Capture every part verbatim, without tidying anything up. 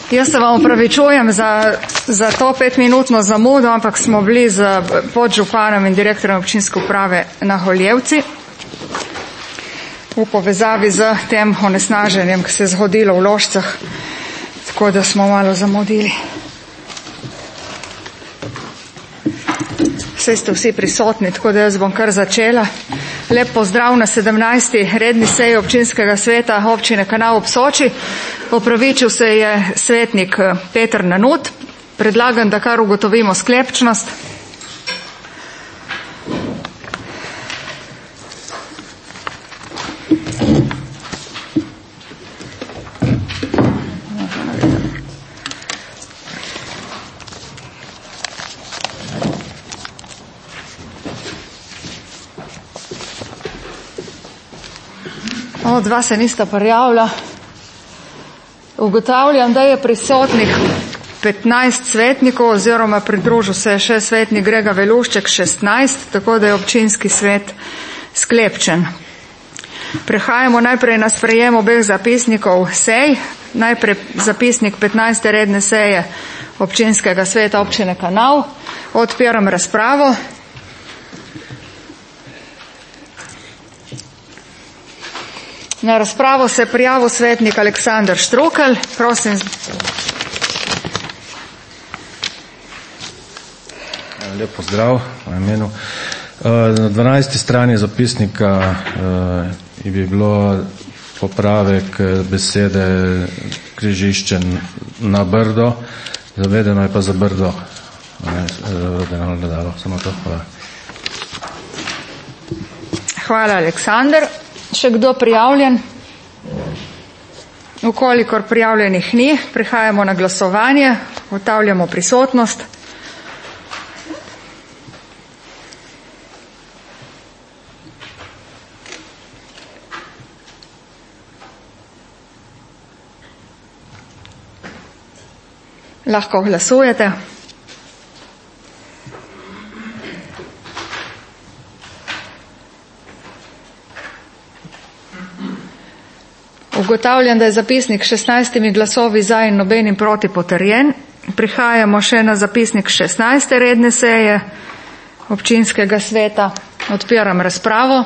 Jaz se vam opravičujem za, za to petminutno zamudo, ampak smo bili z podžupanom in direktorjem občinske uprave na Holjevci v povezavi z tem onesnaženjem, ki se je zgodilo v Ložcah, tako da smo malo zamudili. Vse ste vsi prisotni, tako da jaz bom kar začela. Lep pozdrav na sedemnajsti redni seji občinskega sveta občine Kanal ob Soči. Opravičil se je svetnik Peter Nanut. Predlagam, da kar ugotovimo sklepčnost. O, dva se nista prijavila. Ugotavljam, da je prisotnih petnajst svetnikov oziroma pridružil se je še svetnik Grega Velušček šestnajst, tako da je občinski svet sklepčen. Prehajamo najprej na sprejem obeh zapisnikov sej. Najprej zapisnik petnajste redne seje občinskega sveta občine Kanal. Odpiram razpravo. Na razpravo se je prijavil svetnik Aleksander Štrukelj. Prosim. Lep pozdrav v imenu. Na dvanajsti strani zapisnika je bi bilo popravek besede križišče na Brdo. Zavedeno je pa za Brdo. Samo to. Hvala. Hvala, Aleksander. Še kdo prijavljen? Ukolikor prijavljenih ni, prihajamo na glasovanje, ugotavljamo prisotnost. Lahko glasujete. Ugotavljam, da je zapisnik s šestnajstimi glasovi za in nobenim proti potrjen. Prihajamo še na zapisnik šestnajste redne seje občinskega sveta. Odpiram razpravo.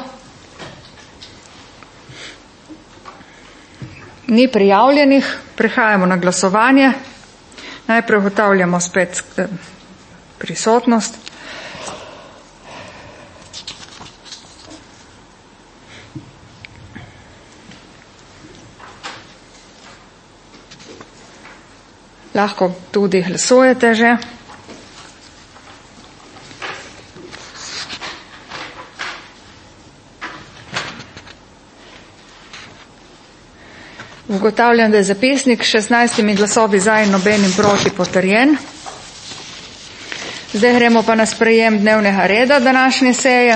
Ni prijavljenih. Prihajamo na glasovanje. Najprej ugotavljamo spet prisotnost. Lahko tudi glasujete že. Ugotavljam, da je zapisnik s šestnajstimi glasovi za in nobenim proti potrjen. Zdaj gremo pa na sprejem dnevnega reda današnje seje.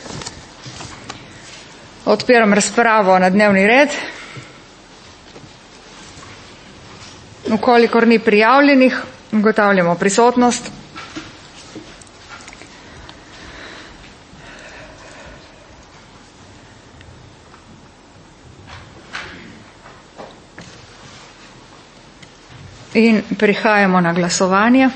Odpiram razpravo na dnevni red. Ukolikor ni prijavljenih, ugotavljamo prisotnost. In prihajamo na glasovanje.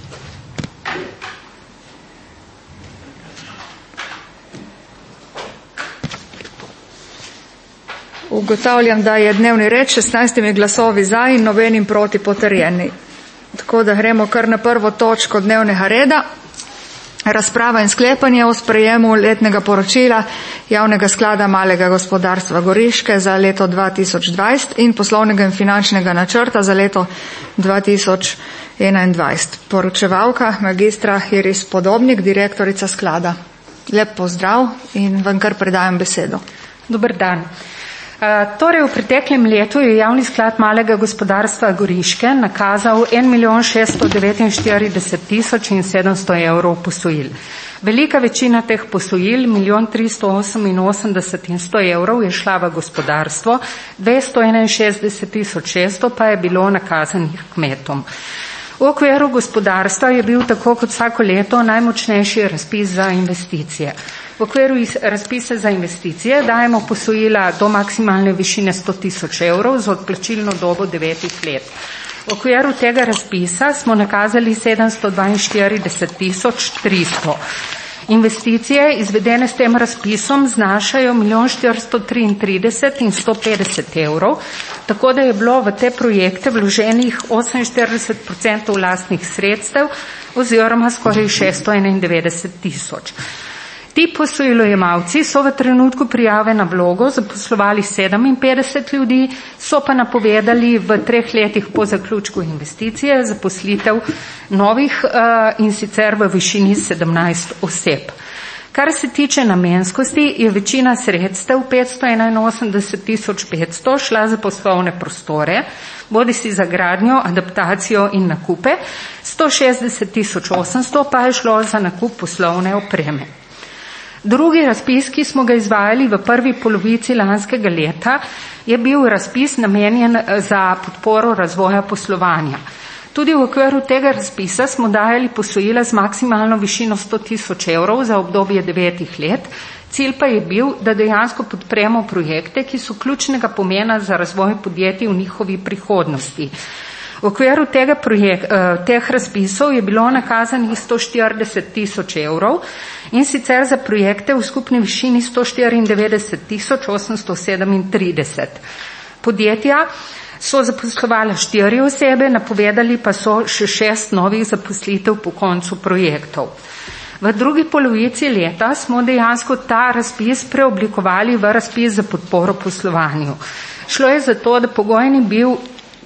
Ugotavljam, da je dnevni red s šestnajstimi glasovi za in nobenim proti potrjeni. Tako da gremo kar na prvo točko dnevnega reda. Razprava in sklepanje o sprejemu letnega poročila Javnega sklada malega gospodarstva Goriške za leto dva tisoč dvajset in poslovnega in finančnega načrta za leto dva tisoč enaindvajset. Poročevalka magistra Iris Podobnik, direktorica sklada. Lep pozdrav in vam kar predajam besedo. Dober dan. Torej, v preteklem letu je Javni sklad malega gospodarstva Goriške nakazal en milijon šeststo devetinštirideset tisoč in sedemsto evrov posojil. Velika večina teh posojil, milijon tristo oseminosemdeset in sto evrov, je šla v gospodarstvo, dvesto enainšestdeset tisoč šeststo pa je bilo nakazanih kmetom. V okviru gospodarstva je bil tako kot vsako leto najmočnejši razpis za investicije. V okviru razpisa za investicije dajemo posojila do maksimalne višine sto tisoč evrov z odplačilno dobo devetih let. V okviru tega razpisa smo nakazali sedemsto dvainštirideset tisoč tristo. Investicije izvedene s tem razpisom znašajo milijon štiristo triintrideset in sto petdeset evrov, tako da je bilo v te projekte vloženih oseminštirideset odstotkov lastnih sredstev oziroma skoraj šeststo enaindevetdeset tisoč. Ti posojilojemalci so v trenutku prijave na vlogo zaposlovali sedeminpetdeset ljudi, so pa napovedali v treh letih po zaključku investicije zaposlitev novih uh, in sicer v višini sedemnajst oseb. Kar se tiče namenskosti, je večina sredstev petsto enainosemdeset tisoč petsto šla za poslovne prostore, bodisi za gradnjo, adaptacijo in nakupe, sto šestdeset tisoč osemsto pa je šlo za nakup poslovne opreme. Drugi razpis, ki smo ga izvajali v prvi polovici lanskega leta, je bil razpis namenjen za podporo razvoja poslovanja. Tudi v okviru tega razpisa smo dajali posojila z maksimalno višino sto tisoč evrov za obdobje devetih let. Cilj pa je bil, da dejansko podpremo projekte, ki so ključnega pomena za razvoj podjetij v njihovi prihodnosti. V okviru tega projekt, teh razpisov je bilo nakazanih sto štirideset tisoč evrov in sicer za projekte v skupni višini sto štiriindevetdeset tisoč osemsto sedemintrideset. Podjetja so zaposlovala štiri osebe, napovedali pa so še šest novih zaposlitev po koncu projektov. V drugi polovici leta smo dejansko ta razpis preoblikovali v razpis za podporo poslovanju. Šlo je za to, da pogoj ni bil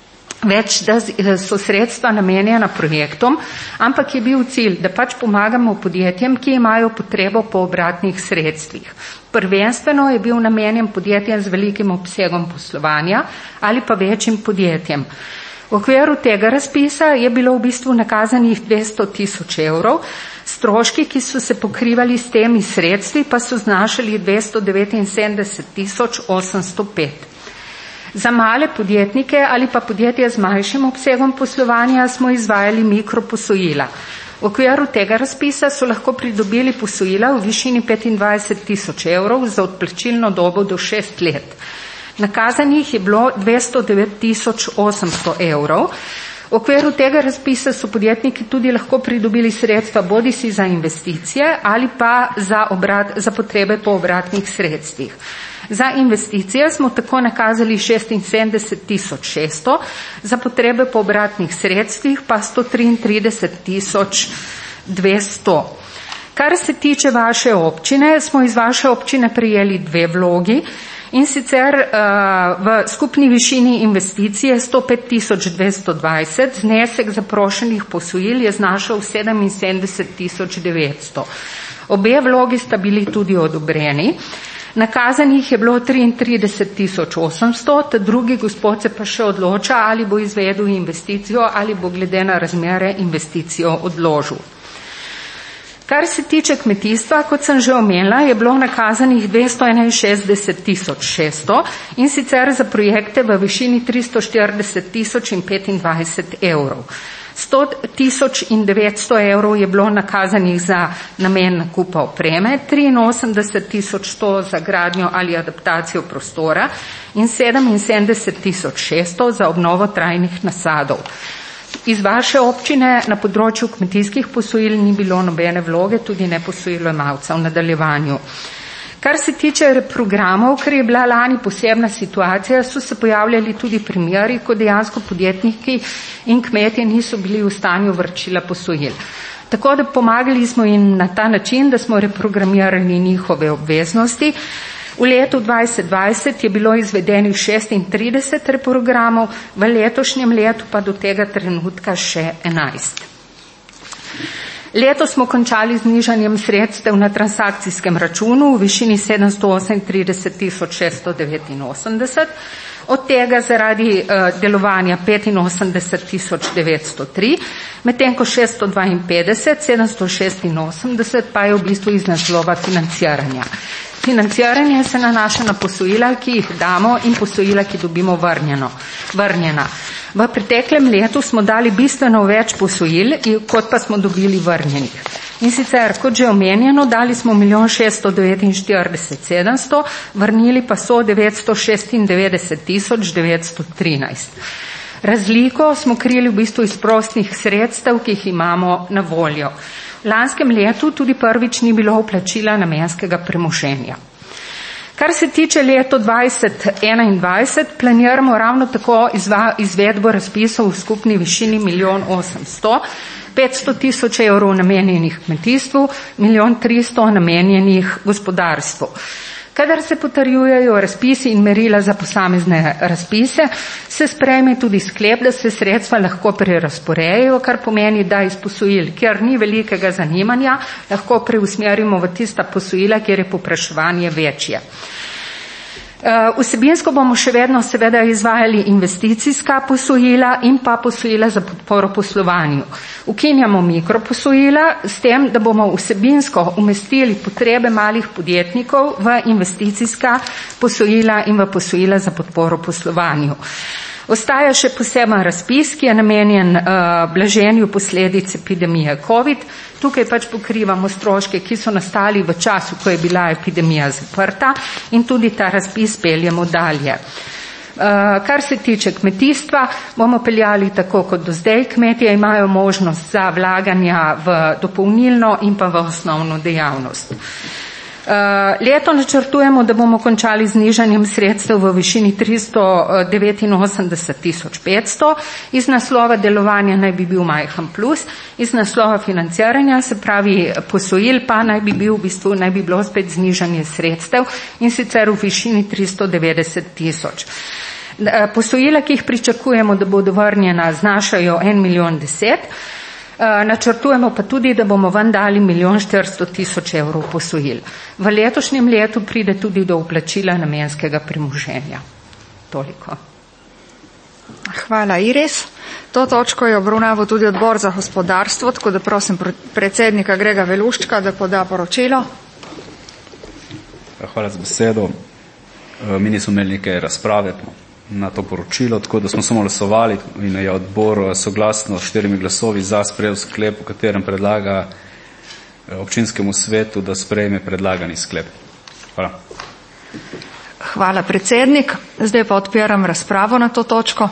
več, da so sredstva namenjena projektom, ampak je bil cilj, da pač pomagamo podjetjem, ki imajo potrebo po obratnih sredstvih. Prvenstveno je bil namenjen podjetjem z velikim obsegom poslovanja ali pa večjim podjetjem. V okviru tega razpisa je bilo v bistvu nakazanih dvesto tisoč evrov, stroški, ki so se pokrivali s temi sredstvi, pa so znašali dvesto devetinsedemdeset tisoč osemsto pet. Za male podjetnike ali pa podjetja z manjšim obsegom poslovanja smo izvajali mikroposojila. V okviru tega razpisa so lahko pridobili posojila v višini petindvajset tisoč evrov za odplačilno dobo do šest let. Nakazanih je bilo dvesto devet tisoč osemsto evrov. V okviru tega razpisa so podjetniki tudi lahko pridobili sredstva bodisi za investicije ali pa za, obrat, za potrebe po obratnih sredstvih. Za investicije smo tako nakazali šestinsedemdeset tisoč šeststo, za potrebe po obratnih sredstvih pa sto triintrideset tisoč dvesto. Kar se tiče vaše občine, smo iz vaše občine prijeli dve vlogi in sicer uh, v skupni višini investicije sto pet tisoč dvesto dvajset, znesek zaprošenih posojil je znašal sedeminsedemdeset tisoč devetsto. Obe vlogi sta bili tudi odobreni. Nakazanih je bilo triintrideset tisoč osemsto, ta drugi gospod se pa še odloča, ali bo izvedel investicijo ali bo glede na razmere investicijo odložil. Kar se tiče kmetijstva, kot sem že omenila, je bilo nakazanih dvesto enainšestdeset tisoč šeststo in sicer za projekte v višini tristo štirideset tisoč petindvajset evrov. sto tisoč devetsto evrov je bilo nakazanih za namen nakupa opreme, triinosemdeset tisoč sto za gradnjo ali adaptacijo prostora in sedeminsedemdeset tisoč šeststo za obnovo trajnih nasadov. Iz vaše občine na področju kmetijskih posojil ni bilo nobene vloge, tudi ne posojilojemalca v nadaljevanju. Kar se tiče programov, ker je bila lani posebna situacija, so se pojavljali tudi primeri, ko dejansko podjetniki in kmetje niso bili v stanju vračila posojil. Tako da pomagali smo jim na ta način, da smo reprogramirali njihove obveznosti. V letu dvajset dvajset je bilo izvedenih šestintrideset reprogramov, v letošnjem letu pa do tega trenutka še enajst. Leto smo končali z nižanjem sredstev na transakcijskem računu v višini sedemsto osemintrideset tisoč šeststo devetinosemdeset, od tega zaradi uh, delovanja petinosemdeset tisoč devetsto tri, medtem ko šeststo dvainpetdeset, sedemsto šestinosemdeset pa je v bistvu iz naslova financiranja. Financiranje se nanaša na posojila, ki jih damo in posojila, ki dobimo vrnjeno, vrnjena. V preteklem letu smo dali bistveno več posojil, kot pa smo dobili vrnjenih. In sicer, kot že omenjeno, dali smo milijon šeststo devetinštirideset sedemsto, vrnili pa so devetsto šestindevetdeset tisoč devetsto trinajst. Razliko smo krili v bistvu iz prostih sredstev, ki jih imamo na voljo. V lanskem letu tudi prvič ni bilo vplačila namenskega premoženja. Kar se tiče leto dvajset enaindvajset, planiramo ravno tako izva, izvedbo razpisov v skupni višini milijon osemsto, petsto tisoč evrov namenjenih kmetijstvu, milijon tristo namenjenih gospodarstvu. Kadar se potrjujejo razpisi in merila za posamezne razpise, se sprejme tudi sklep, da se sredstva lahko prerazporejajo, kar pomeni, da iz posojil, kjer ni velikega zanimanja, lahko preusmerimo v tista posojila, kjer je povpraševanje večje. Vsebinsko bomo še vedno seveda izvajali investicijska posojila in pa posojila za podporo poslovanju. Ukinjamo mikroposojila s tem, da bomo vsebinsko umestili potrebe malih podjetnikov v investicijska posojila in v posojila za podporo poslovanju. Ostaja še poseben razpis, ki je namenjen uh, blaženju posledic epidemije COVID. Tukaj pač pokrivamo stroške, ki so nastali v času, ko je bila epidemija zaprta, in tudi ta razpis peljemo dalje. Uh, kar se tiče kmetijstva, bomo peljali tako kot do zdaj. Kmetje imajo možnost za vlaganja v dopolnilno in pa v osnovno dejavnost. Leto načrtujemo, da bomo končali z znižanjem sredstev v višini tristo devetinosemdeset tisoč petsto, iz naslova delovanja naj bi bil majhen plus, iz naslova financiranja, se pravi posojil, pa naj bi bil v bistvu, naj bi bilo spet znižanje sredstev in sicer v višini tristo devetdeset tisoč. Posojila, ki jih pričakujemo, da bodo vrnjena, znašajo en milijon deset. Načrtujemo pa tudi, da bomo ven dali milijon štiristo tisoč evrov posojil. V letošnjem letu pride tudi do vplačila namenskega premoženja. Toliko. Hvala, Iris. To točko je obravnaval tudi odbor za gospodarstvo, tako da prosim predsednika Grega Veluščka, da poda poročilo. Hvala za besedo. Mi nismo imeli neke razprave na to poročilo, tako da smo samo glasovali in je odbor soglasno s štirimi glasovi za sprejel sklep, v katerem predlaga občinskemu svetu, da sprejme predlagani sklep. Hvala. Hvala, predsednik. Zdaj pa odpiram razpravo na to točko.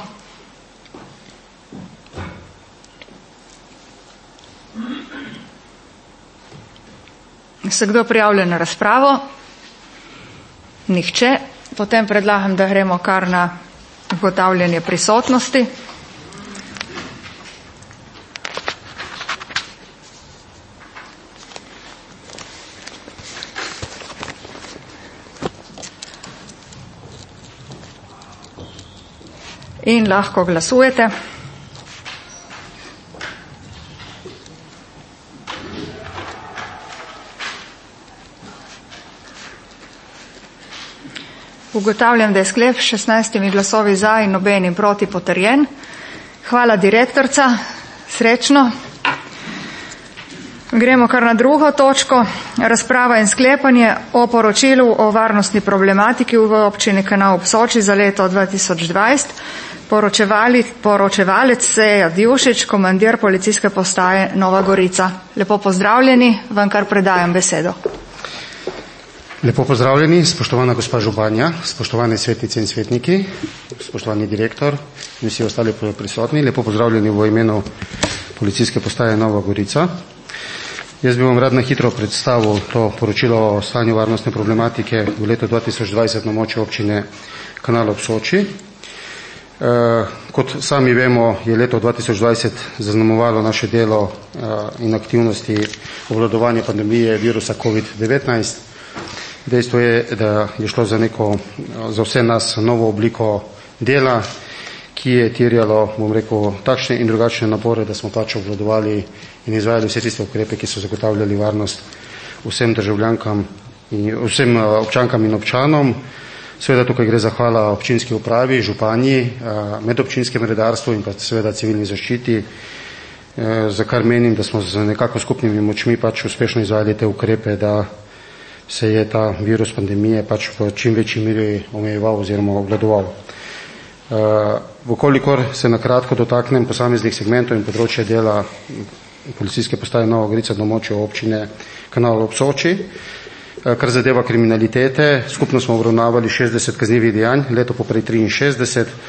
Se kdo prijavlja na razpravo? Nihče. Potem predlagam, da gremo kar na ugotavljanje prisotnosti. In lahko glasujete. Ugotavljam, da je sklep s šestnajstimi glasovi za in nobenim proti potrjen. Hvala, direktorca. Srečno. Gremo kar na drugo točko. Razprava in sklepanje o poročilu o varnostni problematiki v občini Kanal ob Soči za leto dva tisoč dvajset. Poročevalec Seja Divšič, komandir policijske postaje Nova Gorica. Lepo pozdravljeni, vam kar predajam besedo. Lepo pozdravljeni, spoštovana gospa županja, spoštovane svetnice in svetniki, spoštovani direktor in vsi ostali prisotni. Lepo pozdravljeni v imenu policijske postaje Nova Gorica. Jaz bi vam rad na hitro predstavil to poročilo o stanju varnostne problematike v letu dva tisoč dvajset na območju občine Kanal ob Soči. E, kot sami vemo, je leto dva tisoč dvajset zaznamovalo naše delo e, in aktivnosti obvladovanja pandemije virusa covid devetnajst. Dejstvo je, da je šlo za neko, za vse nas novo obliko dela, ki je terjalo, bom rekel, takšne in drugačne napore, da smo pač obvladovali in izvajali vse tiste ukrepe, ki so zagotavljali varnost vsem državljankam in vsem občankam in občanom. Seveda tukaj gre za hvala občinski upravi, županji, medobčinskem redarstvu in pa seveda civilni zaščiti, za kar menim, da smo z nekako skupnimi močmi pač uspešno izvajali te ukrepe, da se je ta virus pandemije pač v čim večji meri omejeval oziroma obvladoval. Uh, Vkolikor se na kratko dotaknem posameznih segmentov in področja dela policijske postaje Nova Gorica na območju občine Kanal ob Soči, uh, kar zadeva kriminalitete, skupno smo obravnavali šestdeset kaznivih dejanj, leto poprej triinšestdeset,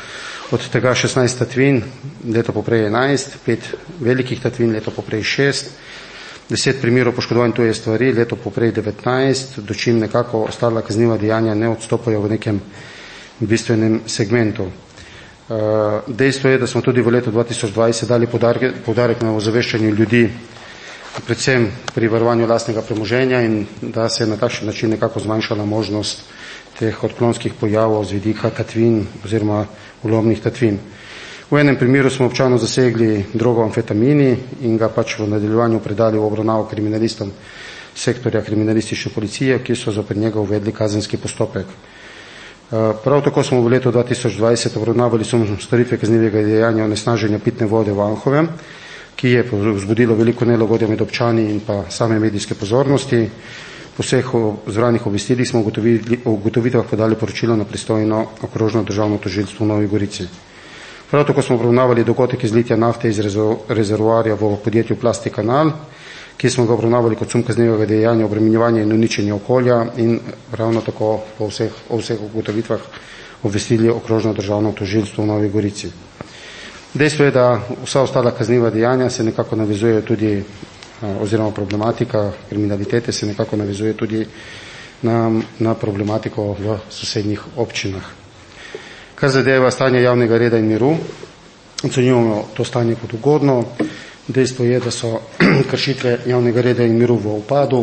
od tega šestnajst tatvin, leto poprej enajst, pet velikih tatvin, leto poprej šest, deset primerov poškodovanj tuje stvari, leto poprej devetnajst, dočim nekako ostala kazniva dejanja ne odstopajo v nekem bistvenem segmentu. Dejstvo je, da smo tudi v letu dva tisoč dvajset dali poudarek na ozaveščanju ljudi, predvsem pri varovanju lastnega premoženja in da se je na takšen način nekako zmanjšala možnost teh odklonskih pojavov z vidika tatvin oziroma ulomnih tatvin. V enem primeru smo občano zasegli drogo amfetamini in ga pač v nadaljevanju predali v obravnavo kriminalistom sektorja kriminalistične policije, ki so zoper njega uvedli kazenski postopek. Prav tako smo v letu dva tisoč dvajset obravnavali sum storitve kaznivega dejanja onesnaženja pitne vode v Anhovem, ki je vzbudilo veliko nelagodja med občani in pa same medijske pozornosti. Po vseh zbranih obvestilih smo v ugotovitvah podali poročilo na pristojno okrožno državno tožilstvo v Novi Gorici. Prav tako smo obravnavali dogodek izlitja nafte iz rezervoarja v podjetju Plastic Kanal, ki smo ga obravnavali kot sum kaznivega dejanja obremenjevanja in uničenja okolja in ravno tako po vseh, o vseh ugotovitvah obvestili okrožno državno tožilstvo v Novi Gorici. Dejstvo je, da vsa ostala kazniva dejanja se nekako navezujejo tudi, oziroma problematika kriminalitete se nekako navezuje tudi na, na problematiko v sosednjih občinah. Kar zadeva stanje javnega reda in miru, ocenjujemo to stanje kot ugodno. Dejstvo je, da so kršitve javnega reda in miru v upadu.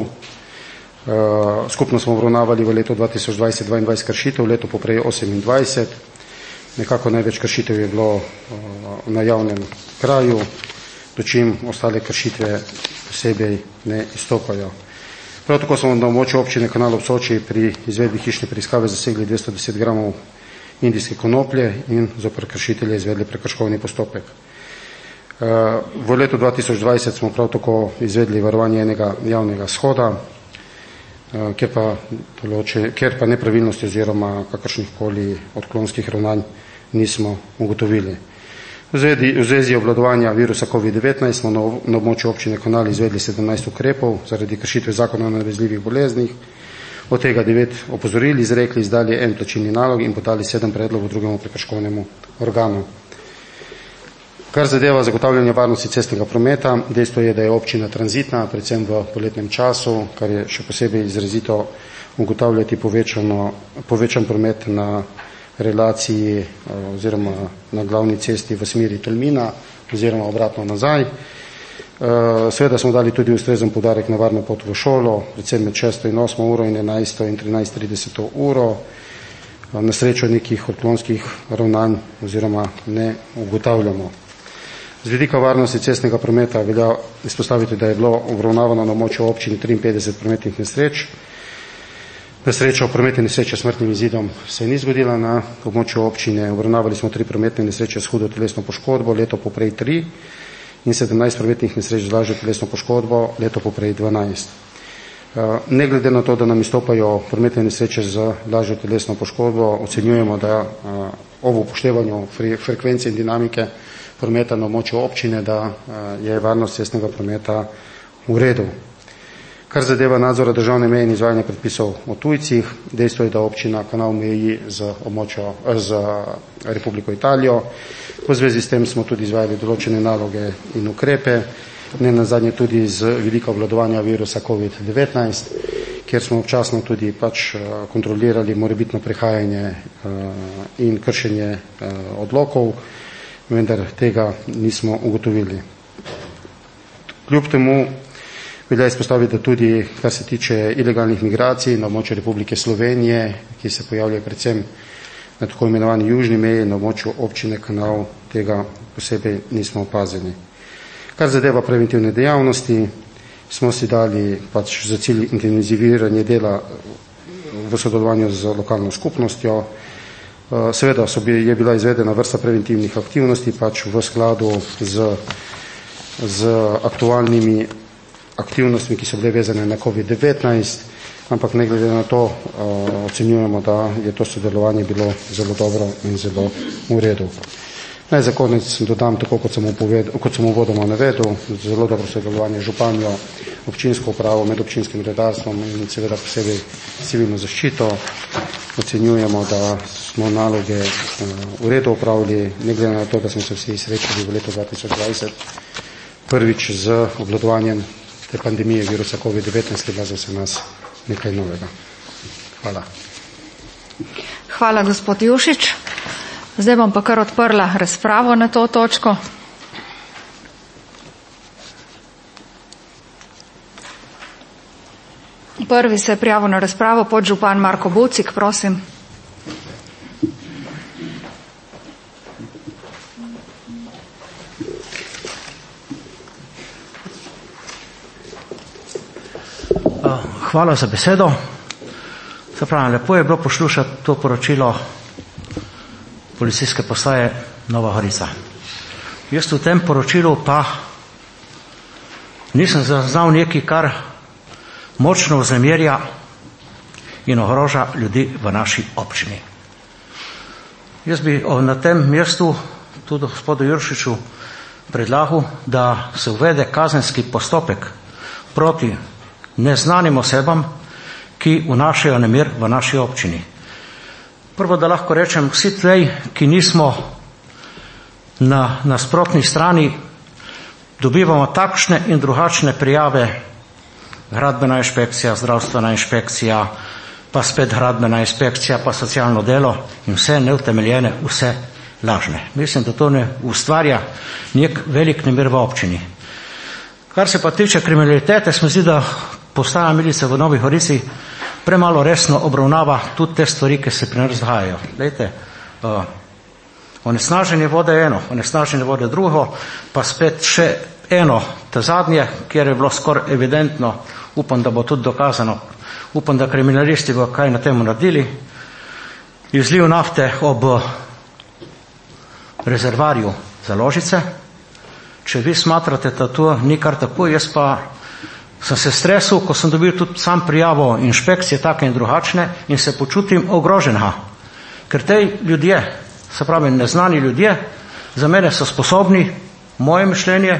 Skupno smo obravnavali v letu dva tisoč dvajset dvaindvajset kršitev, leto poprej osemindvajset. Nekako največ kršitev je bilo na javnem kraju, dočim ostale kršitve posebej ne izstopajo. Prav tako smo na območju občine Kanal ob Soči pri izvedbi hišne preiskave zasegli dvesto deset gramov indijske konoplje in zoper kršitelje izvedli prekrškovni postopek. V letu dva tisoč dvajset smo prav tako izvedli varovanje enega javnega shoda, kjer pa, določe, kjer pa nepravilnosti oziroma kakršnihkoli odklonskih ravnanj nismo ugotovili. V zvezi obvladovanja virusa covid devetnajst smo na območju občine Kanal izvedli sedemnajst ukrepov zaradi kršitve zakona o nalezljivih boleznih, od tega devet opozorili, izrekli, izdali en plačilni nalog in podali sedem predlogov drugemu prekrškovnemu organu. Kar zadeva zagotavljanje varnosti cestnega prometa, dejstvo je, da je občina tranzitna, predvsem v poletnem času, kar je še posebej izrazito ugotavljati povečano, povečan promet na relaciji oziroma na glavni cesti v smeri Tolmina oziroma obratno nazaj. Seveda smo dali tudi ustrezen poudarek na varno pot v šolo, predvsem med šesto in osmo uro in enajsto in trinajst trideset uro. Na srečo nekih odklonskih ravnanj oziroma ne ugotavljamo. Z vidika varnosti cestnega prometa velja izpostaviti, da je bilo obravnavano na območju občine triinpetdeset prometnih nesreč. Nesreča v prometne nesreče s smrtnim izidom se ni zgodila na območju občine. Obravnavali smo tri prometne nesreče s hudo telesno poškodbo, leto poprej tri in sedemnajst prometnih nesreč z lažjo telesno poškodbo, leto poprej dvanajst. Ne glede na to, da nam izstopajo prometne nesreče z lažjo telesno poškodbo, ocenjujemo, da ob upoštevanju frekvence in dinamike prometa na območju občine, da je varnost cestnega prometa v redu. Kar zadeva nadzora državne meje in izvajanja predpisov o tujcih, dejstvo je, da občina Kanal meji z, območjo, z Republiko Italijo. V zvezi s tem smo tudi izvajali določene naloge in ukrepe, ne nazadnje tudi z vidika obvladovanja virusa covid devetnajst, kjer smo občasno tudi pač kontrolirali morebitno prehajanje in kršenje odlokov, vendar tega nismo ugotovili. Kljub temu velja izpostaviti, da tudi, kar se tiče ilegalnih migracij na območju Republike Slovenije, ki se pojavljajo predvsem na tako imenovani južni meji, na območju občine Kanal, tega posebej nismo opazili. Kar zadeva preventivne dejavnosti, smo si dali pač za cilj intenziviranje dela v sodelovanju z lokalno skupnostjo. Seveda so bi, je bila izvedena vrsta preventivnih aktivnosti pač v skladu z, z aktualnimi aktivnostmi, ki so bile vezane na covid devetnajst, ampak ne glede na to ocenjujemo, da je to sodelovanje bilo zelo dobro in zelo v redu. Naj za konec dodam, tako kot sem, upoved, kot sem uvodoma navedel, zelo dobro sodelovanje županjo, občinsko upravo, med občinskim redarstvom in seveda posebej civilno zaščito. ocenjujemo, da smo naloge v redu opravili, ne glede na to, da smo se vsi srečali v letu dva tisoč dvajset, prvič z obvladovanjem te pandemije virusa covid devetnajst, ki je bila za vse nas nekaj novega. Hvala. Hvala, gospod Jušič. Zdaj bom pa kar odprla razpravo na to točko. Prvi se je prijavil na razpravo podžupan Marko Bucik, prosim. Hvala za besedo. Se pravi, lepo je bilo poslušati to poročilo policijske postaje Nova Gorica. Jaz v tem poročilu pa nisem zaznal nekaj, kar močno vznemirja in ogroža ljudi v naši občini. Jaz bi na tem mestu tudi gospodu Juršiču predlagal, da se uvede kazenski postopek proti neznanim osebam, ki vnašajo nemir v naši občini. Prvo, da lahko rečem, vsi tlej, ki nismo na nasprotni strani, dobivamo takšne in drugačne prijave, gradbena inšpekcija, zdravstvena inšpekcija, pa spet gradbena inšpekcija, pa socialno delo in vse neutemeljene, vse lažne. Mislim, da to ne ustvarja nek velik nemir v občini. Kar se pa tiče kriminalitete, smo zdi, da postaja milica v Novi Gorici premalo resno obravnava tudi te stvari, ki se pri nas dogajajo. Glejte, uh, onesnaženje vode je eno, onesnaženje vode drugo, pa spet še eno, te zadnje, kjer je bilo skoraj evidentno, upam, da bo tudi dokazano, upam, da kriminalisti bo kaj na temu naredili, izliv nafte ob rezervarju za Ložice. Če vi smatrate, da to ni kar tako, jaz pa sem se stresel, ko sem dobil tudi sam prijavo inšpekcije, take in drugačne, in se počutim ogroženega. Ker tej ljudje, se pravi neznani ljudje, za mene so sposobni, moje mišljenje,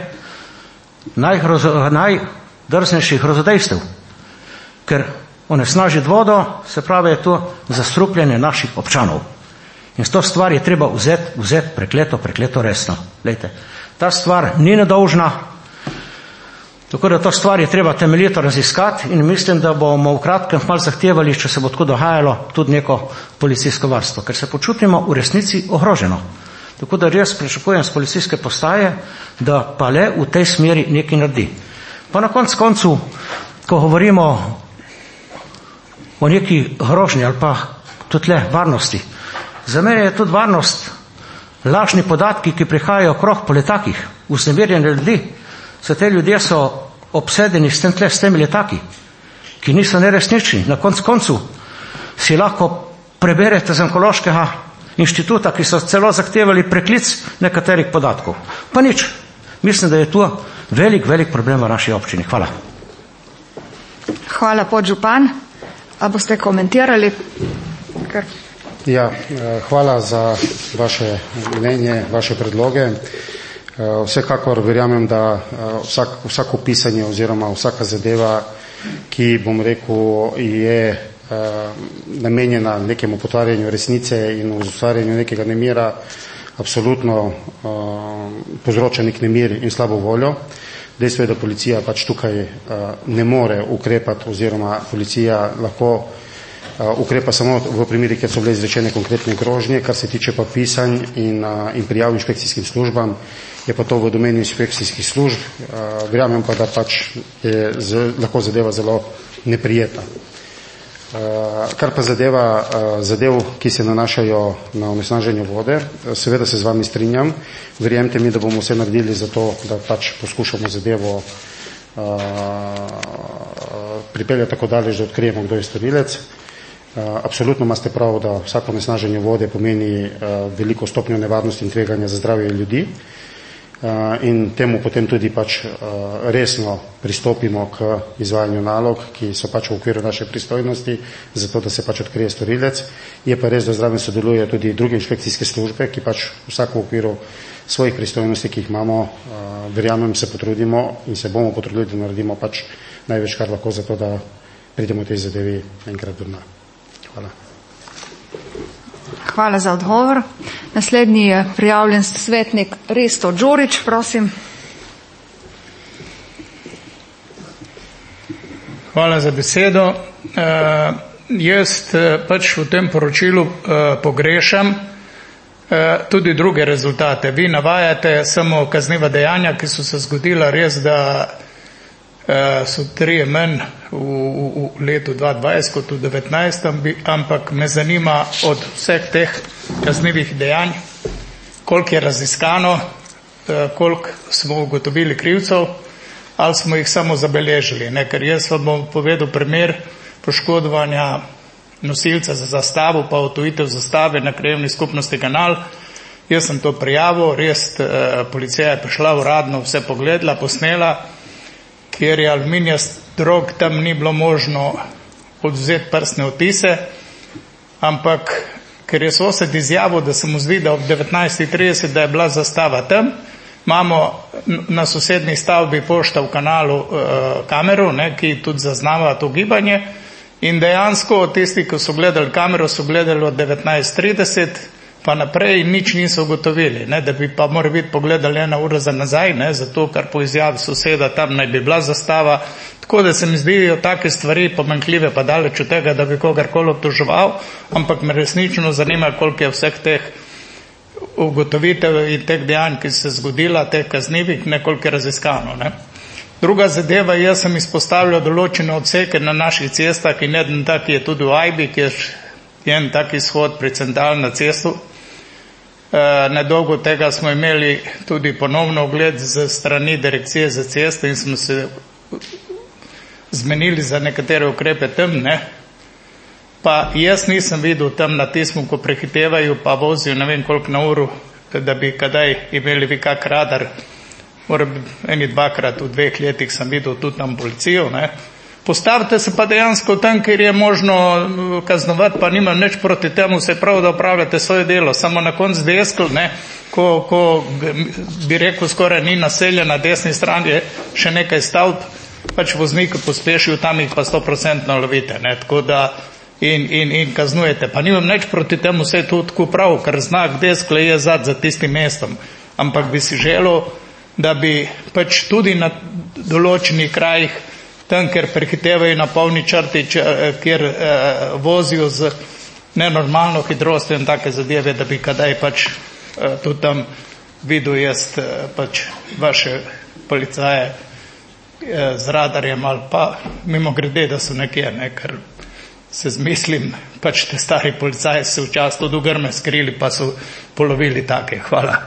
najdrznejših grozodejstev. Ker onesnažiti vodo, se pravi, je to zastrupljanje naših občanov. In s to stvar je treba vzeti, vzeti prekleto, prekleto resno. Lejte, ta stvar ni nedolžna, tako da to stvar je treba temeljito raziskati in mislim, da bomo v kratkem malo zahtevali, če se bo tako dogajalo, tudi neko policijsko varstvo, ker se počutimo v resnici ogroženo. Tako da res pričakujem z policijske postaje, da pa le v tej smeri nekaj naredi. Pa na koncu koncu, ko govorimo o neki grožnji ali pa tudi le varnosti, za mene je tudi varnost lažni podatki, ki prihajajo okrog po letakih, vznemirjene ljudi. So te ljudje so obsedeni s tem tle, s temi letaki, ki niso neresnični. Na koncu koncu si lahko preberete z onkološkega inštituta, ki so celo zahtevali preklic nekaterih podatkov. Pa nič. Mislim, da je to velik, velik problem v naši občini. Hvala. Hvala, podžupan. A boste komentirali? Ker... Ja, hvala za vaše mnenje, vaše predloge. Vsekakor verjamem, da vsak, vsako pisanje oziroma vsaka zadeva, ki, bom rekel, je namenjena nekemu potvarjanju resnice in ustvarjanju nekega nemira, absolutno povzroča nek nemir in slabo voljo. Dejstvo je, da policija pač tukaj ne more ukrepati oziroma policija lahko ukrepa samo v primeri, kjer so bile izrečene konkretne grožnje. Kar se tiče pa pisanj in, in prijav inšpekcijskim službam, je pa to v domeni inšpekcijskih služb. Verjamem pa, da pač je z, lahko zadeva zelo neprijetna. Kar pa zadeva zadev, ki se nanašajo na onesnaženje vode, seveda se z vami strinjam. Verjemite mi, da bomo vse naredili za to, da pač poskušamo zadevo pripeljati tako daleč, da odkrijemo, kdo je storilec. Absolutno imate prav, da vsako onesnaženje vode pomeni veliko stopnjo nevarnosti in tveganja za zdravje ljudi in temu potem tudi pač resno pristopimo k izvajanju nalog, ki so pač v okviru naše pristojnosti, zato da se pač odkrije storilec. Je pa res, da zraven sodelujejo tudi druge inšpekcijske službe, ki pač vsako v okviru svojih pristojnosti, ki jih imamo, verjamem, se potrudimo in se bomo potrudili, da naredimo pač največ, kar lahko, zato da pridemo tej zadevi enkrat do dna. Hvala. Hvala za odgovor. Naslednji je prijavljen svetnik Risto Đurić, prosim. Hvala za besedo. E, jaz pač v tem poročilu e, pogrešam e, tudi druge rezultate. Vi navajate samo kazniva dejanja, ki so se zgodila, res, da e, so trije manj v, v, v letu dva tisoč dvajset kot v devetnajstem, ampak me zanima od vseh teh kaznivih dejanj, koliko je raziskano, e, koliko smo ugotovili krivcev, ali smo jih samo zabeležili. Ne? Ker jaz vam bom povedal primer poškodovanja nosilca za zastavo, pa odtujitev zastave na krajevni skupnosti Kanal. Jaz sem to prijavil, res eh, policija je prišla uradno, vse pogledala, posnela, kjer je aluminijast drog, tam ni bilo možno odvzeti prstne odtise, ampak ker je sosed izjavil, da se mu zdi, da ob devetnajst trideset, da je bila zastava tam, imamo na sosednji stavbi Pošta v Kanalu e, kamero, ne, ki tudi zaznava to gibanje, in dejansko tisti, ki so gledali kamero, so gledali od devetnajst trideset pa naprej in nič niso ugotovili, ne, da bi pa mora biti pogledali ena ura za nazaj, ne, zato ker po izjavi soseda tam naj bi bila zastava. Tako da se mi zdijo take stvari pomanjkljive, pa daleč od tega, da bi kogarkoli obtoževal, ampak me resnično zanima, koliko je vseh teh ugotovitev in teh dejanj, ki se zgodila, teh kaznivih, nekoliko je raziskano. Ne. Druga zadeva, jaz sem izpostavljal določene odseke na naših cestah in eden tak je tudi v Ajbi, kjer je en tak izhod pri centralni na cestu. E, nedolgo tega smo imeli tudi ponovno ogled z strani direkcije za ceste in smo se zmenili za nekatere ukrepe tam, ne. Pa jaz nisem videl tam na tismu, ko prehitevajo, pa vozijo ne vem koliko na uru, da bi kadaj imeli vi kak radar. Moram eni dvakrat v dveh letih sem videl tudi tam policijo. Ne. Postavite se pa dejansko tam, kjer je možno kaznovati, pa nimam nič proti temu, se prav, da upravljate svoje delo. Samo na konc deskl, ne, ko, ko bi rekel skoraj ni naselja, na desni strani je še nekaj stavb, pač vozniki pospešijo, tam jih pa sto procentno lovite. Ne. Tako da In, in, in kaznujete. Pa nimam nič proti temu, vse je to tako prav, ker znak deskle je zad za tistim mestom. Ampak bi si želel, da bi pač tudi na določenih krajih, tam, ker prehitevajo na polni črti, kjer eh, vozijo z nenormalno hitrostjo in take zadeve, da bi kadaj pač eh, tudi tam videl jaz eh, pač vaše policaje eh, z radarjem ali pa mimo grede, da so nekje, ne, ker se zmislim, pač te stari policaji se včasih tudi v grme skrili, pa so polovili take. Hvala.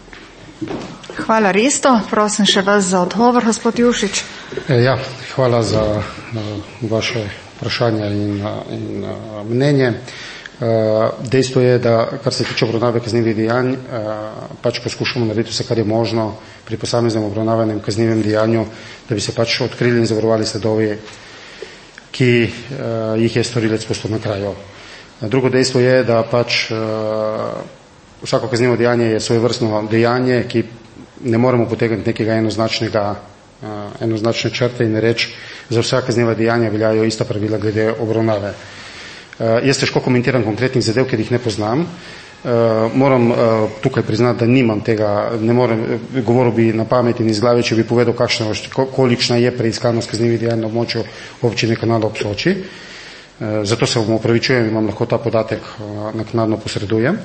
Hvala, Risto. Prosim še vas za odgovor, gospod Jušić. E, ja, hvala za uh, vaše vprašanje in, uh, in uh, mnenje. Uh, dejstvo je, da kar se tiče obravnave kaznivih dejanj, uh, pač poskušamo narediti vse, kar je možno pri posameznem obravnavanem kaznivem dejanju, da bi se pač odkrili in zavarovali sledovi, ki uh, jih je storilec pustil na kraju. Drugo dejstvo je, da pač uh, vsako kaznivo dejanje je svojevrstno dejanje, ki ne moremo potegniti nekega enoznačnega, uh, enoznačne črte in reči, za vsa kazniva dejanja veljajo ista pravila glede obravnave. Uh, jaz težko komentiram konkretnih zadev, ker jih ne poznam. Uh, moram uh, tukaj priznati, da nimam tega, ne morem, govoril bi na pamet in iz glave, če bi povedal, kakšna, kolikšna je preiskanost kaznivih dejanj na območju občine Kanal ob Soči. Uh, zato se vam opravičujem in vam lahko ta podatek uh, naknadno posredujem.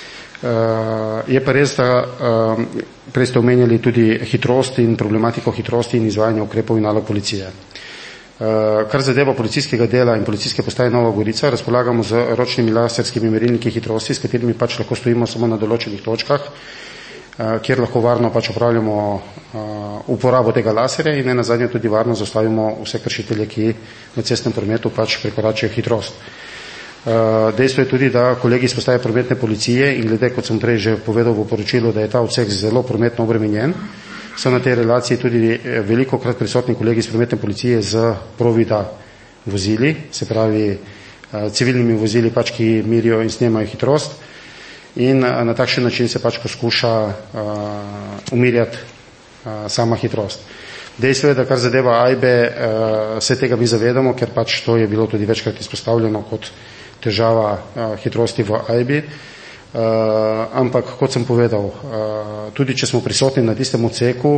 Uh, je pa res, da uh, prej ste omenjali tudi hitrost in problematiko hitrosti in izvajanja ukrepov in nalog policije. Uh, kar zadeva policijskega dela in policijske postaje Nova Gorica, razpolagamo z ročnimi laserskimi merilniki hitrosti, s katerimi pač lahko stojimo samo na določenih točkah, uh, kjer lahko varno pač upravljamo uh, uporabo tega laserja in ne nazadnje tudi varno zastavimo vse kršitelje, ki v cestnem prometu pač prekoračijo hitrost. Uh, dejstvo je tudi, da kolegi iz postaje prometne policije in glede, kot sem prej že povedal v poročilu, da je ta odsek zelo prometno obremenjen, so na tej relaciji tudi veliko krat prisotni kolegi iz prometne policije z provida vozili, se pravi civilnimi vozili, pač, ki mirijo in snemajo hitrost in na takšen način se pač poskuša uh, umirjati uh, sama hitrost. Dejstvo je, da kar zadeva Ajbe, uh, se tega mi zavedamo, ker pač to je bilo tudi večkrat izpostavljeno kot težava uh, hitrosti v Ajbi. ampak kot sem povedal, tudi če smo prisotni na tistem odseku,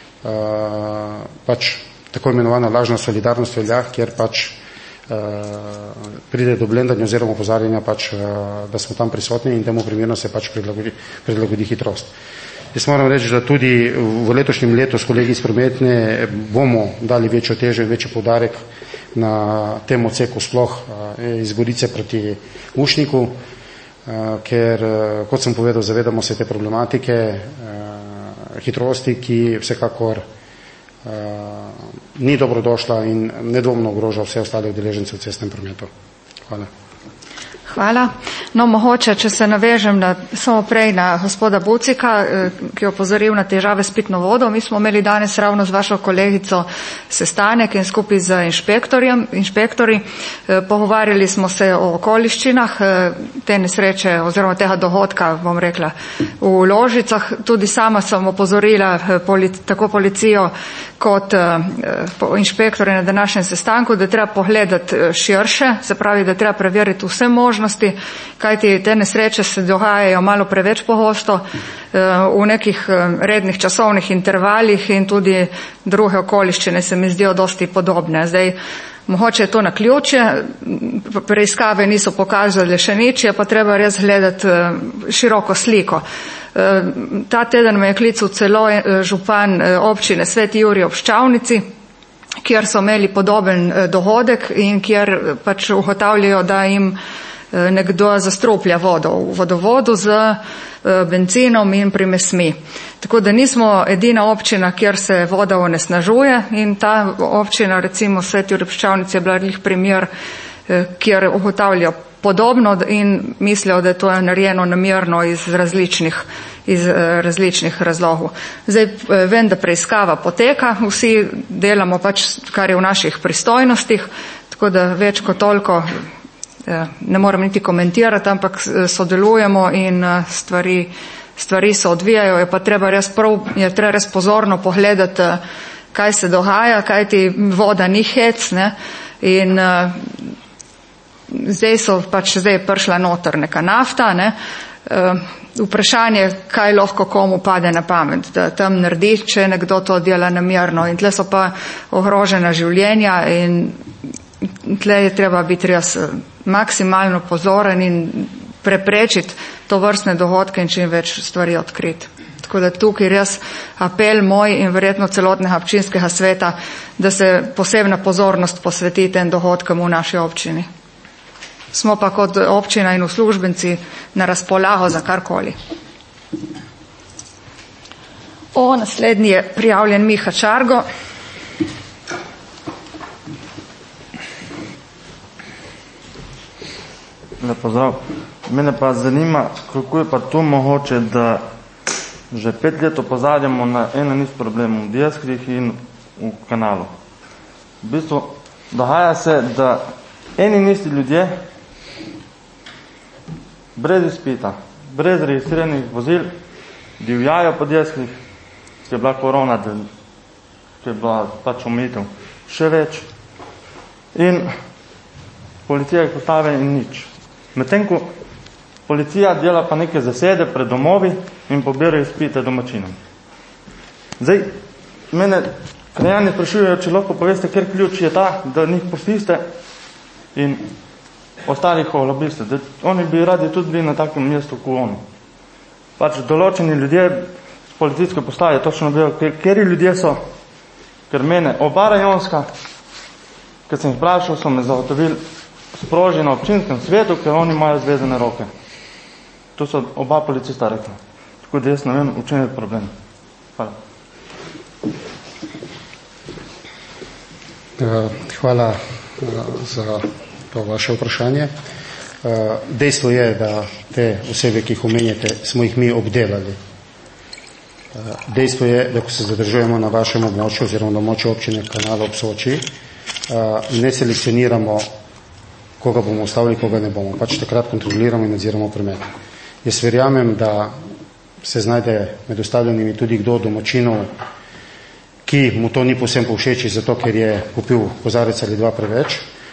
pač tako imenovana lažna solidarnost velja, kjer pač pride do blendanja oziroma opozarjanja, pač, da smo tam prisotni in temu primerno se pač prilagodi, prilagodi hitrost. Jaz moram reči, da tudi v letošnjem letu s kolegi iz prometne bomo dali večjo težo in večji poudarek na tem odseku sploh iz Gorice proti Ušniku, ker, kot sem povedal, zavedamo se te problematike hitrosti, ki vsekakor ni dobrodošla in nedvomno ogroža vse ostale udeležence v cestnem prometu. Hvala. Hvala. No, mogoče, če se navežem na, samo prej na gospoda Bucika, ki je opozoril na težave s pitno vodo. Mi smo imeli danes ravno z vašo kolegico sestanek in skupaj z inšpektorjem, inšpektori. Pogovarjali smo se o okoliščinah te nesreče oziroma tega dohodka, bom rekla, v Ložicah. Tudi sama sem opozorila polic, tako policijo kot inšpektorje na današnjem sestanku, da treba pogledati širše, se pravi, da treba preveriti vse možnosti, kajti te nesreče se dogajajo malo preveč pogosto v nekih rednih časovnih intervalih in tudi druge okoliščine se mi zdijo dosti podobne. Zdaj, mogoče je to naključje, preiskave niso pokazali še nič, je pa treba res gledati široko sliko. Ta teden me je klical celo župan občine Sveti Jurij ob Ščavnici, kjer so imeli podoben dohodek in kjer pač ugotavljajo, da jim nekdo zastruplja vodo v vodovodu z benzinom in primesmi. Tako da nismo edina občina, kjer se voda onesnažuje in ta občina, recimo Sveti Jurij ob Ščavnici, je bila njih primer, kjer ugotavljajo podobno in mislijo, da je to narejeno namerno iz različnih, iz različnih razlogov. Zdaj vem, da preiskava poteka, vsi delamo pač, kar je v naših pristojnostih, tako da več kot toliko ne moram niti komentirati, ampak sodelujemo in stvari, stvari se odvijajo, je pa treba res prav, je treba res pozorno pogledati, kaj se dogaja, kaj ti voda ni hec, ne, in zdaj so pač, zdaj je prišla noter neka nafta, ne, vprašanje, kaj lahko komu pade na pamet, da tam naredi, če nekdo to dela namerno in tle so pa ogrožena življenja in tle je treba biti res maksimalno pozoren in preprečiti to vrstne dohodke in čim več stvari odkriti. Tako da tukaj res apel moj in verjetno celotnega občinskega sveta, da se posebna pozornost posveti tem dohodkom v naši občini. Smo pa kot občina in uslužbenci na razpolago za karkoli. O, naslednji je prijavljen Miha Čargo. Lep pozdrav. Mene pa zanima, kako je pa to mogoče, da že pet let opozarjamo na eno niz problemov v Diaskrih in v kanalu. V bistvu dogaja se, da eni in isti ljudje brez izpita, brez registriranih vozil divjajo po Diaskrih, ki je bila korona, ki je bila pač omejitev še več in policija jih postave in nič. Medtem ko policija dela pa neke zasede pred domovi in pobira izpite domačinom. Zdaj, mene krajani sprašujejo, če lahko poveste, ker ključ je ta, da njih pustiste in ostalih ohlobiste. Da oni bi radi tudi bili na takem mestu kot oni. Pač določeni ljudje z policijske postaje točno vejo, kjeri ljudje so, ker mene oba rajonska, kad sem jih vprašal, so me zagotovili sproži na občinskem svetu, ker oni imajo zvezane roke. To so oba policista rekla. Tako da jaz ne vem, v čem je problem. Hvala. Hvala za to vaše vprašanje. Dejstvo je, da te osebe, ki jih omenjate, smo jih mi obdelali. Dejstvo je, da ko se zadržujemo na vašem območju oziroma na območju občine Kanal ob Soči, ne selekcioniramo, koga bomo ustavili, koga ne bomo. Pač takrat kontroliramo in nadziramo promet. Jaz verjamem, da se znajde med ustavljenimi tudi kdo domačinov, ki mu to ni povsem povšeči, zato ker je kupil kozarec ali dva preveč,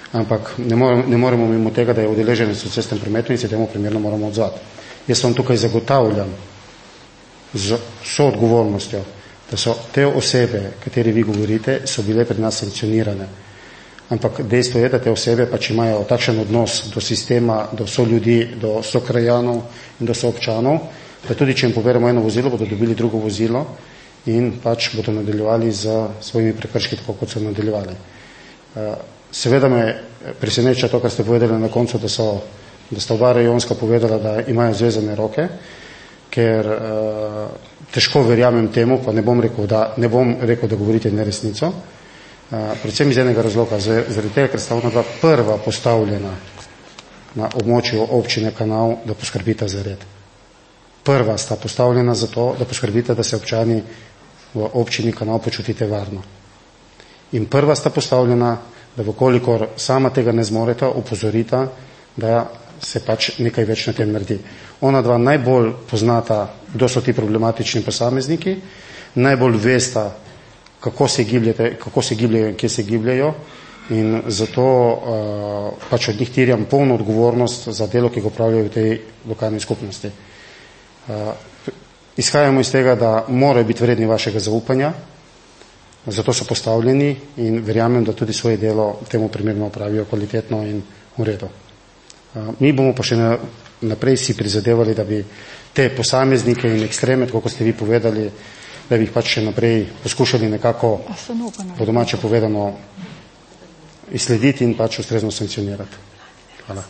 ampak ne moremo, ne moremo mimo tega, da je udeleženec v cestnem prometu in se temu primerno moramo odzvati. Jaz vam tukaj zagotavljam z vso odgovornostjo, da so te osebe, kateri vi govorite, so bile pri nas sankcionirane. Ampak dejstvo je, da te osebe pač imajo takšen odnos do sistema, do so ljudi, do so krajanov in do so občanov, da tudi če jim poberemo eno vozilo, bodo dobili drugo vozilo in pač bodo nadaljevali z svojimi prekrški, tako kot so nadaljevali. Seveda me preseneča to, kar ste povedali na koncu, da, so, da sta oba rajonska povedala, da imajo zvezane roke, ker uh, težko verjamem temu, pa ne bom rekel, da, ne bom rekel, da govorite neresnico. Uh, predvsem iz enega razloga, zaradi tega, ker sta ona dva prva postavljena na območju občine Kanal, da poskrbita za red. Prva sta postavljena za to, da poskrbita, da se občani v občini Kanal počutite varno. In prva sta postavljena, da vkolikor sama tega ne zmoreta, upozorita, da se pač nekaj več na tem naredi. Ona dva najbolj poznata, kdo so ti problematični posamezniki, najbolj vesta, kako se gibljete, kako se gibljajo in kje se gibljajo, in zato uh, pač od njih terjam polno odgovornost za delo, ki ga upravljajo v tej lokalni skupnosti. Uh, izhajamo iz tega, da morajo biti vredni vašega zaupanja, zato so postavljeni in verjamem, da tudi svoje delo temu primerno opravijo kvalitetno in v redu. Uh, mi bomo pa še na, naprej si prizadevali, da bi te posameznike in ekstreme, tako kot ste vi povedali, da bi jih pač še naprej poskušali nekako po domače povedano izslediti in pač ustrezno sankcionirati. Hvala.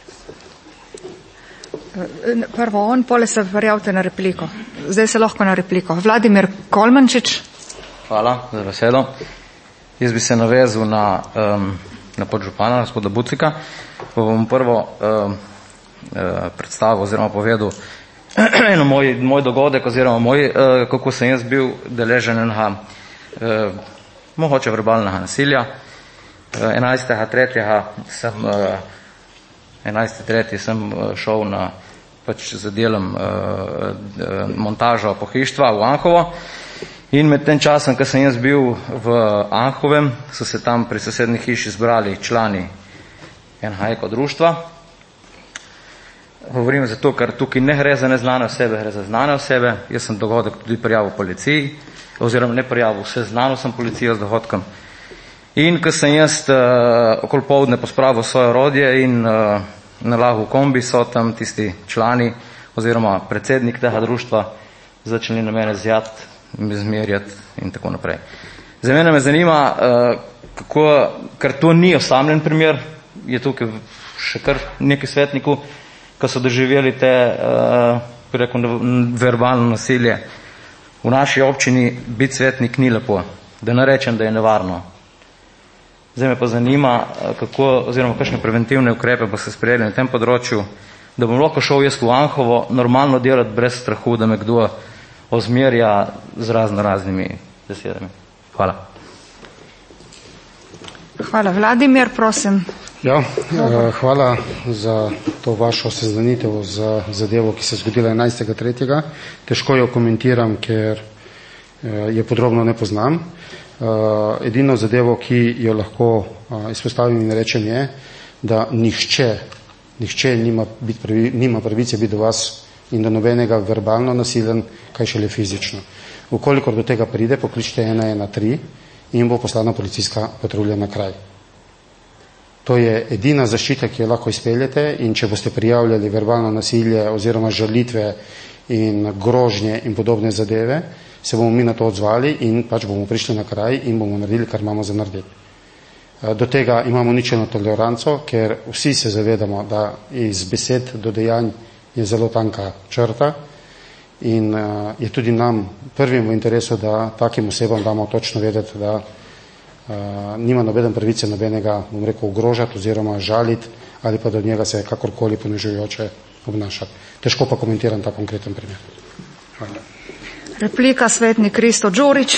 Prvo on, pole se prijavite na repliko. Zdaj se lahko na repliko. Vladimir Kolmančič. Hvala za besedo. Jaz bi se navezal na, um, na podžupana, gospoda Bucika. Bom prvo um, uh, predstavil oziroma povedal eno moj, moj dogodek oziroma moj, uh, kako sem jaz bil deležen enega uh, mogoče verbalnega nasilja. Uh, enajstega tretjega sem uh, enajstega tretjega sem uh, šel na pač za delom uh, montažo pohištva v Anhovo in med tem časom, ko sem jaz bil v Anhovem, so se tam pri sosednji hiši zbrali člani enega ekodruštva. Govorim zato, ker tukaj ne gre za neznane osebe, gre za znane osebe. Jaz sem dogodek tudi prijavil policiji, oziroma ne prijavil, vse znano sem policijo z dogodkom. In ko sem jaz uh, okoli povdne pospravil svoje orodje in uh, nalagal kombi, so tam tisti člani oziroma predsednik tega društva začeli na mene zjati, me zmerjati in tako naprej. Za mene me zanima, uh, kako, ker to ni osamljen primer, je tukaj še kar nekaj svetnikov, ko so doživeli te, uh, rekel, verbalno nasilje. V naši občini biti svetnik ni lepo, da ne rečem, da je nevarno. Zdaj me pa zanima, kako, oziroma kakšne preventivne ukrepe bo se sprejeli na tem področju, da bom lahko šel jaz v Anhovo normalno delati brez strahu, da me kdo ozmerja z razno raznimi besedami. Hvala. Hvala. Vladimir, prosim. Ja, hvala za to vašo seznanitev za zadevo, ki se je zgodila enajstega tretjega Težko jo komentiram, ker je podrobno ne poznam. Edino zadevo, ki jo lahko izpostavim in rečem je, da nihče, nihče nima, biti pravi, nima pravice biti do vas in do nobenega verbalno nasilen, kaj šele fizično. Ukolikor do tega pride, pokličite ena ena tri in bo poslana policijska patrulja na kraj. To je edina zaščita, ki jo lahko izpeljete, in če boste prijavljali verbalno nasilje oziroma žalitve in grožnje in podobne zadeve, se bomo mi na to odzvali in pač bomo prišli na kraj in bomo naredili, kar imamo za narediti. Do tega imamo ničelno toleranco, ker vsi se zavedamo, da iz besed do dejanj je zelo tanka črta in je tudi nam prvim v interesu, da takim osebam damo točno vedeti, da Uh, nima nobeden pravice nobenega, bom rekel, ogrožati oziroma žaliti ali pa do njega se kakorkoli ponižujoče obnašati. Težko pa komentiram ta konkreten primer. Hvala. Replika, svetnik Kristo Đurić.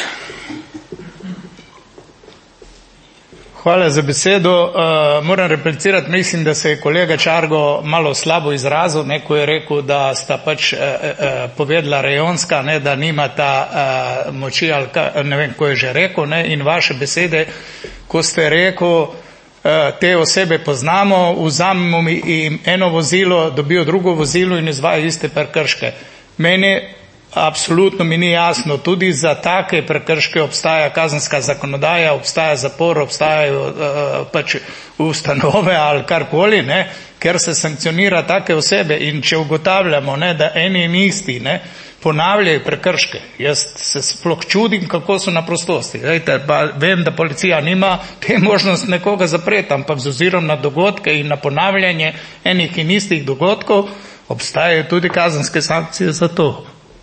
Hvala za besedo. Uh, moram replicirati, mislim, da se je kolega Čargo malo slabo izrazil, neko je rekel, da sta pač uh, uh, povedala rajonska, ne, da nima ta uh, moči, ali ka, ne vem, ko je že rekel, ne, in vaše besede, ko ste rekel, te osebe poznamo, vzamemo jim eno vozilo, dobijo drugo vozilo in izvajajo iste prekrške. Meni absolutno mi ni jasno, tudi za take prekrške obstaja kazenska zakonodaja, obstaja zapor, obstajajo uh, pač ustanove ali karkoli, ne, ker se sankcionira take osebe in če ugotavljamo, ne, da eni in isti, ne, ponavljajo prekrške. Jaz se sploh čudim, kako so na prostosti. Dajte, pa vem, da policija nima te možnosti nekoga zapreti, ampak z ozirom na dogodke in na ponavljanje enih in istih dogodkov obstajajo tudi kazenske sankcije za to.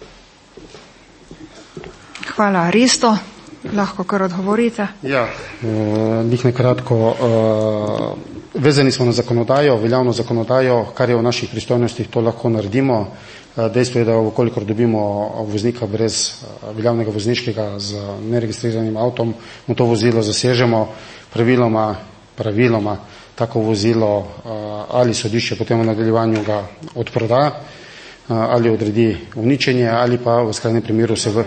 Hvala. Risto, lahko kar odgovorite. Ja, njih nekratko. Uh, vezani smo na zakonodajo, veljavno zakonodajo, kar je v naših pristojnostih, to lahko naredimo. Dejstvo je, da ukolikor dobimo voznika brez veljavnega vozniškega z neregistriranim avtom, mu to vozilo zasežemo, praviloma, praviloma tako vozilo ali sodišče potem v nadaljevanju ga odproda, ali odredi uničenje, ali pa v skrajnem primeru se v...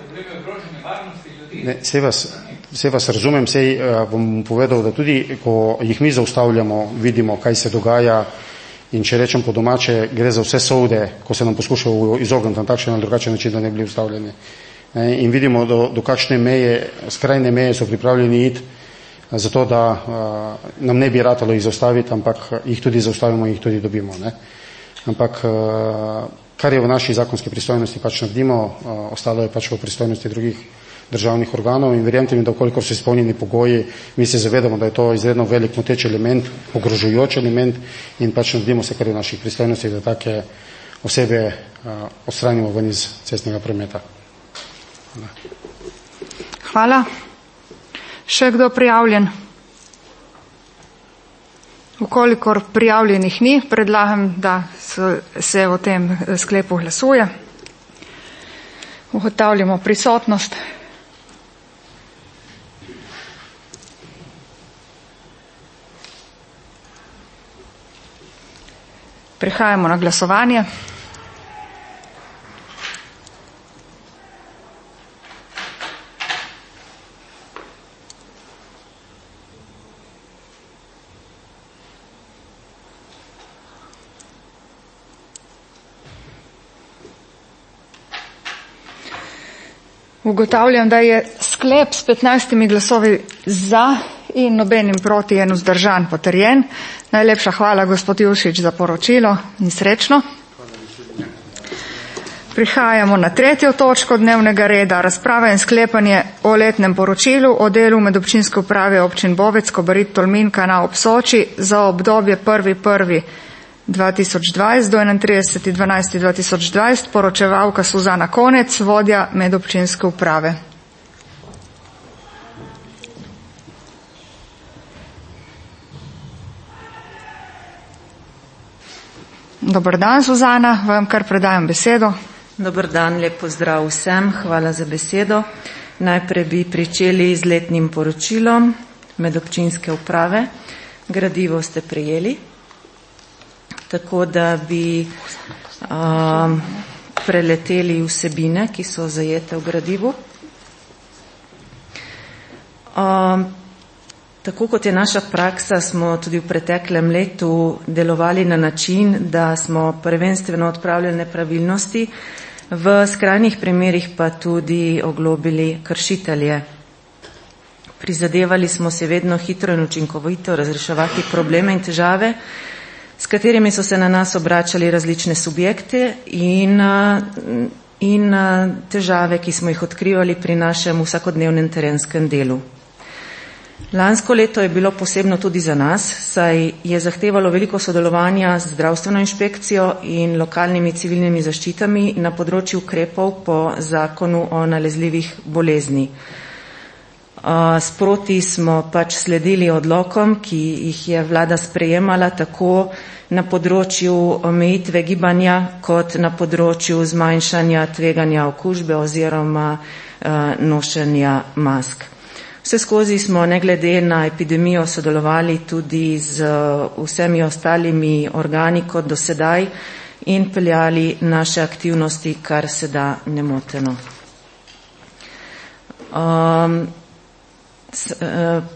Ne, vse vas, vse vas razumem, sej bom povedal, da tudi, ko jih mi zaustavljamo, vidimo, kaj se dogaja, in če rečem po domače, gre za vse sovde, ko se nam poskušajo izogniti na takšen ali drugačen način, da ne bili ustavljeni. In vidimo, do, do kakšne meje, skrajne meje so pripravljeni iti, zato da uh, nam ne bi ratalo jih zaustaviti, ampak jih tudi zaustavimo in jih tudi dobimo. Ne? Ampak uh, kar je v naši zakonski pristojnosti, pač naredimo, uh, ostalo je pač v pristojnosti drugih državnih organov in verjemite mi, da koliko so izpolnjeni pogoji, mi se zavedamo, da je to izredno velik moteč element, ogrožujoč element in pač naredimo se, kar je v naših pristojnosti, da take osebe uh, odstranimo ven iz cestnega prometa. Hvala. Hvala. Še kdo prijavljen? Ukolikor prijavljenih ni, predlagam, da se o tem sklepu glasuje. Ugotavljamo prisotnost. Prehajamo na glasovanje. Ugotavljam, da je sklep s petnajstimi glasovi za in nobenim proti en vzdržan potrjen. Najlepša hvala, gospod Jušič, za poročilo in srečno. Prihajamo na tretjo točko dnevnega reda. Razprava in sklepanje o letnem poročilu o delu medobčinske uprave občin Bovec, Kobarid, Tolmin, Kanal ob Soči za obdobje prvi prvi dva tisoč dvajset do enaintrideseti dvanajsti dva tisoč dvajset. Poročevalka Suzana Konec, vodja medobčinske uprave. Dobar dan, Suzana, vam kar predajam besedo. Dobar dan, lep pozdrav vsem, hvala za besedo. Najprej bi pričeli z letnim poročilom medobčinske uprave. Gradivo ste prejeli, tako da bi um, preleteli vsebine, ki so zajete v gradivu. Um, Tako kot je naša praksa, smo tudi v preteklem letu delovali na način, da smo prvenstveno odpravljali nepravilnosti, v skrajnih primerih pa tudi oglobili kršitelje. Prizadevali smo se vedno hitro in učinkovito razreševati probleme in težave, s katerimi so se na nas obračali različne subjekte in, in težave, ki smo jih odkrivali pri našem vsakodnevnem terenskem delu. Lansko leto je bilo posebno tudi za nas, saj je zahtevalo veliko sodelovanja z zdravstveno inšpekcijo in lokalnimi civilnimi zaščitami na področju ukrepov po zakonu o nalezljivih bolezni. Sproti smo pač sledili odlokom, ki jih je vlada sprejemala tako na področju omejitve gibanja kot na področju zmanjšanja tveganja okužbe oziroma nošenja mask. Vse skozi smo ne glede na epidemijo sodelovali tudi z vsemi ostalimi organi kot do sedaj in peljali naše aktivnosti kar se da nemoteno. Um, s, uh,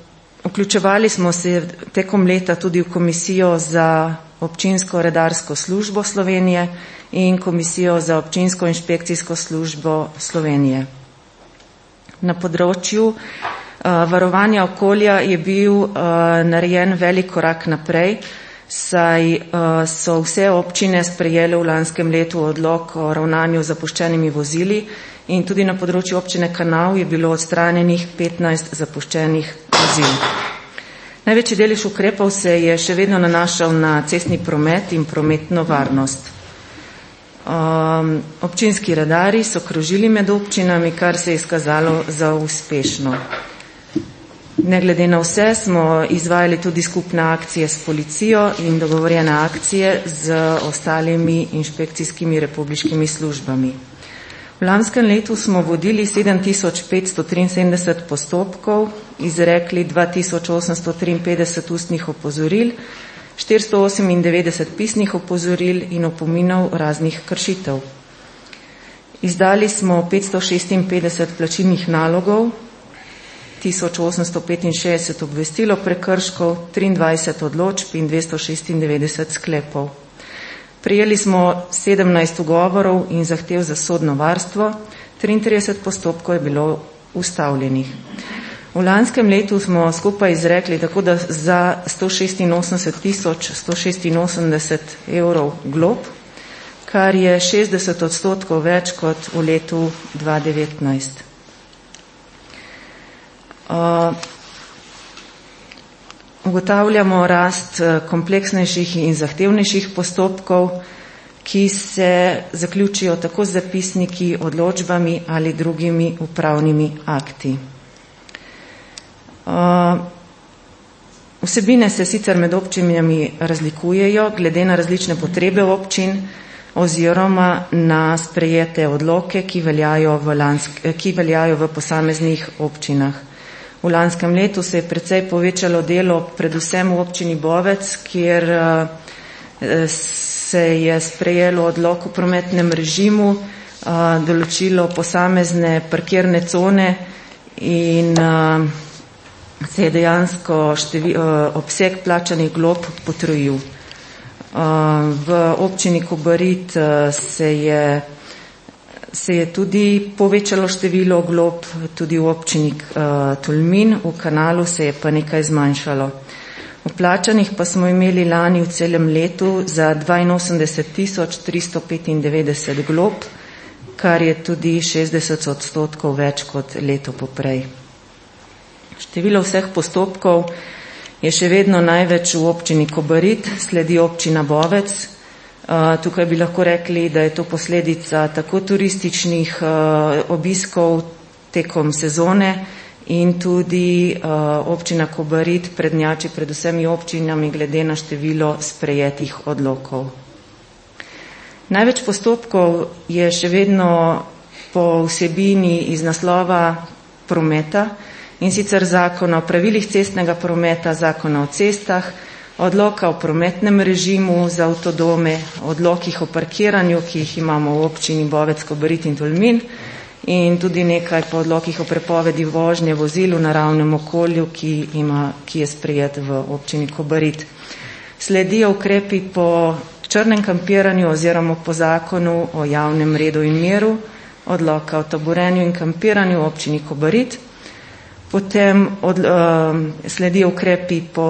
Vključevali smo se tekom leta tudi v Komisijo za občinsko redarsko službo Slovenije in Komisijo za občinsko inšpekcijsko službo Slovenije. Na področju uh, varovanja okolja je bil uh, narejen velik korak naprej, saj uh, so vse občine sprejele v lanskem letu odlok o ravnanju z zapuščenimi vozili in tudi na področju občine Kanal je bilo odstranjenih petnajst zapuščenih vozil. Največji delež ukrepov se je še vedno nanašal na cestni promet in prometno varnost. Um, občinski radari so krožili med občinami, kar se je izkazalo za uspešno. Ne glede na vse smo izvajali tudi skupne akcije s policijo in dogovorjene akcije z ostalimi inšpekcijskimi republiškimi službami. V lanskem letu smo vodili sedem tisoč petsto triinsedemdeset postopkov, izrekli dva tisoč osemsto triinpetdeset ustnih opozoril, štiristo osemindevetdeset pisnih opozoril in opominov raznih kršitev. Izdali smo petsto šestinpetdeset plačilnih nalogov, tisoč osemsto petinšestdeset obvestilo prekrškov, triindvajset odločb in dvesto šestindevetdeset sklepov. Prijeli smo sedemnajst ugovorov in zahtev za sodno varstvo, triintrideset postopkov je bilo ustavljenih. V lanskem letu smo skupaj izrekli tako da za sto šestinosemdeset tisoč sto šestinosemdeset evrov glob, kar je šestdeset odstotkov več kot v letu dva tisoč devetnajst. Uh, ugotavljamo rast kompleksnejših in zahtevnejših postopkov, ki se zaključijo tako z zapisniki, odločbami ali drugimi upravnimi akti. Uh, vsebine se sicer med občinami razlikujejo glede na različne potrebe občin oziroma na sprejete odloke, ki veljajo v, lansk, ki veljajo v posameznih občinah. V lanskem letu se je precej povečalo delo predvsem v občini Bovec, kjer uh, se je sprejelo odlok v prometnem režimu, uh, določilo posamezne parkirne cone in uh, se je dejansko števi, uh, obseg plačanih glob potrojil. Uh, v občini Kobarid uh, se je se je tudi povečalo število glob, tudi v občini uh, Tolmin, v Kanalu se je pa nekaj zmanjšalo. V plačanih pa smo imeli lani v celem letu za dvainosemdeset tisoč tristo petindevetdeset glob, kar je tudi šestdeset odstotkov več kot leto poprej. Število vseh postopkov je še vedno največ v občini Kobarid, sledi občina Bovec. Uh, tukaj bi lahko rekli, da je to posledica tako turističnih uh, obiskov tekom sezone in tudi uh, občina Kobarid prednjači pred vsemi občinami glede na število sprejetih odlokov. Največ postopkov je še vedno po vsebini iz naslova prometa in sicer zakona o pravilih cestnega prometa, zakona o cestah, odloka o prometnem režimu za avtodome, odlokih o parkiranju, ki jih imamo v občini Bovec, Kobarid in Tolmin in tudi nekaj po odlokih o prepovedi vožnje vozil v naravnem okolju, ki, ima, ki je sprejet v občini Kobarid. Sledijo ukrepi po črnem kampiranju oziroma po zakonu o javnem redu in miru, odloka o taborenju in kampiranju v občini Kobarid. Potem od, uh, sledijo ukrepi po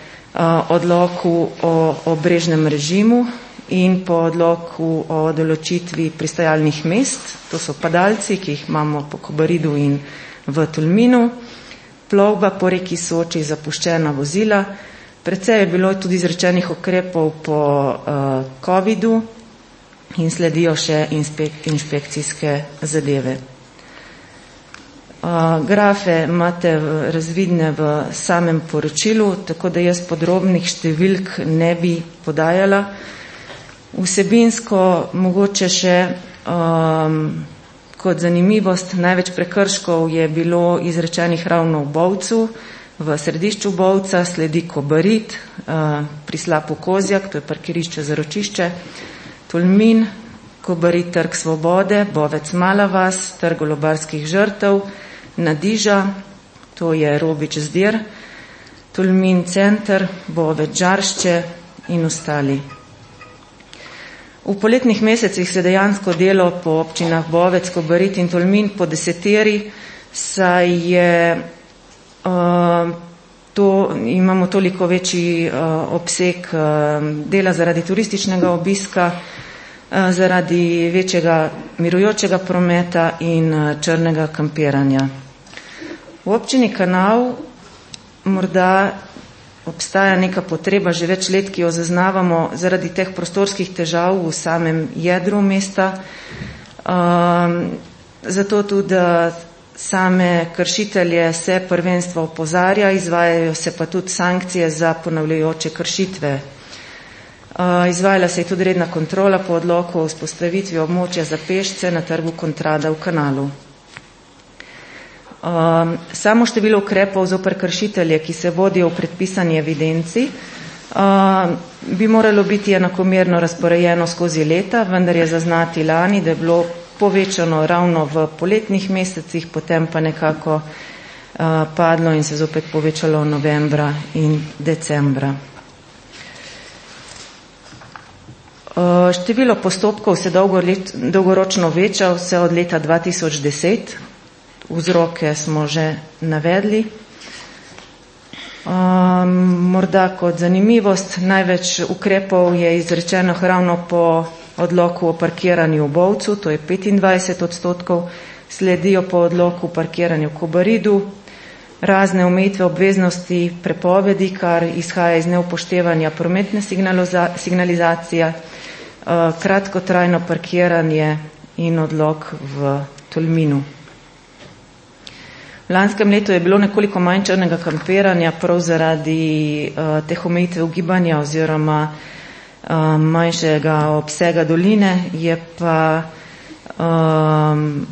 odloku o obrežnem režimu in po odloku o določitvi pristajalnih mest, to so padalci, ki jih imamo po Kobaridu in v Tolminu, plovba po reki Soči, zapuščena vozila. Precej je bilo tudi izrečenih ukrepov po uh, covidu in sledijo še inspek, inšpekcijske zadeve. Uh, grafe imate razvidne v samem poročilu, tako da jaz podrobnih številk ne bi podajala. Vsebinsko mogoče še um, kot zanimivost, največ prekrškov je bilo izrečenih ravno v Bovcu, v središču Bovca, sledi Kobarid, uh, pri Slapu Kozjak, to je parkirišče za ročišče, Tolmin, Kobarid, Trg Svobode, Bovec Mala vas, Trg Golobarskih žrtev, Nadiža, to je Robič Zdir, Tolmin center, Bovec Žaršče in ostali. V poletnih mesecih se dejansko delo po občinah Bovec, Kobarid in Tolmin po deseteri, saj je, uh, to, imamo toliko večji uh, obseg uh, dela zaradi turističnega obiska, uh, zaradi večjega mirujočega prometa in uh, črnega kampiranja. V občini Kanal morda obstaja neka potreba že več let, ki jo zaznavamo zaradi teh prostorskih težav v samem jedru mesta. Um, zato tudi same kršitelje se prvenstvo opozarja, izvajajo se pa tudi sankcije za ponavljajoče kršitve. Uh, izvajala se je tudi redna kontrola po odloku o vzpostavitvi območja za pešce na trgu Kontrada v Kanalu. Um, samo število ukrepov zoper kršitelje, ki se vodijo v predpisani evidenci, um, bi moralo biti enakomerno razporejeno skozi leta, vendar je zaznati lani, da je bilo povečano ravno v poletnih mesecih, potem pa nekako uh, padlo in se zopet povečalo novembra in decembra. Uh, število postopkov se dolgo let, dolgoročno veča vse od leta dva tisoč deset. Vzroke smo že navedli. Um, morda kot zanimivost, največ ukrepov je izrečeno ravno po odloku o parkiranju v Bovcu, to je petindvajset odstotkov, sledijo po odloku o parkiranju v Kobaridu, razne omejitve obveznosti, prepovedi, kar izhaja iz neupoštevanja prometne signalizacije, uh, kratkotrajno parkiranje in odlok v Tolminu. V lanskem letu je bilo nekoliko manj črnega kampiranja prav zaradi uh, teh omejitev gibanja oziroma uh, manjšega obsega doline, je pa um,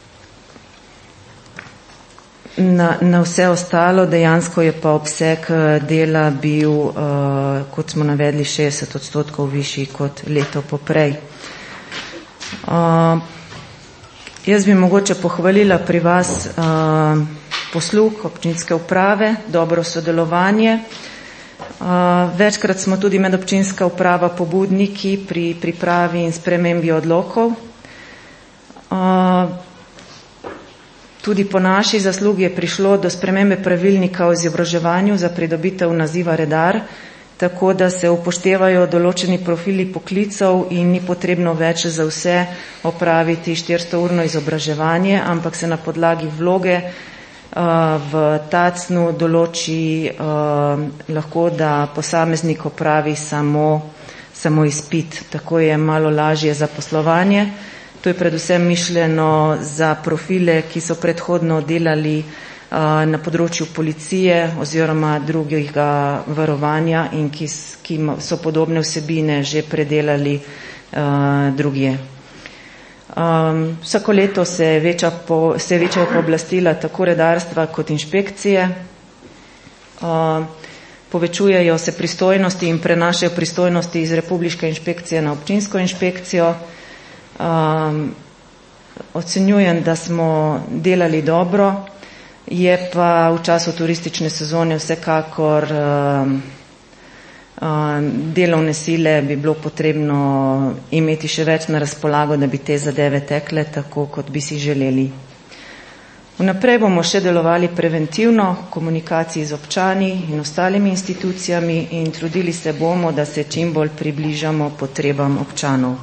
na, na vse ostalo dejansko je pa obseg dela bil, uh, kot smo navedli, šestdeset odstotkov višji kot leto poprej. Uh, Jaz bi mogoče pohvalila pri vas uh, posluh občinske uprave, dobro sodelovanje. Uh, večkrat smo tudi medobčinska uprava pobudniki pri pripravi in spremembi odlokov. Uh, tudi po naši zaslugi je prišlo do spremembe pravilnika o izobraževanju za pridobitev naziva redar, tako da se upoštevajo določeni profili poklicov in ni potrebno več za vse opraviti štiristourno izobraževanje, ampak se na podlagi vloge uh, v Tacnu določi uh, lahko, da posameznik opravi samo, samo izpit. Tako je malo lažje za poslovanje. To je predvsem mišljeno za profile, ki so predhodno delali na področju policije oziroma drugega varovanja in ki, ki so podobne vsebine že predelali uh, drugje. Um, vsako leto se veča po, se večajo pooblastila tako redarstva kot inšpekcije. Uh, povečujejo se pristojnosti in prenašajo pristojnosti iz republiške inšpekcije na občinsko inšpekcijo. Um, ocenjujem, da smo delali dobro. Je pa v času turistične sezone vsekakor uh, uh, delovne sile bi bilo potrebno imeti še več na razpolago, da bi te zadeve tekle tako, kot bi si želeli. Vnaprej bomo še delovali preventivno, v komunikaciji z občani in ostalimi institucijami in trudili se bomo, da se čim bolj približamo potrebam občanov.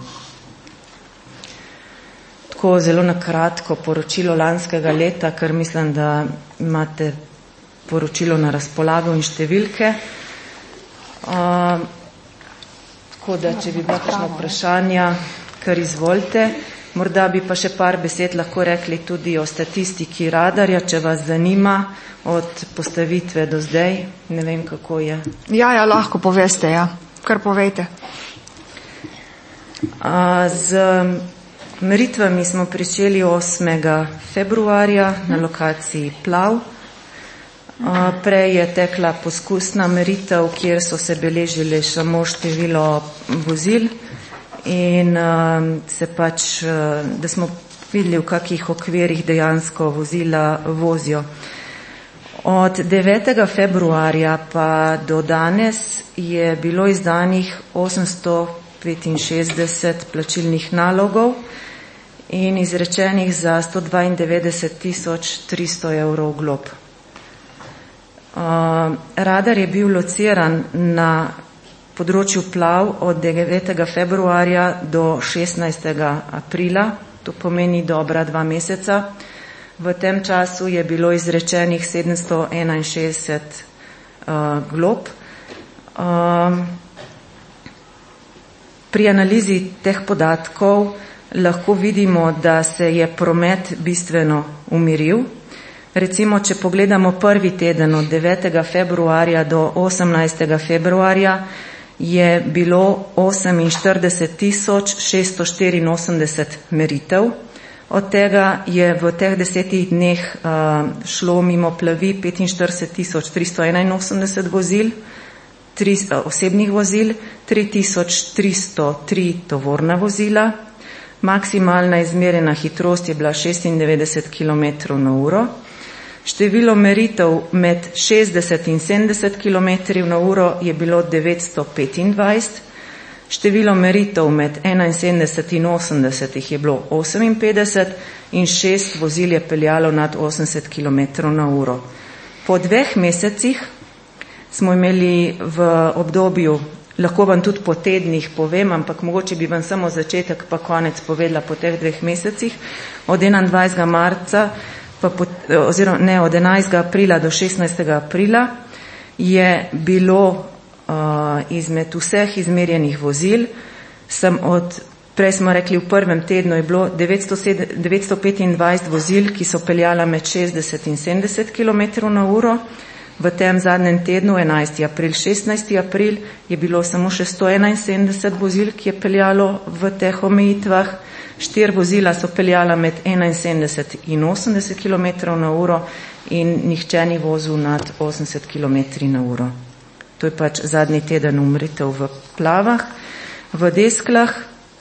Tako zelo na kratko poročilo lanskega leta, ker mislim, da imate poročilo na razpolago in številke. Uh, tako da, če bi bila kakšna vprašanja, kar izvolite. Morda bi pa še par besed lahko rekli tudi o statistiki radarja, če vas zanima od postavitve do zdaj. Ne vem, kako je. Ja, ja, lahko poveste, ja. Kar povejte. Uh, z meritvami smo pričeli osmega februarja na lokaciji Plav. Prej je tekla poskusna meritev, kjer so se beležili samo število vozil in se pač, da smo videli, v kakih okvirih dejansko vozila vozijo. Od devetega februarja pa do danes je bilo izdanih osemsto petinšestdeset plačilnih nalogov in izrečenih za sto dvaindevetdeset tisoč tristo evrov glob. Radar je bil lociran na področju Plav od devetega februarja do šestnajstega aprila, to pomeni dobra dva meseca. V tem času je bilo izrečenih sedemsto enainšestdeset uh, glob. Um, pri analizi teh podatkov lahko vidimo, da se je promet bistveno umiril. Recimo, če pogledamo prvi teden od devetega februarja do osemnajstega februarja, je bilo oseminštirideset tisoč šeststo štiriinosemdeset meritev. Od tega je v teh desetih dneh uh, šlo mimo Plavi petinštirideset tisoč tristo enainosemdeset vozil, tri, uh, osebnih vozil, tri tisoč tristo tri tovorna vozila. Maksimalna izmerjena hitrost je bila šestindevetdeset kilometrov na uro. Število meritev med šestdeset in sedemdeset kilometrov na uro je bilo devetsto petindvajset. Število meritev med enainsedemdeset in osemdeset je bilo oseminpetdeset in šest vozil je peljalo nad osemdeset kilometrov na uro. Po dveh mesecih smo imeli v obdobju, lahko vam tudi po tednih povem, ampak mogoče bi vam samo začetek pa konec povedala po teh dveh mesecih, od enaindvajsetega marca, pa po, oziroma ne, od enajstega aprila do šestnajstega aprila je bilo Uh, izmed vseh izmerjenih vozil, sem od, prej smo rekli, v prvem tednu je bilo devetsto petindvajset vozil, ki so peljala med šestdeset in sedemdeset kilometrov na uro. V tem zadnjem tednu, enajstega april, šestnajstega april, je bilo samo še sto enainsedemdeset vozil, ki je peljalo v teh omejitvah. Štiri vozila so peljala med enainsedemdeset in osemdeset kilometrov na uro in nihče ni vozil nad osemdeset kilometrov na uro. To je pač zadnji teden umritev v Plavah. V Desklah,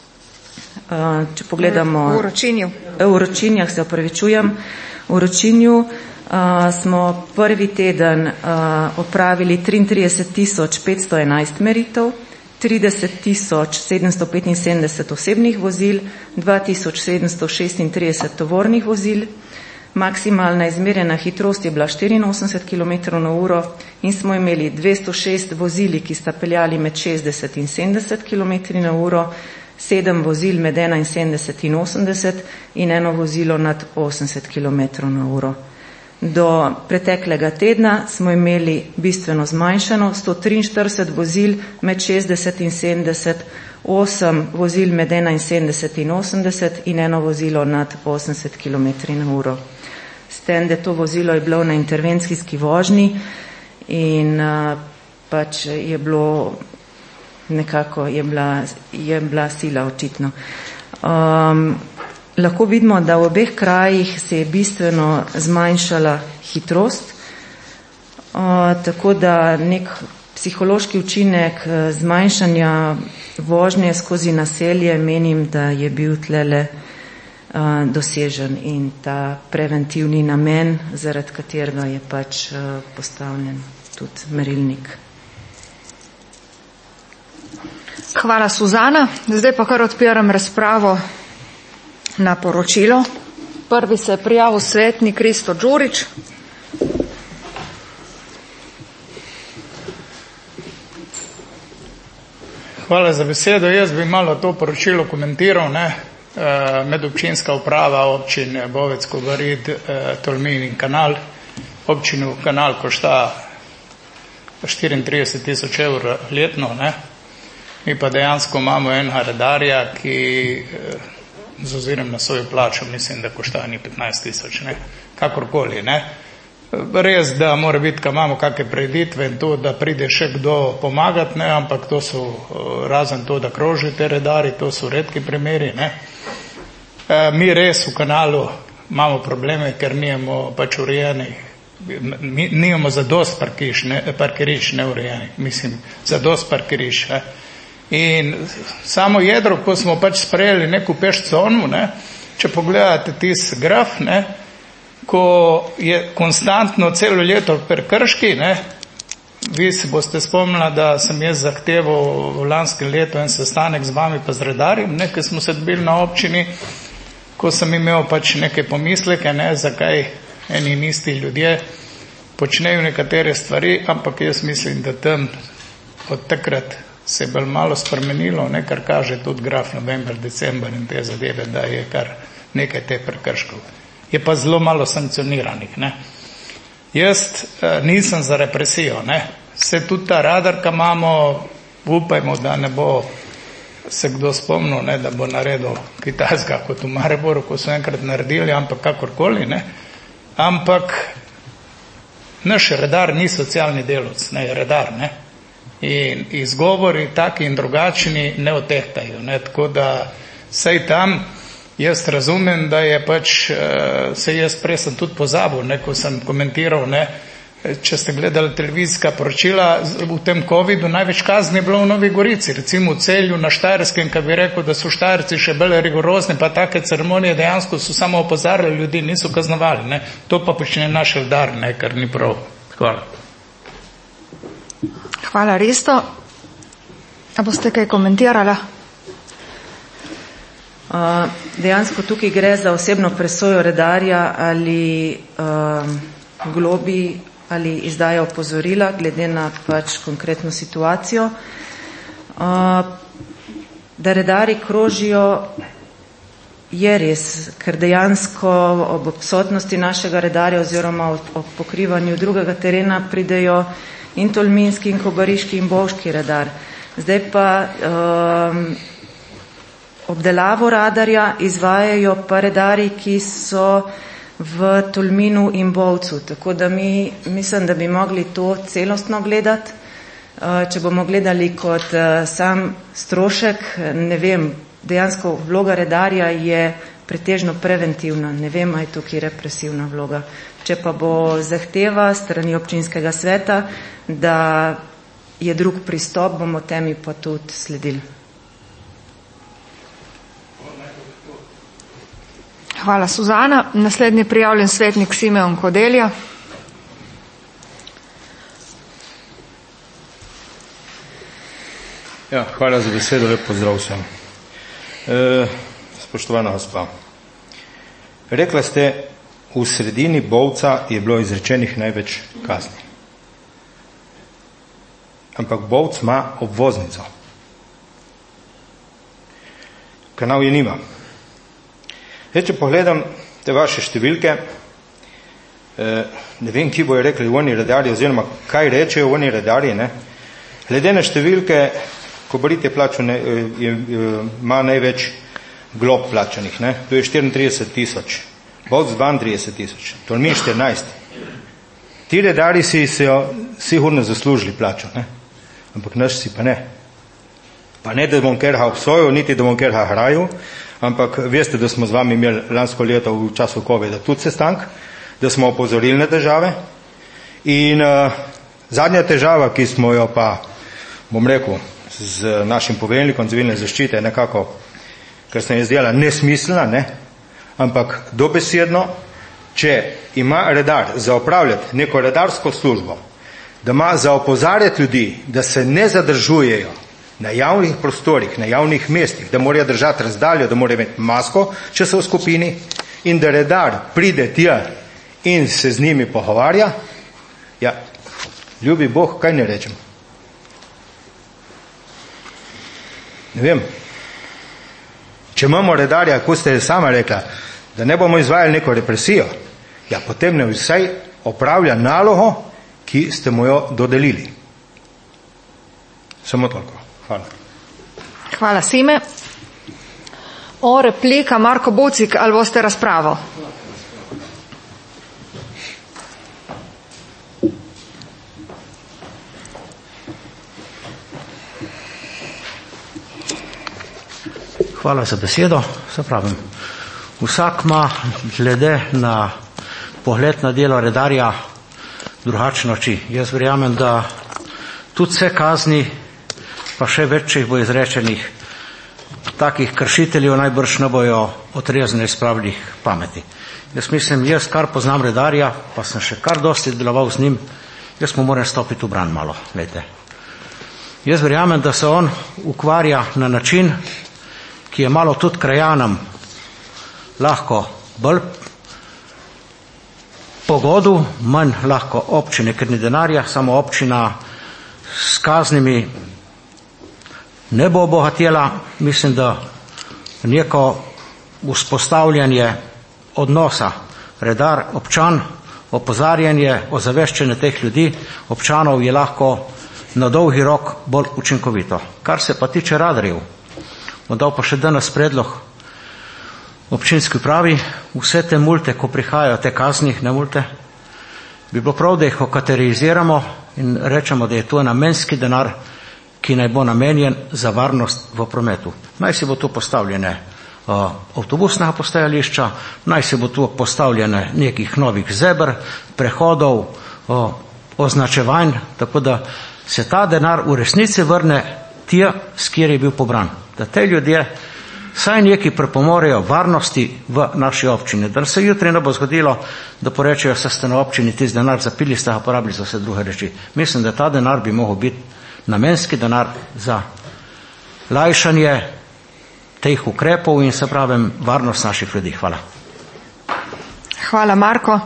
če pogledamo... V Uročinju. V Uročinjah, se opravičujem. V Uročinju smo prvi teden opravili triintrideset tisoč petsto enajst meritev, trideset tisoč sedemsto petinsedemdeset osebnih vozil, dva tisoč sedemsto šestintrideset tovornih vozil. Maksimalna izmerjena hitrost je bila štiriinosemdeset kilometrov na uro in smo imeli dvesto šest vozili, ki sta peljali med šestdeset in sedemdeset kilometrov na uro, sedem vozil med enainsedemdeset in osemdeset in eno vozilo nad osemdeset kilometrov na uro. Do preteklega tedna smo imeli bistveno zmanjšano, sto triinštirideset vozil med šestdeset in sedemdeset, osem vozil med enainsedemdeset in osemdeset in eno vozilo nad osemdeset kilometrov na uro. S tem, da to vozilo je bilo na intervencijski vožnji in uh, pač je bilo nekako, je bila, je bila sila očitno. Um, lahko vidimo, da v obeh krajih se je bistveno zmanjšala hitrost, uh, tako da nek psihološki učinek zmanjšanja vožnje skozi naselje menim, da je bil tlele uh, dosežen in ta preventivni namen, zaradi katerega je pač uh, postavljen tudi merilnik. Hvala, Suzana. Zdaj pa kar odpiram razpravo na poročilo. Prvi se je prijavil svetnik Risto Đurić. Hvala za besedo. Jaz bi malo to poročilo komentiral. Ne? Medobčinska uprava občine Bovec, Kobarid, Tolmin in Kanal. Občinu Kanal košta štiriintrideset tisoč evrov letno. Ne? Mi pa dejansko imamo enega redarja, ki z ozirom na svojo plačo mislim, da košta ni petnajst tisoč. Kakorkoli. Ne? Res, da mora biti, ko imamo kakšne preditve in to, da pride še kdo pomagati, ne, ampak to so, razen to, da kroži te redari, to so redki primeri. Ne. E, mi res v Kanalu imamo probleme, ker nijemo pač urejenih, nijemo zadost parkiriš, ne, parkiriš neurejenih, mislim, zadost parkiriš. Ne. In samo jedro, ko smo pač sprejeli neko peš conu, ne, če pogledate tis graf, ne, ko je konstantno celo leto prekrški, ne, vi se boste spomnili, da sem jaz zahteval v lanskem letu en sestanek z vami pa z redarjem, ne, ker smo se dobili na občini, ko sem imel pač neke pomisleke, ne, zakaj eni in isti ljudje počnejo nekatere stvari, ampak jaz mislim, da tam od takrat se je bolj malo spremenilo, ne, kar kaže tudi graf november, december in te zadeve, da je kar nekaj te prekrškov. Je pa zelo malo sankcioniranih, ne. Jaz eh, nisem za represijo, ne. Se tudi ta radar, ki imamo, upajmo, da ne bo se kdo spomnil, ne, da bo naredil Kitajska kot v Mariboru, ko so enkrat naredili, ampak kakorkoli, ne. Ampak naš redar ni socialni delavec, ne, je redar, ne. In izgovori taki in drugačni ne otehtajo, ne, tako da sej tam jaz razumem, da je pač, se jaz prej sem tudi pozabil, ne, ko sem komentiral, ne, če ste gledali televizijska poročila, v tem covidu največ kazni je bilo v Novi Gorici, recimo v Celju na Štajerskem, ki bi rekel, da so Štajerci še bolj rigorozni, pa take ceremonije dejansko so samo opozarjali ljudi, niso kaznovali, ne, to pa počne naš redar, ne, kar ni prav. Hvala. Hvala, Risto. A boste kaj komentirala? Uh, dejansko tukaj gre za osebno presojo redarja ali uh, globi ali izdaja opozorila glede na pač konkretno situacijo. Uh, da redari krožijo je res, ker dejansko ob odsotnosti našega redarja oziroma ob pokrivanju drugega terena pridejo in tolminski in kobariški in bovški redar. Zdaj pa um, obdelavo radarja izvajajo pa redari, ki so v Tolminu in Bovcu. Tako da mi mislim, da bi mogli to celostno gledati. Če bomo gledali kot sam strošek, ne vem, dejansko vloga redarja je pretežno preventivna. Ne vem, ali je tukaj represivna vloga. Če pa bo zahteva strani občinskega sveta, da je drug pristop, bomo temi pa tudi sledili. Hvala, Suzana. Naslednji prijavljen svetnik Simeon Kodelja. Ja, hvala za besedo, lep pozdrav vsem. E, spoštovana gospa, rekla ste, v sredini Bovca je bilo izrečenih največ kazni. Ampak Bovc ima obvoznico. Kanal je nima. Zdaj, če pogledam te vaše številke, ne vem, ki bojo rekli oni redarji, oziroma kaj rečejo oni redarji, ne? Glede na številke, Kobarid je plačal, ima največ glob plačanih, ne? To je štiriintrideset tisoč, Bovc dvaintrideset tisoč, Tolmin štirinajst. Ti redarji si so sigurno zaslužili plačo, ne? Ampak naš si pa ne. Pa ne, da bom kerha obsojil, niti da bom kerha hrajil, ampak veste, da smo z vami imeli lansko leto v času covida tudi sestank, da smo opozorili na težave in uh, zadnja težava, ki smo jo pa, bom rekel, z našim poveljnikom civilne zaščite nekako, ker se je zdela nesmiselna, ne, ampak dobesedno, če ima redar za opravljati neko redarsko službo, da ima za opozarjati ljudi, da se ne zadržujejo na javnih prostorih, na javnih mestih, da morajo držati razdaljo, da morajo imeti masko, če so v skupini, in da redar pride tja in se z njimi pogovarja, ja, ljubi Bog, kaj ne rečem? Ne vem. Če imamo redarja, kot ste sama rekla, da ne bomo izvajali neko represijo, ja, potem ne vsaj opravlja nalogo, ki ste mu jo dodelili. Samo toliko. Hvala. Hvala, Sime. O, replika, Marko Bocik, ali boste razpravo? Hvala za besedo. Se pravim, vsak ima glede na pogled na delo redarja drugačne oči. Jaz verjamem, da tudi vse kazni, pa še več, če jih bo izrečenih, takih kršiteljev najbrž ne bojo otrezno izpravili pameti. Jaz mislim, jaz kar poznam redarja, pa sem še kar dosti deloval z njim, jaz mu moram stopiti v bran malo, lejte. Jaz verjamem, da se on ukvarja na način, ki je malo tudi krajanom lahko bolj pogodu, manj lahko občine, ker ni denarja, samo občina s kaznimi ne bo obohatela. Mislim, da neko vzpostavljanje odnosa redar, občan, opozarjanje, ozaveščanje teh ljudi, občanov je lahko na dolgi rok bolj učinkovito. Kar se pa tiče radarjev, bom dal pa še danes predlog občinski upravi, vse te multe, ko prihajajo te kazni, ne multe, bi bilo prav, da jih okategoriziramo in rečemo, da je to namenski denar, ki naj bo namenjen za varnost v prometu. Naj si bo tu postavljene uh, avtobusnega postajališča, naj si bo tu postavljene nekih novih zebr, prehodov, uh, označevanj, tako da se ta denar v resnici vrne tja, s kjer je bil pobran. Da te ljudje saj neki pripomorejo varnosti v naši občini, da se jutri ne bo zgodilo, da porečejo, se ste na občini tisti denar zapili, ste ga porabili za vse druge reči. Mislim, da ta denar bi mogel biti namenski denar za lajšanje teh ukrepov in se pravim varnost naših ljudi. Hvala. Hvala, Marko.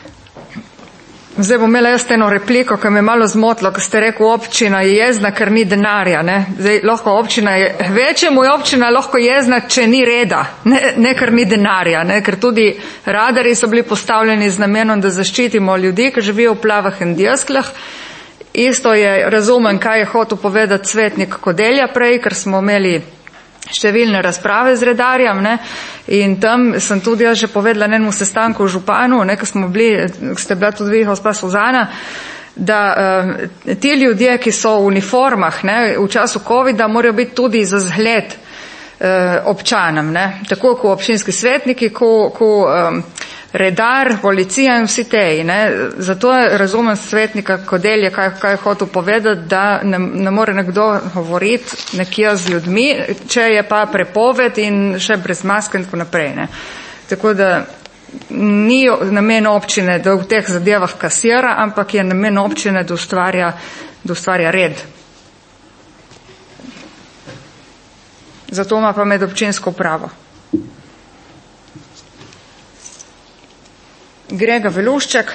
Zdaj bom imela jaz eno repliko, ki me je malo zmotilo, ko ste rekel, občina je jezna, ker ni denarja. Ne? Zdaj, lahko občina je, večjemu je občina lahko jezna, če ni reda, ne, ne ker ni denarja, ne? Ker tudi radarji so bili postavljeni z namenom, da zaščitimo ljudi, ki živijo v plavah in diasklah. Isto je, razumem, kaj je hotel povedati svetnik Kodelja prej, ker smo imeli številne razprave z redarjem, ne, in tam sem tudi jaz že povedala na enem sestanku v županu, ne, ko smo bili, ste bila tudi vi, gospa Suzana, da uh, ti ljudje, ki so v uniformah, ne, v času covida, morajo biti tudi za zgled uh, občanom, ne, tako kot občinski svetniki, kot um, redar, policija in vsi tej. Ne. Zato razumem svetnika Kodelje, kaj, kaj je hotel povedati, da ne, ne more nekdo govoriti nekje z ljudmi, če je pa prepoved in še brez maske in tako naprej. Ne. Tako da ni namen občine, da v teh zadevah kasira, ampak je namen občine, da ustvarja, da ustvarja red. Zato ima pa med občinsko upravo. Grega Velušček.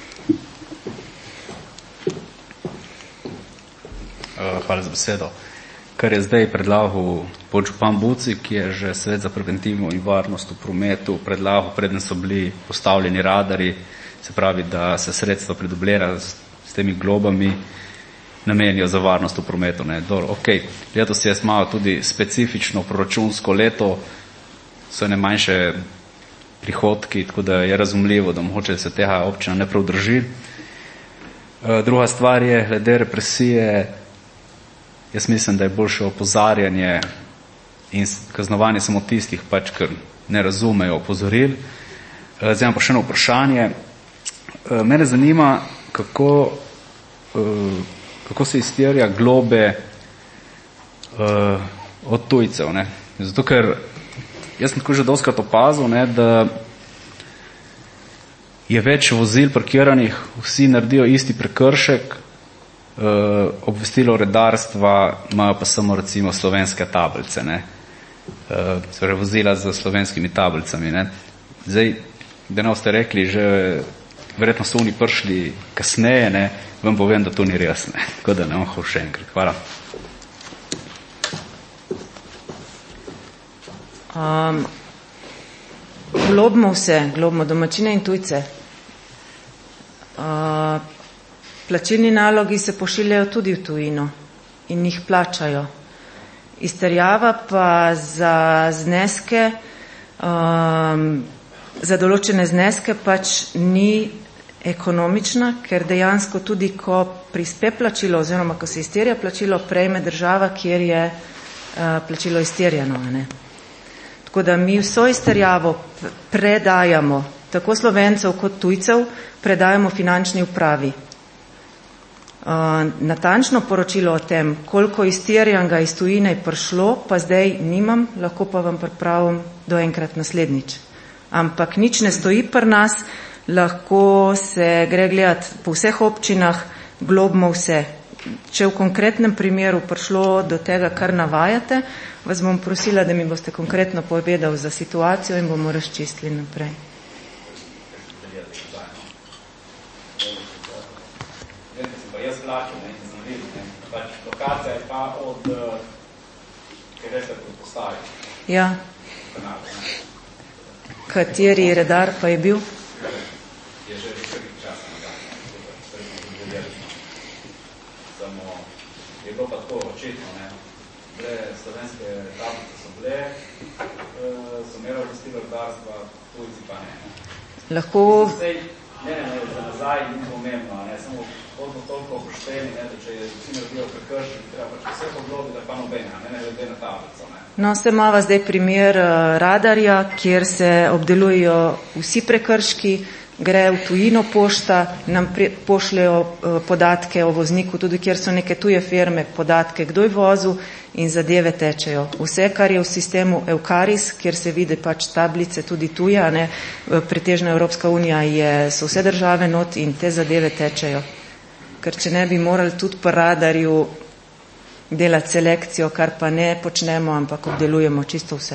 Hvala za besedo. Kar je zdaj predlagal podžupan Buci, ki je že svet za preventivno in varnost v prometu predlagal, preden so bili postavljeni radari, se pravi, da se sredstva pridobljena s, s temi globami namenijo za varnost v prometu. Ne. Dobro, ok, letos je malo tudi specifično proračunsko leto, so ne manjše prihodki, tako da je razumljivo, da mogoče se tega občina ne prav drži. Druga stvar je, glede represije, jaz mislim, da je boljše opozarjanje in kaznovanje samo tistih, pač, ker ne razumejo opozoril. Zdaj imam pa še eno vprašanje. Mene zanima, kako, kako se izterja globe od tujcev. Ne? Zato, ker jaz sem tako že dostkrat opazil, ne, da je več vozil parkiranih, vsi naredijo isti prekršek, eh, obvestilo redarstva imajo pa samo recimo slovenske tablice, ne, eh, torej vozila z slovenskimi tablicami. Ne. Zdaj, da ne ste rekli, že verjetno so oni prišli kasneje, ne, vam povem, da to ni res. Ne. Tako da ne bom hval še enkrat. Hvala. Um, globimo vse, globimo domačine in tujce. Uh, plačilni nalogi se pošiljajo tudi v tujino in jih plačajo. Izterjava pa za zneske, um, za določene zneske pač ni ekonomična, ker dejansko tudi, ko prispe plačilo oziroma ko se izterja plačilo, prejme država, kjer je uh, plačilo izterjano. Ne? Tako da mi vso izterjavo predajamo, tako Slovencev kot tujcev, predajamo finančni upravi. Uh, natančno poročilo o tem, koliko izterjanga iz tujine je prišlo, pa zdaj nimam, lahko pa vam pripravim do enkrat naslednjič. ampak nič ne stoji pri nas, lahko se gre gledati po vseh občinah, globimo vse. Če v konkretnem primeru prišlo do tega, kar navajate, vas bom prosila, da mi boste konkretno povedali za situacijo in bomo razčistili naprej. Jaz vlačem, ne, sem videl, ne, pač lokacija je pa od, kaj reče, postavi. Ja. Kanal, kateri redar pa je bil? Je že velikih časa nagal. Samo je bilo pa tako očetno, ne. Bile slovenske tablice so bile, so imeli vlasti redarstva, tujci pa ne. Lahko... Sej, ne, ne, ne, za nazaj ni pomembno, ne, samo hodno toliko pošteni, ne, da če je vsi naredijo prekršen, treba pač vse poglobi, da pa nobena, ne, ne, glede na tablico, ne. No, se imava zdaj primer radarja, kjer se obdelujejo vsi prekrški, gre v tujino pošta, nam pošljajo podatke o vozniku, tudi kjer so neke tuje firme, podatke, kdo je vozil in zadeve tečejo. Vse, kar je v sistemu Eukaris, kjer se vidi pač tablice tudi tuja, ne, pretežna Evropska unija je, so vse države not in te zadeve tečejo. Ker če ne bi morali tudi po radarju delati selekcijo, kar pa ne počnemo, ampak obdelujemo čisto vse.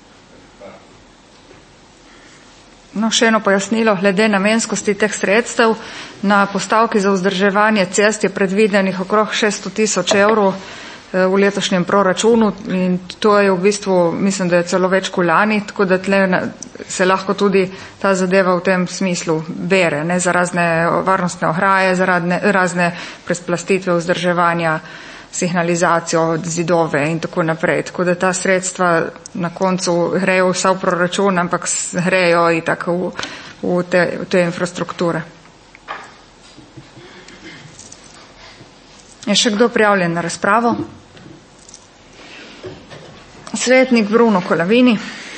No, še eno pojasnilo, glede namenskosti teh sredstev. Na postavki za vzdrževanje cest je predvidenih okrog šeststo tisoč evrov v letošnjem proračunu in to je v bistvu, mislim, da je celo več kot lani, tako da tle se lahko tudi ta zadeva v tem smislu bere, ne, za razne varnostne ograje, za razne, razne presplastitve vzdrževanja, signalizacijo, zidove in tako naprej. Tako da ta sredstva na koncu grejo vsa v proračun, ampak grejo i tako v, v, te, v te infrastrukture. Je še kdo prijavljen na razpravo? Svetnik Bruno Kolavini.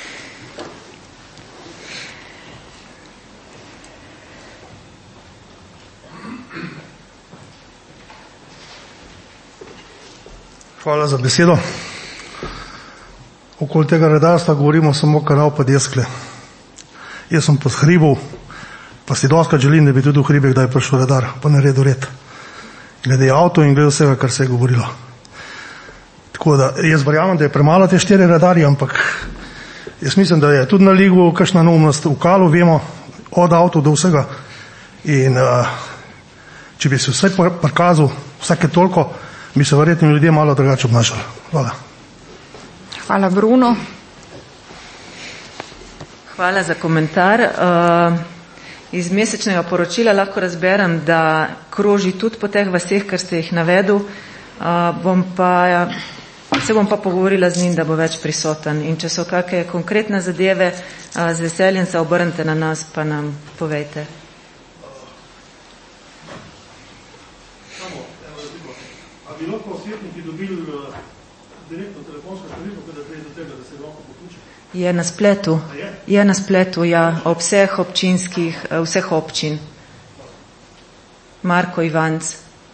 Hvala za besedo. Okoli tega redarstva govorimo samo kanal pa deskle. Jaz sem pod hribov, pa si doskrat želim, da bi tudi v hribe kdaj prišel redar, pa naredil red. Glede avto in glede vsega, kar se je govorilo. Tako da jaz verjamem, da je premalo te štiri radarje, ampak jaz mislim, da je tudi na ligu kakšna neumnost v kalu, vemo, od avto do vsega. In uh, če bi se vse prikazal, vsake toliko, bi se verjetno ljudje malo drugače obnašali. Hvala. Hvala, Bruno. Hvala za komentar. Uh, iz mesečnega poročila lahko razberem, da kroži tudi po teh vaseh, kar ste jih navedel. Uh, bom pa, se bom pa pogovorila z njim, da bo več prisoten. In če so kakšne konkretne zadeve, uh, z veseljem se obrnite na nas, pa nam povejte. Bi lahko svetniki dobili uh, direktno telefonsko številko, kada prije do tega, da se lahko poključi? Je na spletu. Je? Je na spletu, ja, ob vseh občinskih, vseh občin. Marko Ivanc.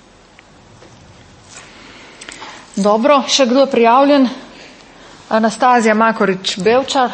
Dobro, še kdo je prijavljen? Anastazija Makorič Bevčar.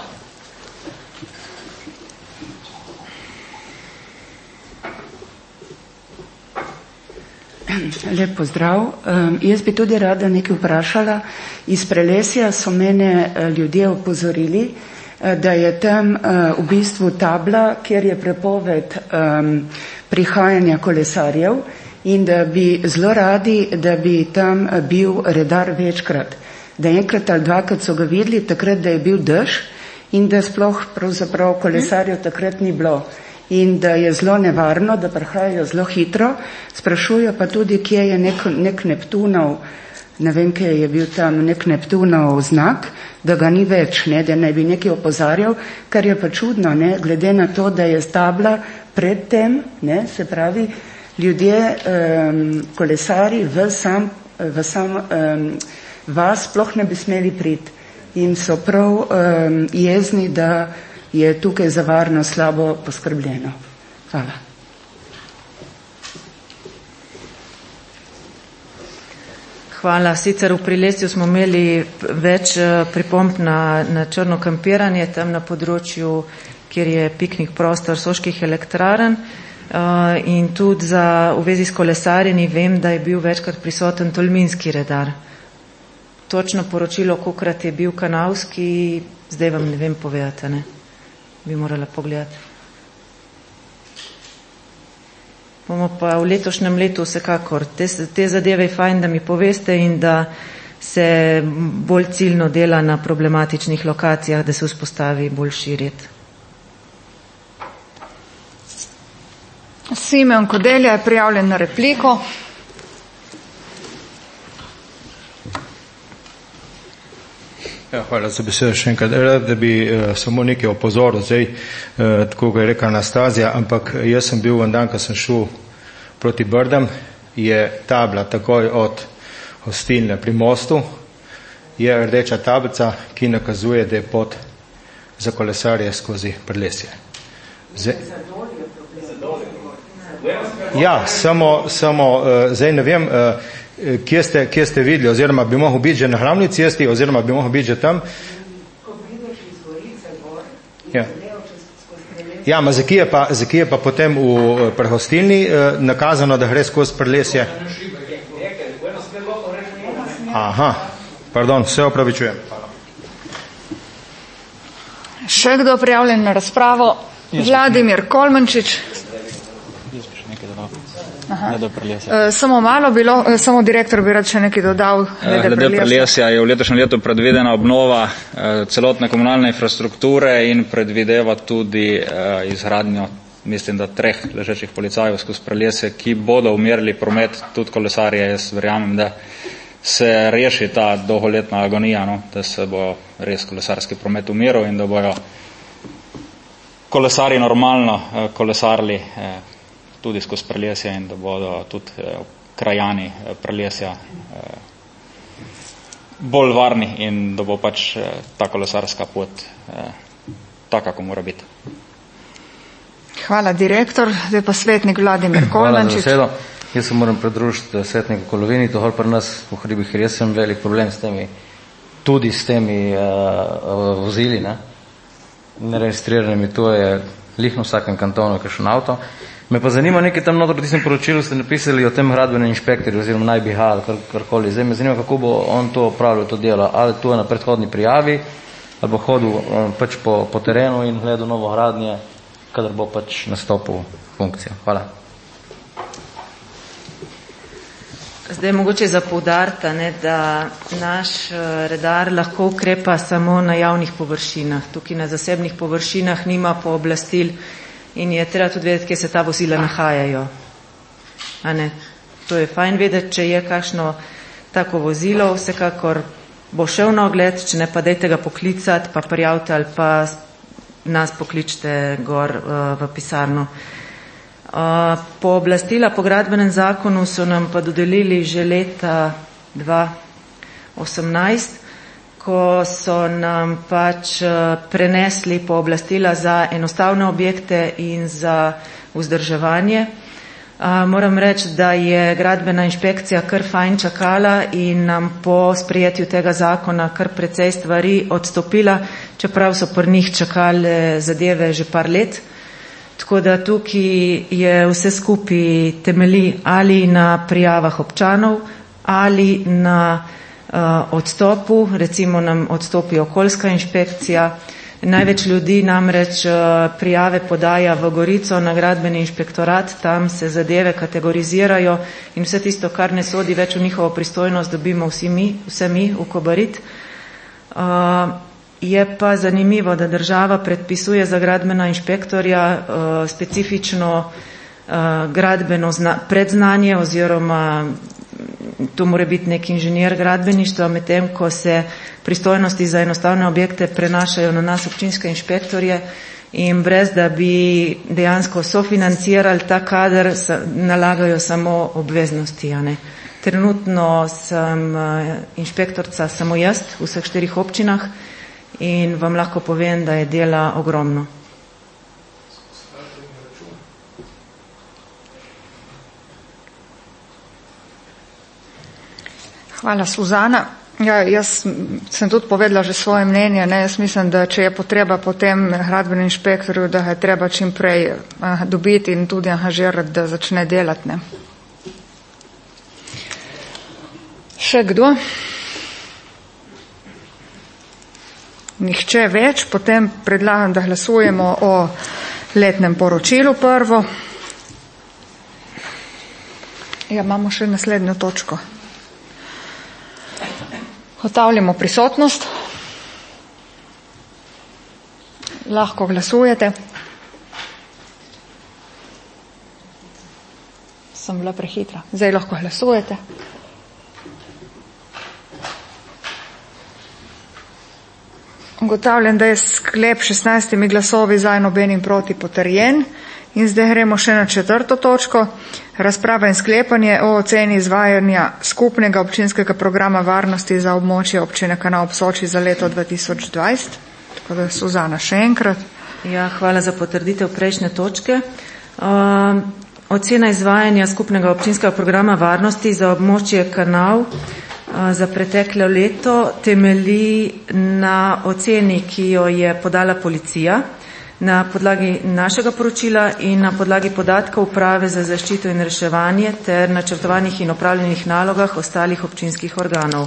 Lep pozdrav. Um, jaz bi tudi rada nekaj vprašala. Iz Prelesja so mene ljudje opozorili, da je tam uh, v bistvu tabla, kjer je prepoved um, prihajanja kolesarjev in da bi zelo radi, da bi tam bil redar večkrat. Da enkrat ali dvakrat so ga videli, takrat, da je bil dež in da sploh pravzaprav kolesarjev takrat ni bilo. In da je zelo nevarno, da prihajajo zelo hitro. Sprašujejo pa tudi, kje je nek, nek Neptunov, ne vem, kje je bil tam nek Neptunov znak, da ga ni več, ne, da naj bi nekaj opozarjal, kar je pa čudno, ne, glede na to, da je stabla pred tem, ne, se pravi, ljudje, um, kolesari v sam, v sam um, vas sploh ne bi smeli priti. In so prav um, jezni, da je tukaj za varnost slabo poskrbljeno. Hvala. Hvala. Sicer v Prilesju smo imeli več pripomb na, na črno kampiranje, tam na področju kjer je piknik prostor Soških elektrarn. In tudi za v vezi s kolesarjenji vem, da je bil večkrat prisoten tolminski redar. Točno poročilo, kolikrat je bil kanalski, zdaj vam ne vem povedati, ne? Bi morala pogledati. Bomo pa v letošnjem letu vsekakor te, te zadeve je fajn, da mi poveste in da se bolj ciljno dela na problematičnih lokacijah, da se vzpostavi boljši red. Simeon Kodelja je prijavljen na repliko. Ja, hvala za besedo še enkrat. Rad, da bi uh, samo nekaj opozoril, zdaj, uh, tako ga je rekla Anastazija, ampak jaz sem bil en dan, ko sem šel proti Brdam, je tabla takoj od hostilne pri mostu, je rdeča tablica, ki nakazuje, da je pot za kolesarje skozi Prlesje. Zdaj, ja, samo, samo uh, zdaj ne vem, uh, kje ste, kje ste videli, oziroma bi mohel biti že na glavni cesti, oziroma bi mohel biti že tam. Ko prideš iz Gorice gor, ja. Ja, ma zakaj je pa, zakaj je pa potem v prehostilni uh, nakazano, da gre skozi Prlesje? Aha, pardon, se opravičujem. Še kdo prijavljen na razpravo? Vladimir Kolmančič. Aha. E, samo malo bilo, e, samo direktor bi rad še nekaj dodal. Glede, glede Prelesja je v letošnjem letu predvidena obnova e, celotne komunalne infrastrukture in predvideva tudi e, izgradnjo, mislim, da treh ležečih policajev skozi Prelesje, ki bodo umirili promet, tudi kolesarje. Jaz verjamem, da se reši ta dolgoletna agonija, no, da se bo res kolesarski promet umiril in da bojo kolesari normalno e, kolesarili e, tudi skozi Prelesje in da bodo tudi eh, krajani eh, Prelesja eh, bolj varni in da bo pač eh, ta kolesarska pot eh, taka, kako mora biti. Hvala, direktor. Zdaj pa svetnik Vladimir Kolmančič. Hvala za besedo. Jaz se moram pridružiti svetniku Kolovini, to pri nas v hribih res sem velik problem s temi, tudi s temi uh, vozili, ne, neregistriranimi, to je lihno v vsakem kantonu, kakšen avto. Me pa zanima nekaj tam notro, v tistem poročilu ste napisali o tem gradbenem inšpektorju oziroma naj bi ha, kar, karkoli. Zdaj me zanima, kako bo on to opravljal, to delo. Ali to je na predhodni prijavi, ali bo hodil um, pač po, po terenu in gledal novo gradnje, kadar bo pač nastopil funkcijo. Hvala. Zdaj mogoče za poudarta, ne, da naš redar lahko ukrepa samo na javnih površinah. Tukaj na zasebnih površinah nima pooblastil in je treba tudi vedeti, kje se ta vozila nahajajo. A ne? To je fajn vedeti, če je kakšno tako vozilo, vsekakor bo šel na ogled, če ne pa dajte ga poklicati, pa prijavite ali pa nas pokličite gor uh, v pisarno. Uh, pooblastila po gradbenem zakonu so nam pa dodelili že leta dva tisoč osemnajst, ko so nam pač prenesli pooblastila za enostavne objekte in za vzdrževanje. Moram reči, da je gradbena inšpekcija kar fajn čakala in nam po sprejetju tega zakona kar precej stvari odstopila, čeprav so pri njih čakale zadeve že par let. Tako da tukaj je vse skupaj temelji ali na prijavah občanov ali na odstopu, recimo nam odstopi okoljska inšpekcija. Največ ljudi namreč prijave podaja v Gorico na gradbeni inšpektorat, tam se zadeve kategorizirajo in vse tisto, kar ne sodi več v njihovo pristojnost, dobimo vsi mi, vse mi v Kobarid. Je pa zanimivo, da država predpisuje za gradbena inšpektorja specifično gradbeno predznanje oziroma to mora biti nek inženir gradbeništva, medtem ko se pristojnosti za enostavne objekte prenašajo na nas občinske inšpektorje in brez da bi dejansko sofinancirali ta kader, nalagajo samo obveznosti. A ne. Trenutno sem inšpektorca samo jaz v vseh štirih občinah in vam lahko povem, da je dela ogromno. Hvala, Suzana. Ja, jaz sem tudi povedala že svoje mnenje. Ne? Jaz mislim, da če je potreba potem gradbenem inšpektorju, da ga je treba čim prej uh, dobiti in tudi angažirati, da začne delati. Ne? Še kdo? Nihče več. Potem predlagam, da glasujemo o letnem poročilu prvo. Ja, imamo še naslednjo točko. Ugotavljamo prisotnost. Lahko glasujete. Sem bila prehitra. Zdaj lahko glasujete. Ugotavljam, da je sklep šestnajstimi glasovi za in nobenim proti potrjen. In zdaj gremo še na četrto točko. Razprava in sklepanje o oceni izvajanja skupnega občinskega programa varnosti za območje občine Kanal ob Soči za leto dva tisoč dvajset. Tako da, Suzana, še enkrat. Ja, hvala za potrditev prejšnje točke. Uh, ocena izvajanja skupnega občinskega programa varnosti za območje Kanal uh, za preteklo leto temelji na oceni, ki jo je podala policija, na podlagi našega poročila in na podlagi podatkov Uprave za zaščito in reševanje ter načrtovanih in opravljenih nalogah ostalih občinskih organov.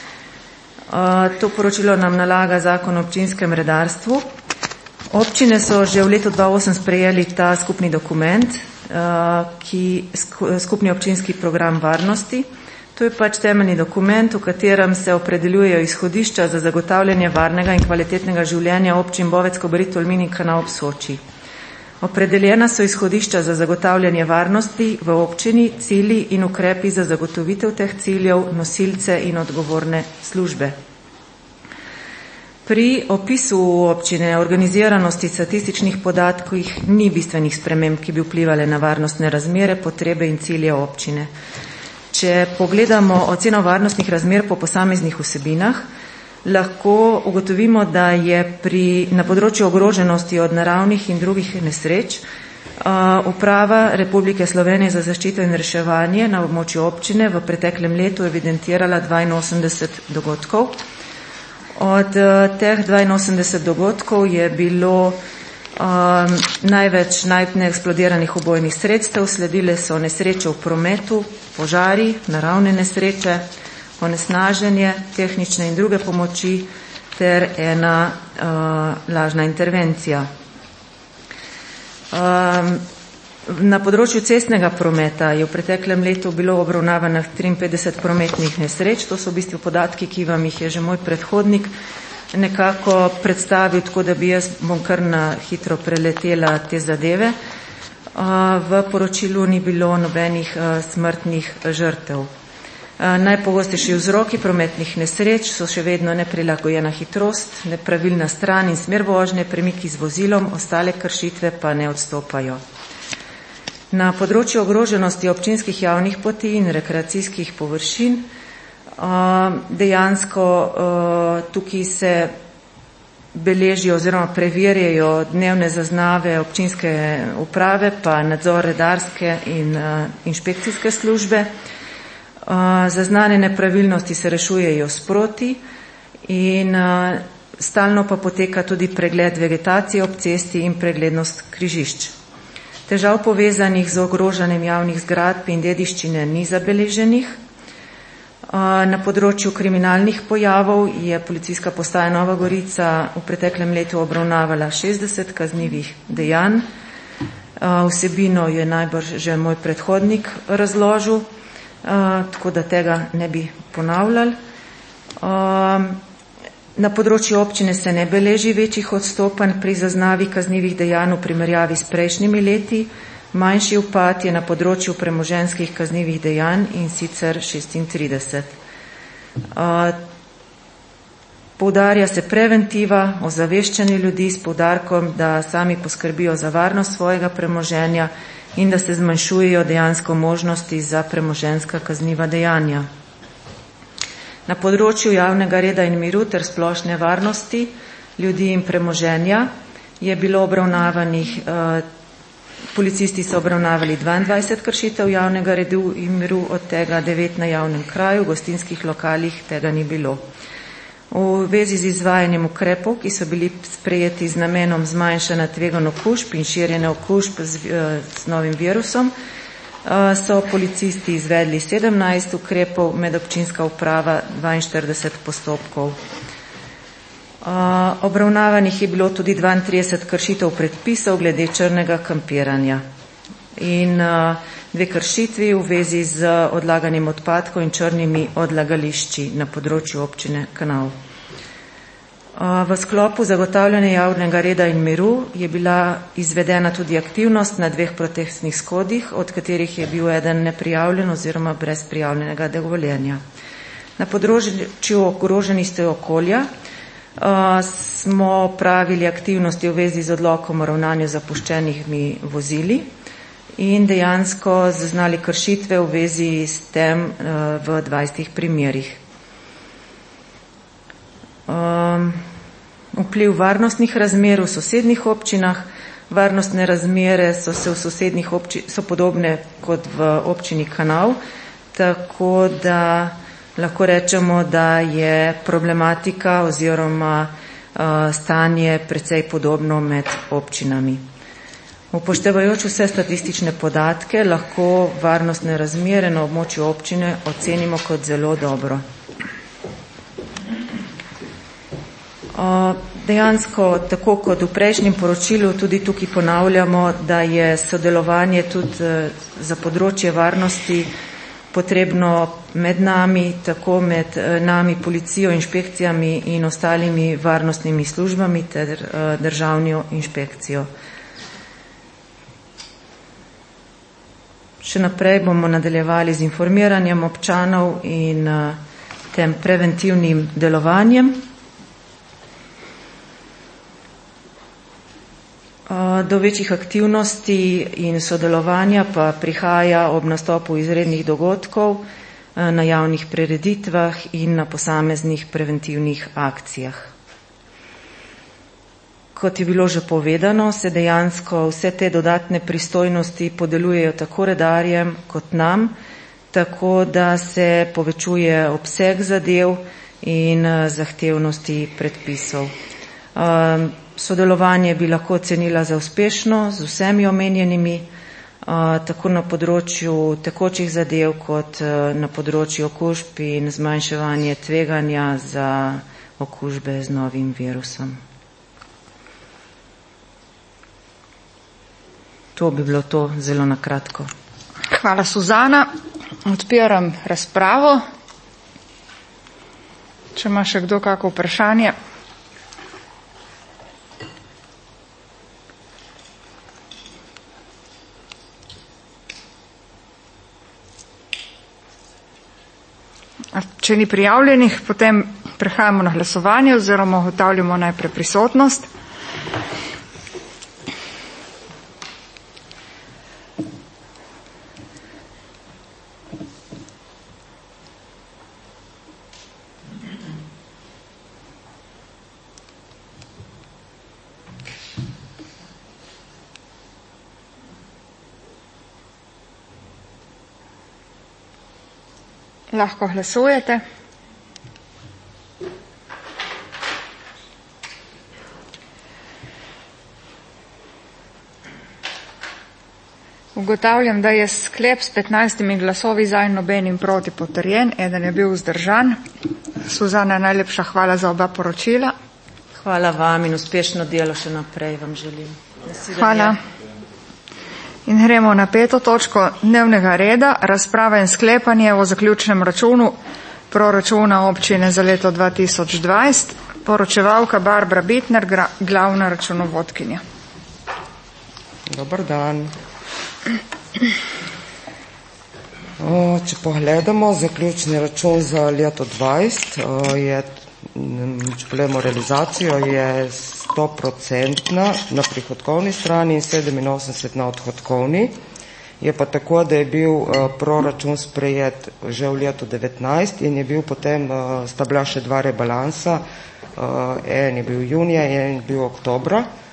To poročilo nam nalaga Zakon o občinskem redarstvu. Občine so že v letu dva tisoč osem sprejeli ta skupni dokument, ki skupni občinski program varnosti. To je pač temeljni dokument, v katerem se opredeljujejo izhodišča za zagotavljanje varnega in kvalitetnega življenja občin Bovec, Kobarid, Tolmin in Kanal ob Soči. Opredeljena so izhodišča za zagotavljanje varnosti v občini, cilji in ukrepi za zagotovitev teh ciljev, nosilce in odgovorne službe. Pri opisu občine, organiziranosti statističnih podatkih ni bistvenih sprememb, ki bi vplivali na varnostne razmere, potrebe in cilje občine. Če pogledamo oceno varnostnih razmer po posameznih vsebinah, lahko ugotovimo, da je pri, na področju ogroženosti od naravnih in drugih nesreč Uprava Republike Slovenije za zaščito in reševanje na območju občine v preteklem letu evidentirala dvainosemdeset dogodkov. Od teh dvainosemdeset dogodkov je bilo Um, največ neeksplodiranih ubojnih sredstev, sledile so nesreče v prometu, požari, naravne nesreče, onesnaženje, tehnične in druge pomoči ter ena uh, lažna intervencija. Um, na področju cestnega prometa je v preteklem letu bilo obravnavanih triinpetdeset prometnih nesreč. To so v bistvu podatki, ki vam jih je že moj predhodnik nekako predstavil, tako da bi jaz bom kar na hitro preletela te zadeve. V poročilu ni bilo nobenih smrtnih žrtev. Najpogostejši vzroki prometnih nesreč so še vedno neprilagojena hitrost, nepravilna stran in smer vožnje, premiki z vozilom, ostale kršitve pa ne odstopajo. Na področju ogroženosti občinskih javnih poti in rekreacijskih površin dejansko tukaj se beležijo oziroma preverjajo dnevne zaznave občinske uprave pa nadzor redarske in inšpekcijske službe. Zaznane nepravilnosti se rešujejo sproti in stalno pa poteka tudi pregled vegetacije ob cesti in preglednost križišč. Težav povezanih z ogrožanjem javnih zgradb in dediščine ni zabeleženih. Na področju kriminalnih pojavov je policijska postaja Nova Gorica v preteklem letu obravnavala šestdeset kaznivih dejanj. Vsebino je najbrž že moj predhodnik razložil, tako da tega ne bi ponavljali. Na področju občine se ne beleži večjih odstopanj pri zaznavi kaznivih dejanj v primerjavi s prejšnjimi leti. Manjši upad je na področju premoženjskih kaznivih dejanj in sicer šestintrideset. Poudarja se preventiva, ozaveščanje ljudi s poudarkom, da sami poskrbijo za varnost svojega premoženja in da se zmanjšujejo dejansko možnosti za premoženjska kazniva dejanja. Na področju javnega reda in miru ter splošne varnosti ljudi in premoženja je bilo obravnavanih Policisti so obravnavali dvaindvajset kršitev javnega redu in miru, od tega devet na javnem kraju, v gostinskih lokalih tega ni bilo. V vezi z izvajanjem ukrepov, ki so bili sprejeti z namenom zmanjšanja tveganj okužb in širjenja okužb z, z novim virusom, so policisti izvedli sedemnajst ukrepov, medobčinska uprava dvainštirideset postopkov. Obravnavanih je bilo tudi dvaintrideset kršitev predpisov glede črnega kampiranja in dve kršitvi v vezi z odlaganjem odpadkov in črnimi odlagališči na področju občine Kanal. V sklopu zagotavljanja javnega reda in miru je bila izvedena tudi aktivnost na dveh protestnih shodih, od katerih je bil eden neprijavljen oziroma brez prijavljenega dovoljenja. Na področju ogroženosti okolja smo pravili aktivnosti v vezi z odlokom o ravnanju z zapuščenimi vozili in dejansko zaznali kršitve v vezi s tem v dvajsetih primerih. Um, vpliv varnostnih razmer v sosednjih občinah. Varnostne razmere so se v sosednjih občinah so podobne kot v občini Kanal, tako da lahko rečemo, da je problematika oziroma uh, stanje precej podobno med občinami. Upoštevajoč vse statistične podatke, lahko varnostne razmere na območju občine ocenimo kot zelo dobro. Dejansko, tako kot v prejšnjem poročilu, tudi tukaj ponavljamo, da je sodelovanje tudi za področje varnosti potrebno med nami, tako med nami, policijo, inšpekcijami in ostalimi varnostnimi službami ter državno inšpekcijo. Še naprej bomo nadaljevali z informiranjem občanov in tem preventivnim delovanjem. Do večjih aktivnosti in sodelovanja pa prihaja ob nastopu izrednih dogodkov na javnih prireditvah in na posameznih preventivnih akcijah. Kot je bilo že povedano, se dejansko vse te dodatne pristojnosti podeljujejo tako redarjem kot nam, tako da se povečuje obseg zadev in zahtevnosti predpisov. Sodelovanje bi lahko ocenila za uspešno z vsemi omenjenimi, tako na področju tekočih zadev kot na področju okužb in zmanjševanje tveganja za okužbe z novim virusom. To bi bilo to zelo na kratko. Hvala, Suzana. Odpiram razpravo. Če ima še kdo kako vprašanje. Če ni prijavljenih, potem prehajamo na glasovanje oziroma ugotavljamo najprej prisotnost. Lahko glasujete. Ugotavljam, da je sklep s petnajstimi glasovi za in nobenim proti potrjen, eden je bil vzdržan. Suzana, najlepša hvala za oba poročila. Hvala vam in uspešno delo še naprej vam želim. Hvala. In gremo na peto točko dnevnega reda, razprava in sklepanje o zaključnem računu proračuna občine za leto dva tisoč dvajset. Poročevalka Barbara Bitner, glavna računovodkinja. Dobar dan. O, če pogledamo zaključni račun za leto dvajset, o, je, če pogledamo realizacijo, je sto procentna na prihodkovni strani in sedeminosemdeset na odhodkovni. Je pa tako, da je bil uh, proračun sprejet že v letu devetnajst in je bil potem, uh, sta bila še dva rebalansa, uh, en je bil junija in en je bil oktobra.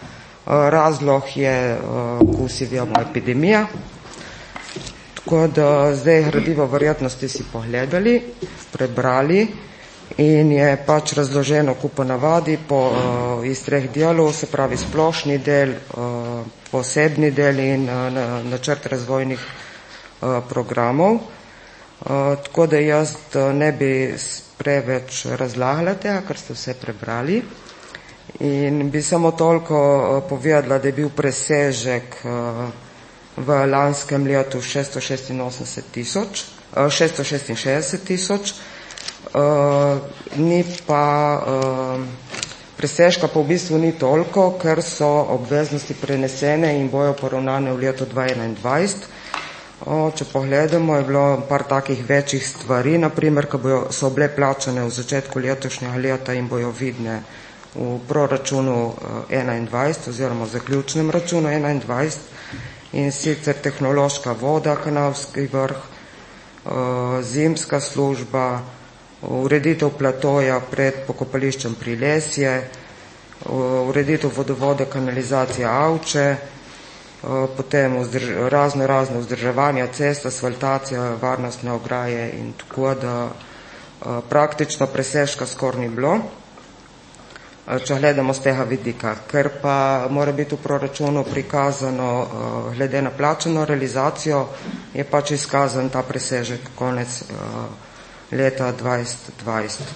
Razlog je, ko vsi vemo, epidemija. Tako da zdaj gradivo verjetno ste si pogledali, prebrali in je pač razloženo, ko ponavadi po, uh, iz treh delov, se pravi splošni del, uh, posebni del in uh, načrt razvojnih uh, programov. Uh, tako da jaz ne bi preveč razlagala tega, kar ste vse prebrali. In bi samo toliko uh, povedala, da je bil presežek uh, v lanskem letu šeststo šestinosemdeset tisoč, uh, šeststo šestinšestdeset tisoč. Uh, ni pa uh, presežka pa v bistvu ni toliko, ker so obveznosti prenesene in bojo poravnane v letu dva tisoč enaindvajset. Uh, če pogledamo, je bilo par takih večjih stvari, naprimer, ko bojo, so bile plačane v začetku letošnjega leta in bojo vidne v proračunu uh, enaindvajset oziroma v zaključnem računu enaindvajset, in sicer tehnološka voda, Kanalski vrh, uh, zimska služba, ureditev platoja pred pokopališčem Prilesje, ureditev vodovode, kanalizacija Avče, potem vzdrž, razno razno vzdrževanja cest, asfaltacija, varnostne ograje in tako, da praktično presežka skoraj ni bilo, če gledamo z tega vidika. Ker pa mora biti v proračunu prikazano glede na plačano realizacijo, je pač izkazan ta presežek konec leta dvajset dvajset.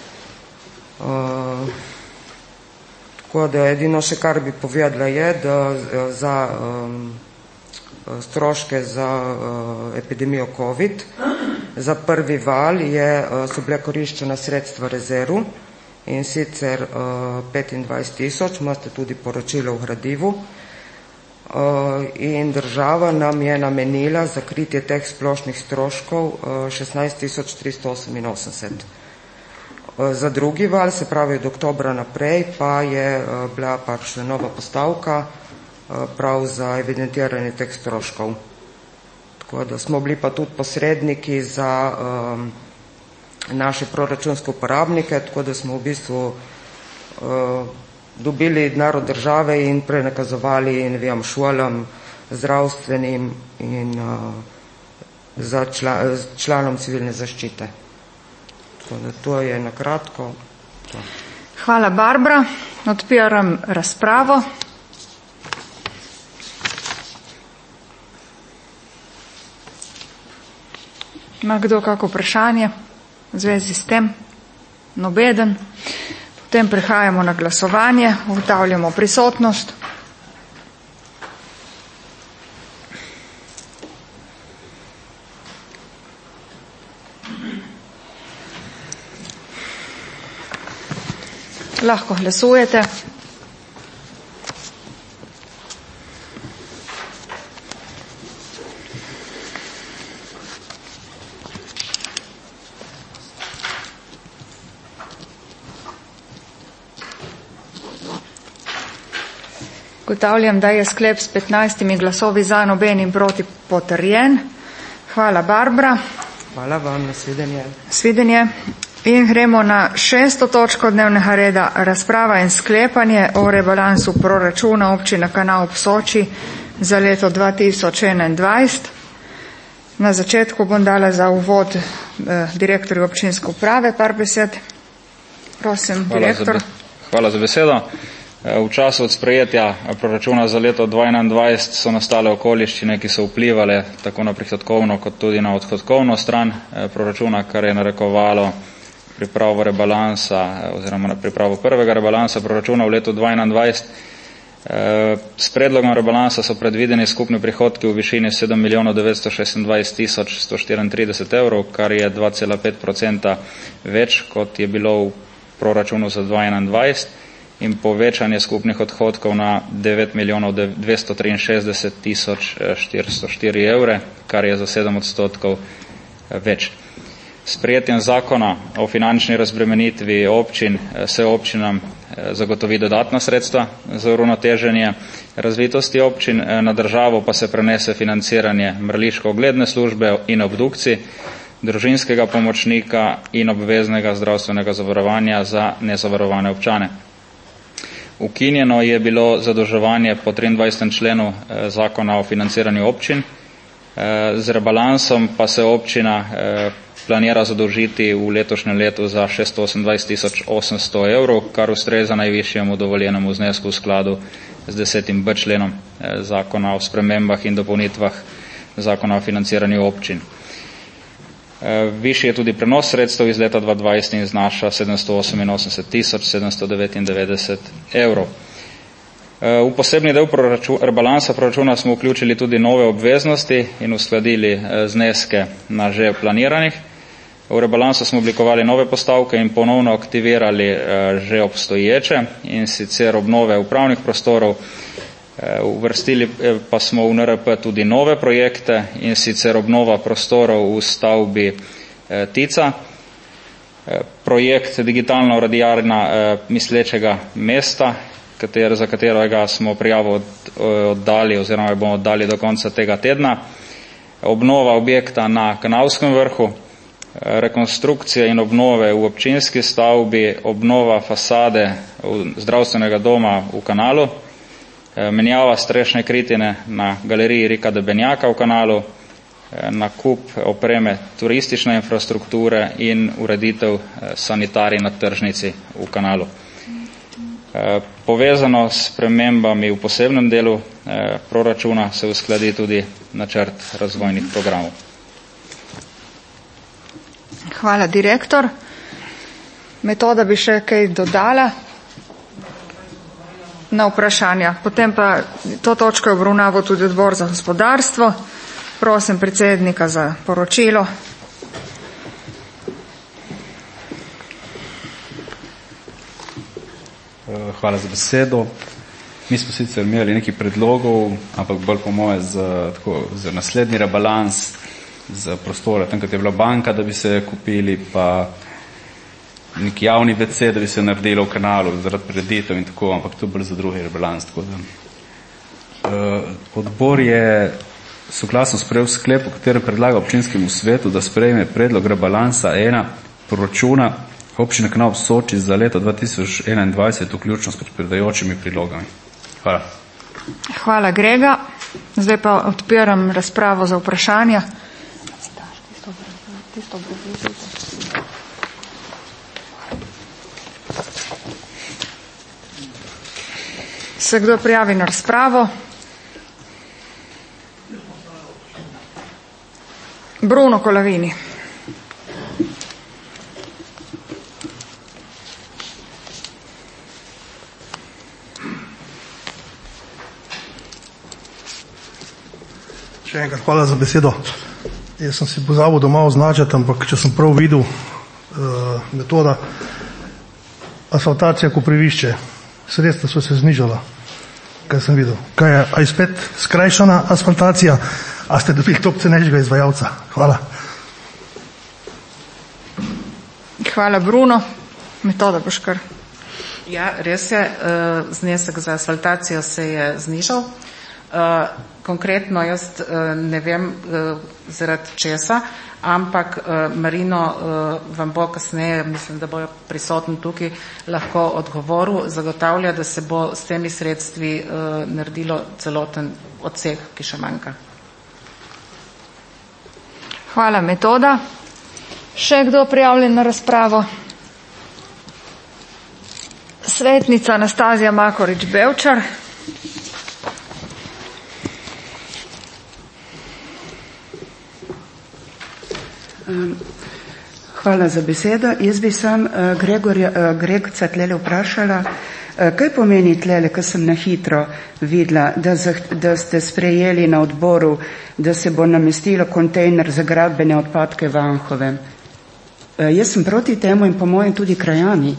Uh, tako da edino še kar bi povedala je, da za um, stroške za uh, epidemijo COVID, za prvi val je, uh, so bile koriščena sredstva rezerv in sicer uh, petindvajset tisoč, imate tudi poročilo v gradivu. Uh, in država nam je namenila za kritje teh splošnih stroškov uh, šestnajst tisoč tristo oseminosemdeset. Uh, za drugi val, se pravi od oktobra naprej, pa je uh, bila pač nova postavka uh, prav za evidentiranje teh stroškov. Tako da smo bili pa tudi posredniki za um, naše proračunske uporabnike, tako da smo v bistvu uh, dobili denar od države in prenakazovali, ne vem, šolam, zdravstvenim in uh, za čla, članom civilne zaščite. Tako da to je na kratko. To. Hvala, Barbara. Odpiram razpravo. Ima kdo kako vprašanje v zvezi s tem? Nobeden. Potem prehajamo na glasovanje, ugotavljamo prisotnost. Lahko glasujete. Ugotavljam, da je sklep s petnajstimi glasovi za, nobenim proti potrjen. Hvala, Barbara. Hvala vam, nasvidenje. Svidenje. In gremo na šesto točko dnevnega reda, razprava in sklepanje o rebalansu proračuna občine Kanal ob Soči za leto dva tisoč enaindvajset. Na začetku bom dala za uvod eh, direktorju občinske uprave par besed. Prosim, hvala direktor. Za, hvala za besedo. V času od sprejetja proračuna za leto dva tisoč enaindvajset so nastale okoliščine, ki so vplivale tako na prihodkovno kot tudi na odhodkovno stran proračuna, kar je narekovalo pripravo rebalansa oziroma na pripravo prvega rebalansa proračuna v letu dva tisoč enaindvajset. S predlogom rebalansa so predvideni skupni prihodki v višini sedem milijonov devetsto šestindvajset tisoč sto štiriintrideset evrov, kar je dva cela pet procenta več, kot je bilo v proračunu za dva tisoč enaindvajset. In povečanje skupnih odhodkov na devet milijonov dvesto triinšestdeset tisoč štiristo štiri evre, kar je za sedem odstotkov več. S sprejetjem zakona o finančni razbremenitvi občin se občinam zagotovi dodatna sredstva za uravnoteženje razvitosti občin, na državo pa se prenese financiranje mrliško-ogledne službe in obdukcij, družinskega pomočnika in obveznega zdravstvenega zavarovanja za nezavarovane občane. Ukinjeno je bilo zadolževanje po triindvajsetem členu zakona o financiranju občin. Z rebalansom pa se občina planira zadolžiti v letošnjem letu za šeststo osemindvajset tisoč osemsto evrov, kar ustreza najvišjemu dovoljenemu znesku v skladu z desetim b členom zakona o spremembah in dopolnitvah zakona o financiranju občin. Višji je tudi prenos sredstev iz leta dva tisoč dvajset in znaša sedemsto oseminosemdeset tisoč sedemsto devetindevetdeset evrov. V posebni del proračun, rebalansa proračuna smo vključili tudi nove obveznosti in uskladili zneske na že planiranih. V rebalansu smo oblikovali nove postavke in ponovno aktivirali že obstoječe, in sicer obnove upravnih prostorov. Uvrstili pa smo v N R P tudi nove projekte, in sicer obnova prostorov v stavbi Tica, projekt digitalna uradijarna mislečega mesta, kater, za katerega smo prijavo oddali oziroma bomo oddali do konca tega tedna, obnova objekta na Kanalskem vrhu, rekonstrukcija in obnove v občinski stavbi, obnova fasade zdravstvenega doma v Kanalu, menjava strešne kritine na galeriji Rika Debenjaka v Kanalu, nakup opreme turistične infrastrukture in ureditev sanitarij na tržnici v Kanalu. Povezano s spremembami v posebnem delu proračuna se uskladi tudi načrt razvojnih programov. Hvala, direktor. Metoda bi še kaj dodala na vprašanja. Potem pa to točko je obravnaval tudi odbor za gospodarstvo. Prosim predsednika za poročilo. Hvala za besedo. Mi smo sicer imeli nekaj predlogov, ampak bolj po moje za, tako, za naslednji rebalans, za prostore, tam, kot je bila banka, da bi se kupili, pa nek javni V C, da bi se naredilo v Kanalu zaradi preditev in tako, ampak to bolj za drugi rebalans. Tako da. Uh, odbor je soglasno sprejel sklep, v katerem predlaga občinskemu svetu, da sprejme predlog rebalansa ena proračuna občine Kanal ob Soči za leto dva tisoč enaindvajset, vključno s pridajočimi prilogami. Hvala. Hvala, Grega. Zdaj pa odpiram razpravo za vprašanja. Se kdo prijavi na razpravo? Bruno Kolavini. Še enkrat hvala za besedo. Jaz sem si pozabil doma označiti, ampak če sem prav videl uh, metoda asfaltacija Koprivišče, sredstva so se znižala. Kaj sem videl? Kaj je, a je spet skrajšana asfaltacija, a ste dobili top cenejšega izvajalca? Hvala. Hvala, Bruno. Metoda boš kar. Ja, res je, znesek za asfaltacijo se je znižal. Konkretno jaz ne vem zaradi česa, ampak Marino vam bo kasneje, mislim, da bo prisoten tukaj, lahko odgovoril, zagotavlja, da se bo s temi sredstvi naredilo celoten odsek, ki še manjka. Hvala, Metoda. Še kdo prijavljen na razpravo? Svetnica Anastazija Makorič-Bevčar. Hvala za besedo. Jaz bi sam Gregorja, Gregca tlele vprašala, kaj pomeni tlele, ko sem na hitro videla, da, da ste sprejeli na odboru, da se bo namestilo kontejner za gradbene odpadke v Anhovem. Jaz sem proti temu in po mojem tudi krajani.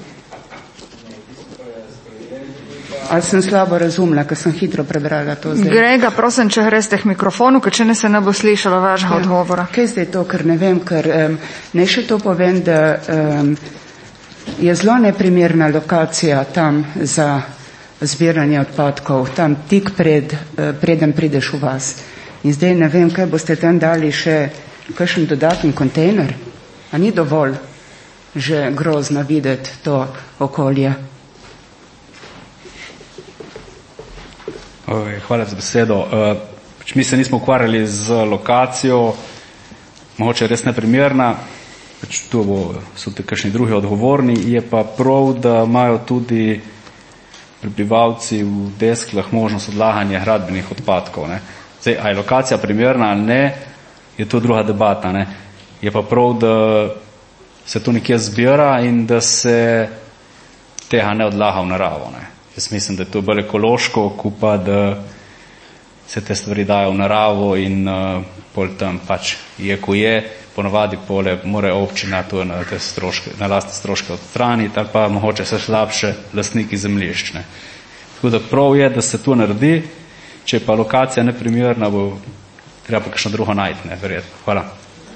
Ali sem slabo razumela, ker sem hitro prebrala to zdaj? Grega, prosim, če greste k mikrofonu, ker če ne se ne bo slišalo vašega ja, odgovora. Kaj zdaj to, ker ne vem, ker um, ne še to povem, da um, je zelo neprimerna lokacija tam za zbiranje odpadkov, tam tik pred, uh, preden prideš v vas. In zdaj ne vem, kaj boste tam dali še kakšen dodatni kontejner. A ni dovolj že grozno videti to okolje? Hvala za besedo. Pač mi se nismo ukvarjali z lokacijo, mogoče res neprimerna, pač tu bo, so te kakšni drugi odgovorni, je pa prav, da imajo tudi prebivalci v Desklah možnost odlaganja gradbenih odpadkov. Ne. Zdaj, a je lokacija primerna ali ne, je to druga debata. Ne. Je pa prav, da se to nekje zbira in da se tega ne odlaga v naravo. Ne. Jaz mislim, da je to bolj ekološko, ko pa da se te stvari dajo v naravo in uh, pol tam pač je, ko je, ponovadi pole more občina to na, te stroške, na lastne stroške odstraniti ali pa mogoče se slabše lastniki zemljišč. Ne. Tako da prav je, da se to naredi, če pa lokacija neprimerna, bo treba pa kakšno drugo najti, ne, verjetno. Hvala.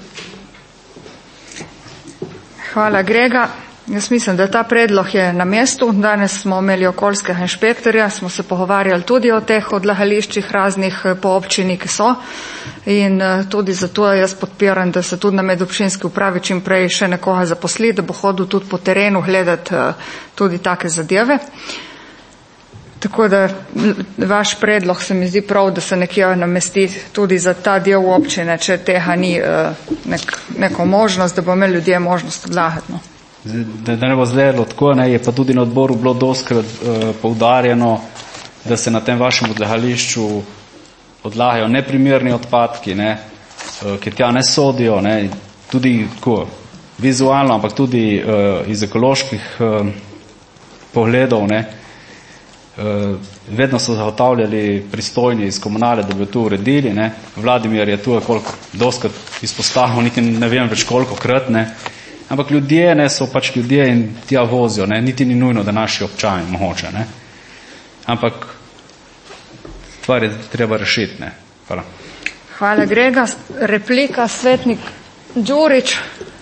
Hvala, Grega. Jaz mislim, da ta predlog je na mestu. Danes smo imeli okoljskega inšpektorja, smo se pogovarjali tudi o teh odlagališčih raznih po občini, ki so. In tudi zato jaz podpiram, da se tudi na medobčinski upravi čim prej še nekoga zaposli, da bo hodil tudi po terenu gledati tudi take zadeve. Tako da vaš predlog se mi zdi prav, da se nekje namesti tudi za ta del občine, če tega ni nek, neko možnost, da bo imeli ljudje možnost odlagati. No. Da, da ne bo zledlo tako, ne, je pa tudi na odboru bilo doskrat uh, poudarjeno, da se na tem vašem odlagališču odlagajo neprimerni odpadki, ne, uh, ki tja ne sodijo, ne, tudi tako vizualno, ampak tudi uh, iz ekoloških uh, pogledov, ne, uh, vedno so zagotavljali pristojni iz komunale, da bi to uredili, ne. Vladimir je tu koliko doskrat izpostavil, niti ne vem več koliko krat, ne. Ampak ljudje ne, so pač ljudje in tja vozijo, ne, niti ni nujno, da naši občani mogoče, ne. Ampak stvar je treba rešiti, ne. Hvala. Hvala, Grega. Replika, svetnik Đurić.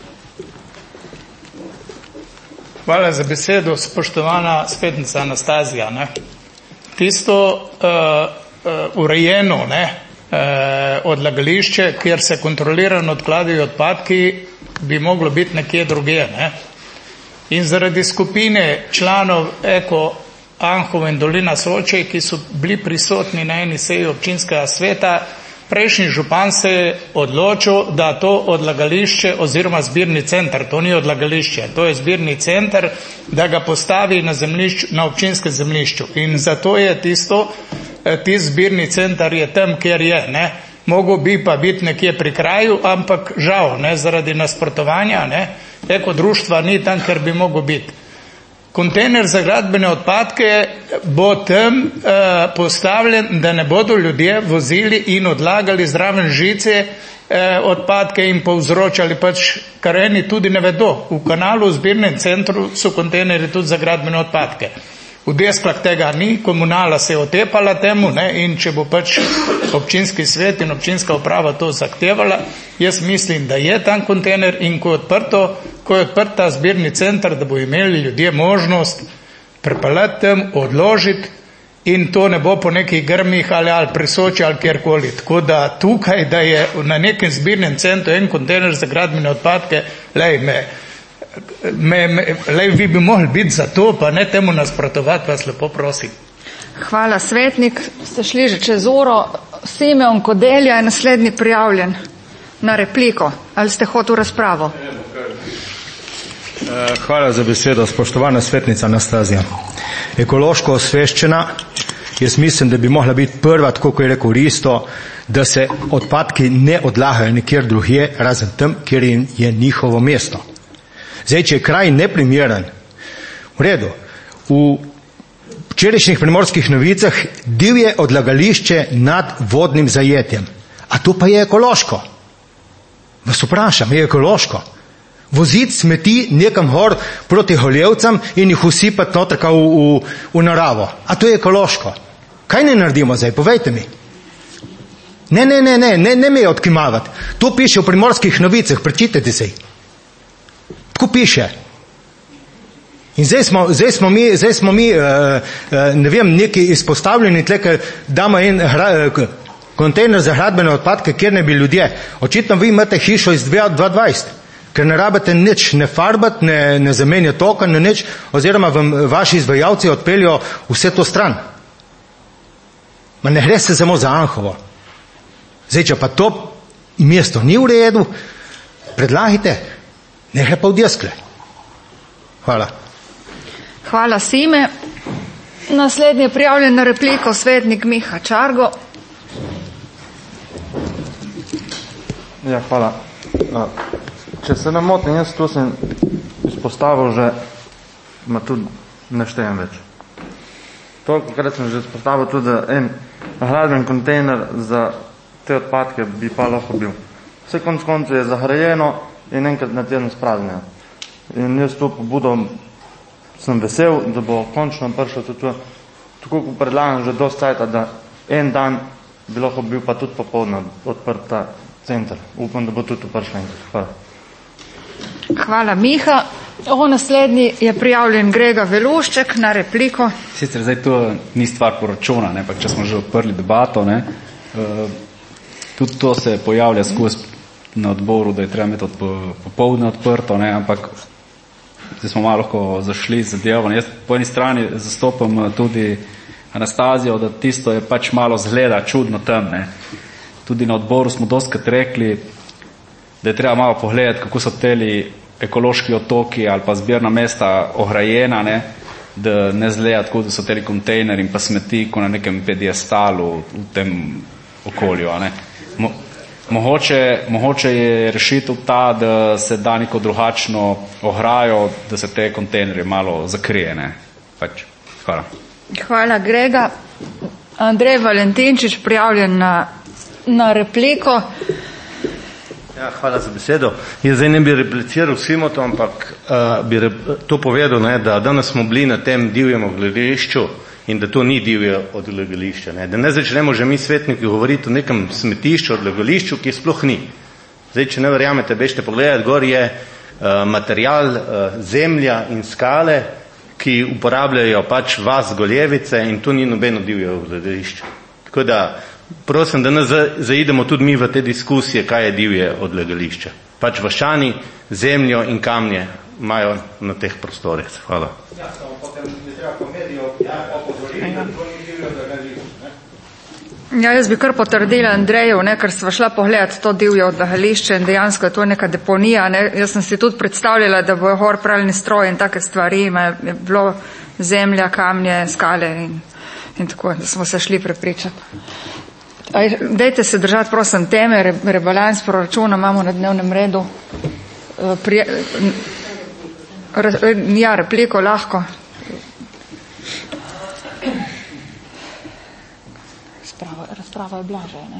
Hvala za besedo, spoštovana svetnica Anastazija, ne. Tisto uh, uh, urejeno, ne, uh, odlagališče, kjer se kontrolirano odkladajo odpadki, bi moglo biti nekje druge. Ne? In zaradi skupine članov Eko Anhovo in Dolina Soče, ki so bili prisotni na eni seji občinskega sveta, prejšnji župan se je odločil, da to odlagališče oziroma zbirni center, to ni odlagališče, to je zbirni center, da ga postavi na, zemljišču, na občinskem zemljišču. In zato je tisto, ti zbirni center je tam, kjer je, ne. Mogo bi pa biti nekje pri kraju, ampak žal, ne, zaradi nasprotovanja, ne, eko društva ni tam, ker bi mogo biti. Kontejner za gradbene odpadke bo tam uh, postavljen, da ne bodo ljudje vozili in odlagali zraven žice uh, odpadke in povzročali pač, kar eni tudi ne vedo. V kanalu, v zbirnem centru so kontejneri tudi za gradbene odpadke. V Desklah tega ni, komunala se je otepala temu, ne, in če bo pač občinski svet in občinska uprava to zahtevala, jaz mislim, da je tam kontejner in ko je odprto, ko je odprta zbirni center, da bo imeli ljudje možnost prepeljati tam, odložiti in to ne bo po nekih grmih ali, ali pri Soči ali kjerkoli. Tako da tukaj, da je na nekem zbirnem centru en kontejner za gradbene odpadke, lej me, Me, me, lej, vi bi mogli biti za to, pa ne temu nasprotovati, vas lepo prosim. Hvala, svetnik. Ste šli že čez uro. Simeon Kodelja je naslednji prijavljen na repliko. Ali ste hotel razpravo? Hvala za besedo, spoštovana svetnica Anastazija. Ekološko osveščena, jaz mislim, da bi mogla biti prva, tako kot je rekel Risto, da se odpadki ne odlagajo nikjer drugje, razen tam, kjer je njihovo mesto. Zdaj, če je kraj neprimeren, v redu, v včerajšnjih Primorskih novicah divje odlagališče nad vodnim zajetjem. A to pa je ekološko? Vas vprašam, je ekološko? Voziti smeti nekam gor proti Holjevcam in jih usipati noter v, v, v naravo. A to je ekološko? Kaj ne naredimo zdaj? Povejte mi. Ne, ne, ne, ne, ne, ne me odkimavati. To piše v Primorskih novicah, prečitajte se. Tako piše. In zdaj smo, zdaj smo mi, zdaj smo mi uh, uh, ne vem, neki izpostavljeni tle, ker damo en hra, uh, kontejner za gradbene odpadke, kjer ne bi ljudje. Očitno vi imate hišo iz dva tisoč dvajset, ker ne rabite nič, ne farbati, ne, ne zamenjati toka, ne nič, oziroma vam vaši izvajalci odpeljo vse to stran. Ma ne gre se samo za Anhovo. Zdaj, če pa to mesto ni v redu, predlagajte, ne gre pa v Deskle. Hvala. Hvala, Sime. Naslednji je prijavljen na repliko svetnik Miha Čargo. Ja, hvala. Če se ne motim, jaz tu sem izpostavil že, ma tudi ne štejem več. Toliko krat sem že izpostavil tudi en hladben kontejner za te odpadke bi pa lahko bil. Vse konc koncu je zahrajeno in enkrat na teden spraznjeno. In jaz to pobudo sem vesel, da bo končno prišel tudi to, tako kot predlagam že dosti cajta, da en dan bi lahko bil pa tudi popoldne odprt ta center. Upam, da bo tudi prišel enkrat. Hvala. Hvala, Miha. O, naslednji je prijavljen Grega Velušček na repliko. Sicer zdaj to ni stvar poračuna, ne, pa če smo že odprli debato, ne, uh, tudi to se pojavlja skozi na odboru, da je treba imeti od popoldne odprto, ne, ampak zdaj smo malo lahko zašli z zadevo. Jaz po eni strani zastopam tudi Anastazijo, da tisto je pač malo zgleda čudno tam. Ne. Tudi na odboru smo dostkrat rekli, da je treba malo pogledati, kako so teli ekološki otoki ali pa zbirna mesta ohrajena, ne, da ne zgleda tako, da so teli kontejner in pa smeti, ko na nekem pedestalu v tem okolju. Ne. Mo, mogoče, mogoče je rešitev ta, da se da neko drugačno ograjo, da se te kontejnerje malo zakrije. Ne. Pač, hvala. Hvala, Grega. Andrej Valentinčič prijavljen na, na repliko. Ja, hvala za besedo. Jaz zdaj ne bi repliciral Simotu, ampak uh, bi rep, to povedal, ne, da danes smo bili na tem divjem odlagališču in da to ni divje odlagališče. Ne. Da ne začnemo že mi svetniki govoriti o nekem smetišču, odlagališču, ki sploh ni. Zdaj, če ne verjamete, bežite pogledati, gor je uh, material, uh, zemlja in skale, ki uporabljajo pač vas Goljevice in to ni nobeno divje odlagališče. Tako da prosim, da ne zaidemo tudi mi v te diskusije, kaj je divje odlagališče. Pač vaščani zemljo in kamnje imajo na teh prostorih. Hvala. Ja, samo potem ne treba komedijo, ja, opozoriti, da to ni divje odlagališče. Ja, jaz bi kar potrdila Andreju, ne, ker sva šla pogledati to divje odlagališče in dejansko je to neka deponija. Ne. Jaz sem si tudi predstavljala, da bojo gor pralni stroj in take stvari, ima je bilo zemlja, kamnje, skale in, in tako, da smo se šli prepričati. Aj, dajte se držati, prosim, teme, re, rebalans proračuna imamo na dnevnem redu. Prije, re, ja, repliko lahko. Razprava, razprava je blaža, ne?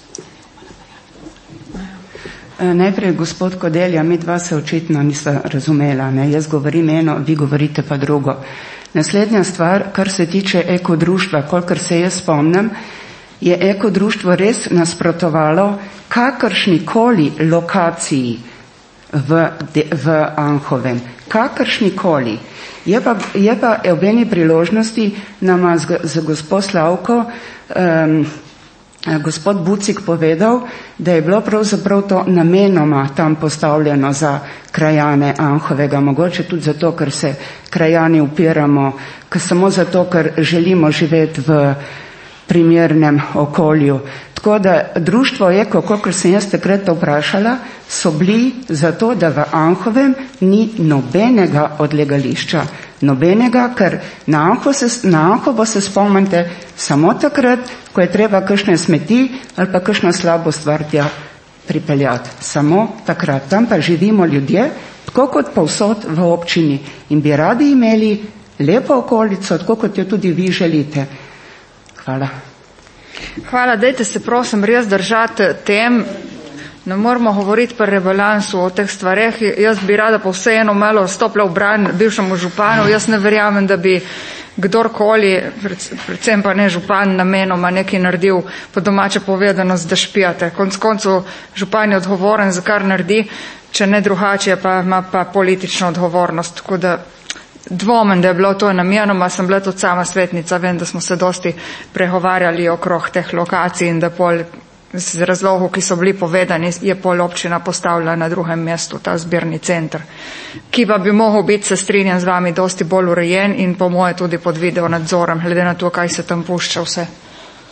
Najprej, gospod Kodelja, mi dva se očitno nista razumela. Ne? Jaz govorim eno, vi govorite pa drugo. Naslednja stvar, kar se tiče ekodruštva, kolikor se jaz spomnim, je ekodruštvo res nasprotovalo kakršnikoli lokaciji v, de, v Anhovem. Kakršnikoli. Je pa, je pa ob eni priložnosti nama z, z gospod Slavko um, gospod Bucik povedal, da je bilo pravzaprav to namenoma tam postavljeno za krajane Anhovega. Mogoče tudi zato, ker se krajani upiramo, ker samo zato, ker želimo živeti v primernem okolju. Tako da društvo Eko, kolikor sem jaz takrat vprašala, so bili zato, da v Anhovem ni nobenega odlagališča. Nobenega, ker na Anhovo se, na Anhovo se spomnite samo takrat, ko je treba kakšne smeti ali pa kakšno slabo stvar tja pripeljati. Samo takrat. Tam pa živimo ljudje, tako kot povsod v občini. In bi radi imeli lepo okolico, tako kot jo tudi vi želite. Hvala. Hvala, dajte se prosim res držati tem. Ne moramo govoriti pri rebalansu o teh stvareh. Jaz bi rada pa vseeno malo stopila v bran bivšemu županu. Jaz ne verjamem, da bi kdorkoli, predvsem pa ne župan, namenoma nekaj naredil, po domače povedano, da špijate. Konc koncu župan je odgovoren za kar naredi, če ne drugače, pa ima pa politično odgovornost. Tako da dvomim, da je bilo to namenoma, sem bila tudi sama svetnica, vem, da smo se dosti pregovarjali okrog teh lokacij in da pol z razlogov, ki so bili povedani, je pol občina postavila na drugem mestu ta zbirni center, ki pa bi mogel biti, se strinjam z vami, dosti bolj urejen in po moje tudi pod video nadzorom, glede na to, kaj se tam pušča vse.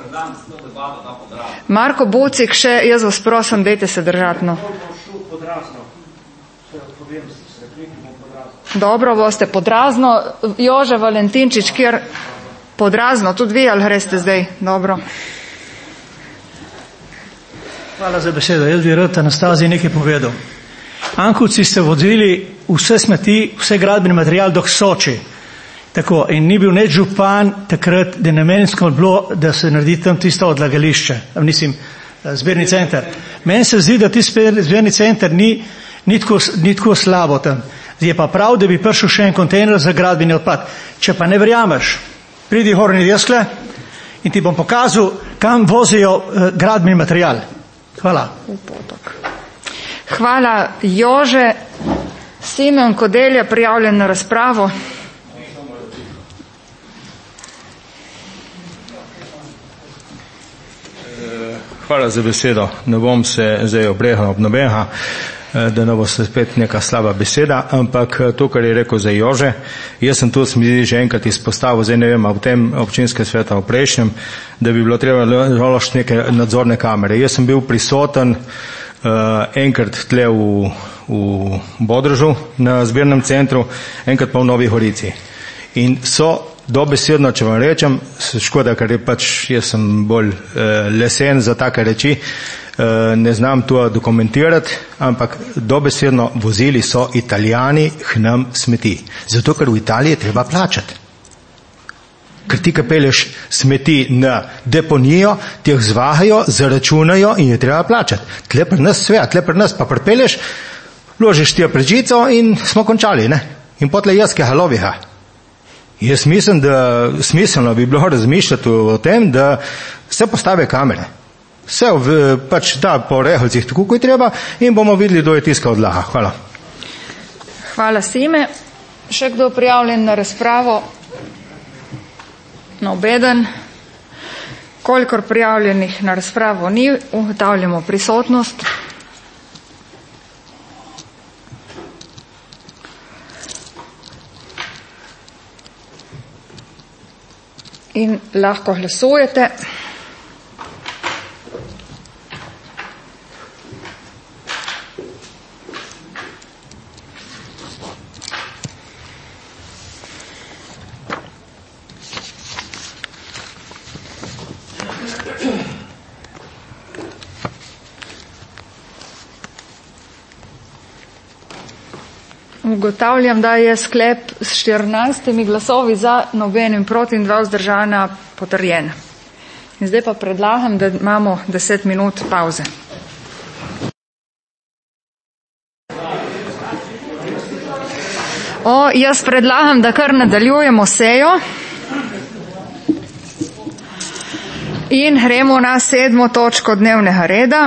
Marko Bucik še, jaz vas prosim, dejte se držati. No. Dobro, boste podrazno. Jože Valentinčič, kjer podrazno, tudi vi, ali greste zdaj? Dobro. Hvala za besedo. Jaz bi rad Anastaziji nekaj povedal. Ankovci ste vodili vse smeti, vse gradbeni material do Soči. Tako, in ni bil neč župan takrat, da je namensko bilo, da se naredi tam tisto odlagališče, mislim, zbirni center. Meni se zdi, da ti zbirni center ni, ni, tako, ni tako slabo tam. Je pa prav, da bi prišel še en kontejner za gradbeni odpad. Če pa ne verjameš, pridi Horni Deskle in ti bom pokazal, kam vozijo uh, gradbeni material. Hvala. Hvala, Jože. Simon Kodelja, prijavljen na razpravo. Hvala za besedo. Ne bom se zdaj obregal ob nobenega, da ne bo se spet neka slaba beseda, ampak to, kar je rekel za Jože, jaz sem tu smedi že enkrat izpostavil, zdaj ne vem, v tem občinskem svetu v prejšnjem, da bi bilo treba naložiti neke nadzorne kamere. Jaz sem bil prisoten uh, enkrat tle v, v Bodržu na zbirnem centru, enkrat pa v Novi Gorici. In so dobesedno, če vam rečem, škoda, ker je pač, jaz sem bolj uh, lesen za take reči, ne znam to dokumentirati, ampak dobesedno vozili so Italijani k nam smeti. Zato, ker v Italiji je treba plačati. Ker ti, ki pelješ smeti na deponijo, ti jih zvahajo, zaračunajo in je treba plačati. Tle pri nas sve, tle pri nas pa pripelješ, ložiš ti pred žico in smo končali, ne? In potle jazke haloviha. Jaz mislim, da smiselno bi bilo razmišljati o tem, da se postave kamere. Vse pač da po rehalcih tako, kot je treba in bomo videli, kdo je tiska odlaha. Hvala. Hvala, Sime. Še kdo prijavljen na razpravo? Nobeden. Kolikor prijavljenih na razpravo ni, ugotavljamo prisotnost. In lahko glasujete. Ugotavljam, da je sklep s štirinajstimi glasovi za, nobenim proti in dva vzdržana potrjen. In zdaj pa predlagam, da imamo deset minut pauze. O, jaz predlagam, da kar nadaljujemo sejo in gremo na sedmo točko dnevnega reda.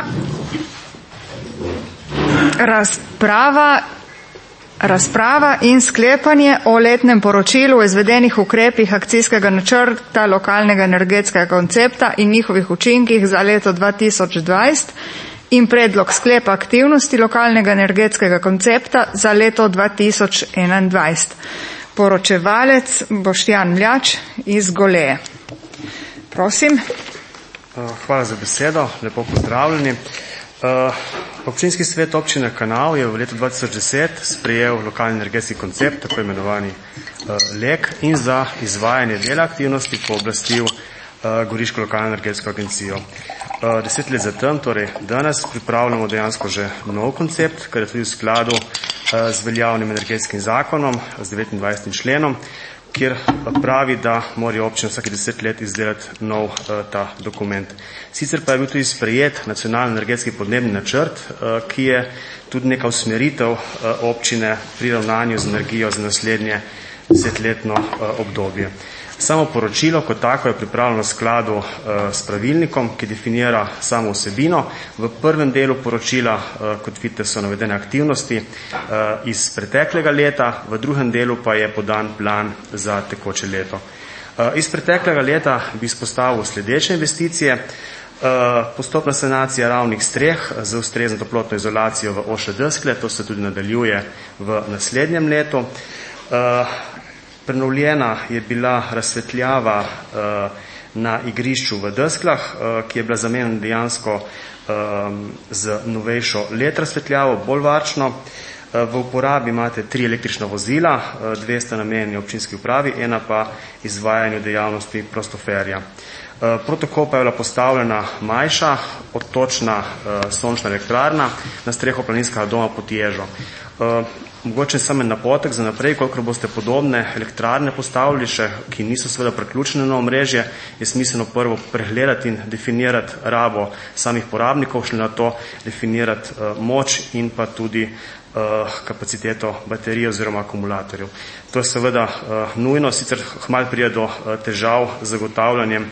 Razprava Razprava in sklepanje o letnem poročilu o izvedenih ukrepih akcijskega načrta lokalnega energetskega koncepta in njihovih učinkih za leto dva tisoč dvajset in predlog sklepa aktivnosti lokalnega energetskega koncepta za leto dva tisoč enaindvajset. Poročevalec Boštjan Mljač iz Goleje. Prosim. Hvala za besedo, lepo pozdravljeni. Uh, občinski svet občine Kanal je v letu dva tisoč deset sprejel lokalni energetski koncept, tako imenovani uh, L E K, in za izvajanje dela aktivnosti pooblastil uh, Goriško lokalno energetsko agencijo. Uh, deset let zatem, torej danes, pripravljamo dejansko že nov koncept, kar je tudi v skladu uh, z veljavnim energetskim zakonom, z devetindvajsetim členom, kjer pravi, da morajo občine vsake deset let izdelati nov uh, ta dokument. Sicer pa je bil tudi sprejet nacionalni energetski podnebni načrt, uh, ki je tudi neka usmeritev uh, občine pri ravnanju z energijo za naslednje desetletno uh, obdobje. Samo poročilo kot tako je pripravljeno v skladu uh, s pravilnikom, ki definira samo vsebino. V prvem delu poročila, uh, kot vidite, so navedene aktivnosti uh, iz preteklega leta, v drugem delu pa je podan plan za tekoče leto. Uh, iz preteklega leta bi izpostavil sledeče investicije. Uh, postopna sanacija ravnih streh z ustrezno toplotno izolacijo v O Š Deskle, to se tudi nadaljuje v naslednjem letu. Uh, Prenovljena je bila razsvetljava uh, na igrišču v Desklah, ki je bila zamenjena dejansko z novejšo L E D razsvetljavo, bolj varčno. V uporabi imate tri električna vozila, dve sta namenjeni občinski upravi, ena pa izvajanju dejavnosti prostoferja. Prav tako pa je bila postavljena manjša, odtočna sončna elektrarna na streho planinskega doma pod Ježo. Mogoče samo napotek za naprej, kolikor boste podobne elektrarne postavili še, ki niso seveda priključene na omrežje, je smiselno prvo pregledati in definirati rabo samih porabnikov, šli na to definirati moč in pa tudi kapaciteto baterije oziroma akumulatorjev. To je seveda nujno, sicer hmal prije do težav z zagotavljanjem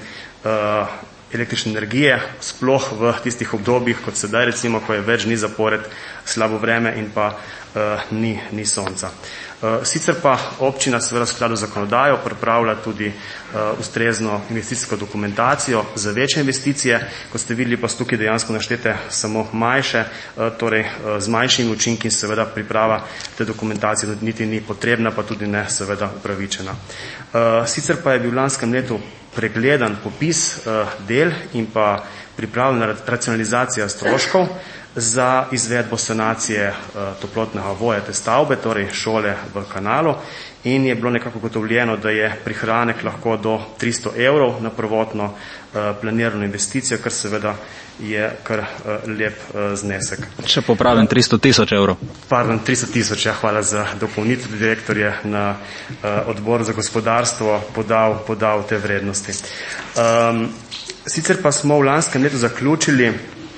električne energije, sploh v tistih obdobjih, kot sedaj recimo, ko je več dni zapored slabo vreme in pa uh, ni, ni sonca. Uh, sicer pa občina seveda v skladu z zakonodajo pripravlja tudi uh, ustrezno investicijsko dokumentacijo za večje investicije, kot ste videli pa so tukaj dejansko naštete samo manjše, uh, torej uh, z manjšimi učinki in seveda priprava te dokumentacije niti ni potrebna, pa tudi ne seveda upravičena. Uh, sicer pa je bil v lanskem letu pregledan popis uh, del in pa pripravljena racionalizacija stroškov za izvedbo sanacije uh, toplotnega voja te stavbe, torej šole v kanalu, in je bilo nekako gotovljeno, da je prihranek lahko do tristo evrov na prvotno uh, planirano investicijo, kar seveda je kar uh, lep uh, znesek. Če popravim, tristo tisoč evrov. Pardon, tristo tisoč, ja, hvala za dopolnitev. Direktor je na uh, odboru za gospodarstvo podal, podal te vrednosti. Um, sicer pa smo v lanskem letu zaključili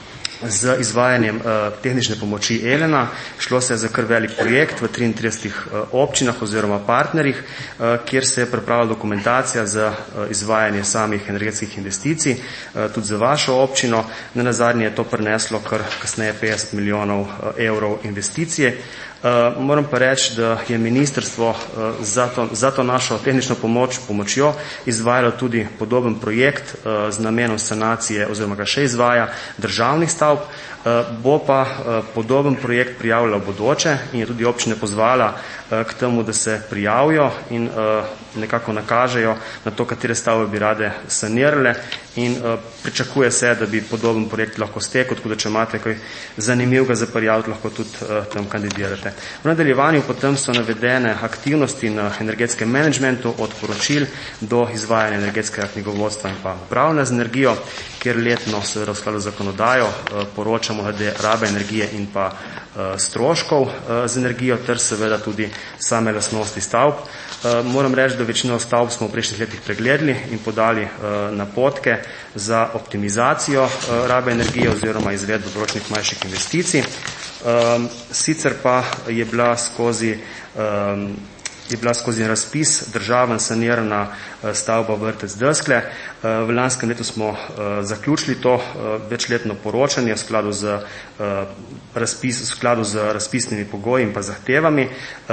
z izvajanjem uh, tehnične pomoči Elena. Šlo se je za kar velik projekt v triintridesetih uh, občinah oziroma partnerjih, uh, kjer se je pripravila dokumentacija za uh, izvajanje samih energetskih investicij, uh, tudi za vašo občino. Na nazadnje je to prineslo kar kasneje petdeset milijonov uh, evrov investicije. Uh, moram pa reči, da je ministrstvo uh, za, to, za to našo tehnično pomoč, pomočjo izvajalo tudi podoben projekt uh, z namenom sanacije oziroma ga še izvaja državnih stavb. Uh, bo pa uh, podoben projekt prijavila v bodoče in je tudi občine pozvala uh, k temu, da se prijavijo in uh, nekako nakažejo na to, katere stavbe bi rade sanirale, in uh, pričakuje se, da bi podoben projekt lahko stekel, tako da če imate kaj zanimivega za prijaviti, lahko tudi uh, tam kandidirate. V nadaljevanju potem so navedene aktivnosti na energetskem menedžmentu, od poročil do izvajanja energetskega knjigovodstva in pa upravljanja z energijo, kjer letno seveda v skladu z zakonodajo uh, poročamo glede rabe energije in pa uh, stroškov uh, z energijo ter seveda tudi same lastnosti stavb. Uh, moram reči, da večino stavb smo v prejšnjih letih pregledali in podali uh, napotke za optimizacijo uh, rabe energije oziroma izvedbo določenih manjših investicij. Um, sicer pa je bila skozi um, je bila skozi razpis državen sanirana stavba vrtec Deskle. V lanskem letu smo zaključili to večletno poročanje v skladu z, razpis, v skladu z razpisnimi pogoji in pa zahtevami.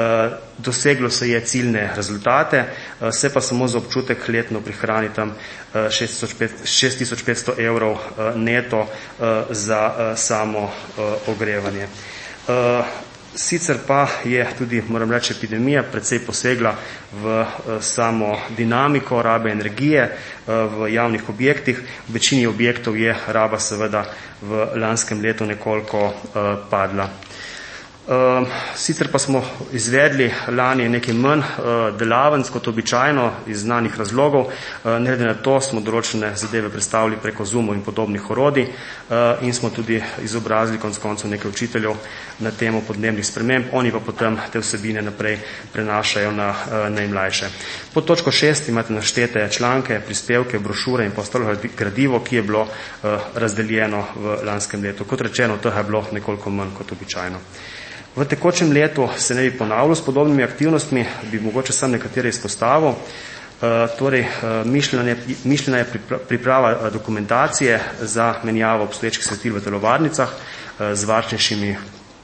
Doseglo se je ciljne rezultate, se pa samo za občutek letno prihrani tam šest tisoč petsto evrov neto za samo ogrevanje. Sicer pa je tudi, moram reči, epidemija precej posegla v samo dinamiko rabe energije v javnih objektih. V večini objektov je raba seveda v lanskem letu nekoliko padla. Sicer pa smo izvedli lani nekaj manj delavnic kot običajno iz znanih razlogov. Ne glede na to smo določene zadeve predstavili preko Zoomov in podobnih orodij in smo tudi izobrazili konec koncev nekaj učiteljev na temo podnebnih sprememb. Oni pa potem te vsebine naprej prenašajo na najmlajše. Pod točko šest imate naštete članke, prispevke, brošure in pa ostalo gradivo, ki je bilo razdeljeno v lanskem letu. Kot rečeno, tega je bilo nekoliko manj kot običajno. V tekočem letu se ne bi ponavljal s podobnimi aktivnostmi, bi mogoče sam nekatere izpostavil. Uh, torej, uh, mišljena, je, mišljena je priprava dokumentacije za menjavo obstoječih svetil v telovadnicah uh, z varčnejšimi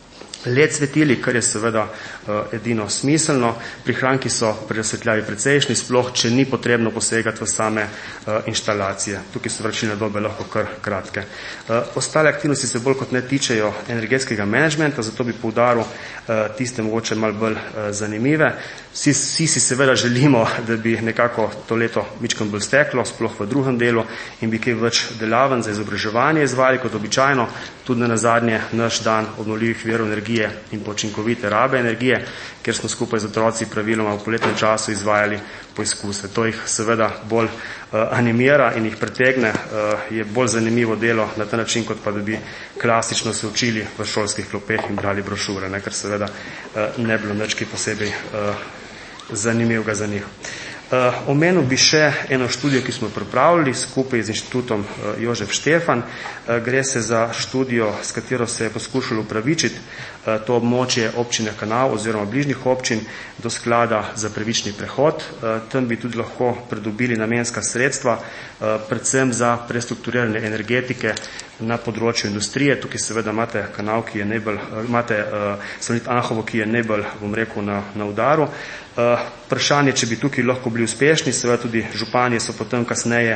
L E D svetili, kar je seveda edino smiselno. Prihranki so pri razsvetljavi precejšnji, sploh če ni potrebno posegati v same inštalacije. Tukaj so vračilne dobe lahko kar kratke. Ostale aktivnosti se bolj kot ne tičejo energetskega menedžmenta, zato bi poudaril tiste mogoče malo bolj zanimive. Vsi, vsi si seveda želimo, da bi nekako to leto mičkam bolj steklo, sploh v drugem delu, in bi kaj več delaven za izobraževanje izvali kot običajno, tudi na nazadnje naš dan obnovljivih virov energije in učinkovite rabe energije, kjer smo skupaj z otroci praviloma v poletnem času izvajali poizkuse. To jih seveda bolj uh, animira in jih pretegne, uh, je bolj zanimivo delo na ta način, kot pa da bi klasično se učili v šolskih klopeh in brali brošure, ne, ker seveda uh, ne bilo nič posebej uh, zanimivega za njih. Uh, omenil bi še eno študijo, ki smo pripravili skupaj z inštitutom uh, Jožef Štefan. Uh, gre se za študijo, s katero se je poskušalo upravičiti uh, to območje občine Kanal oziroma bližnjih občin do sklada za pravični prehod. Uh, tam bi tudi lahko pridobili namenska sredstva, uh, predvsem za prestrukturiranje energetike na področju industrije. Tukaj seveda imate Kanal, ki je najbolj, uh, imate uh, Salonit Anhovo, ki je najbolj, bom rekel, na, na udaru. Uh, vprašanje, če bi tukaj lahko bili uspešni, seveda tudi županje so potem kasneje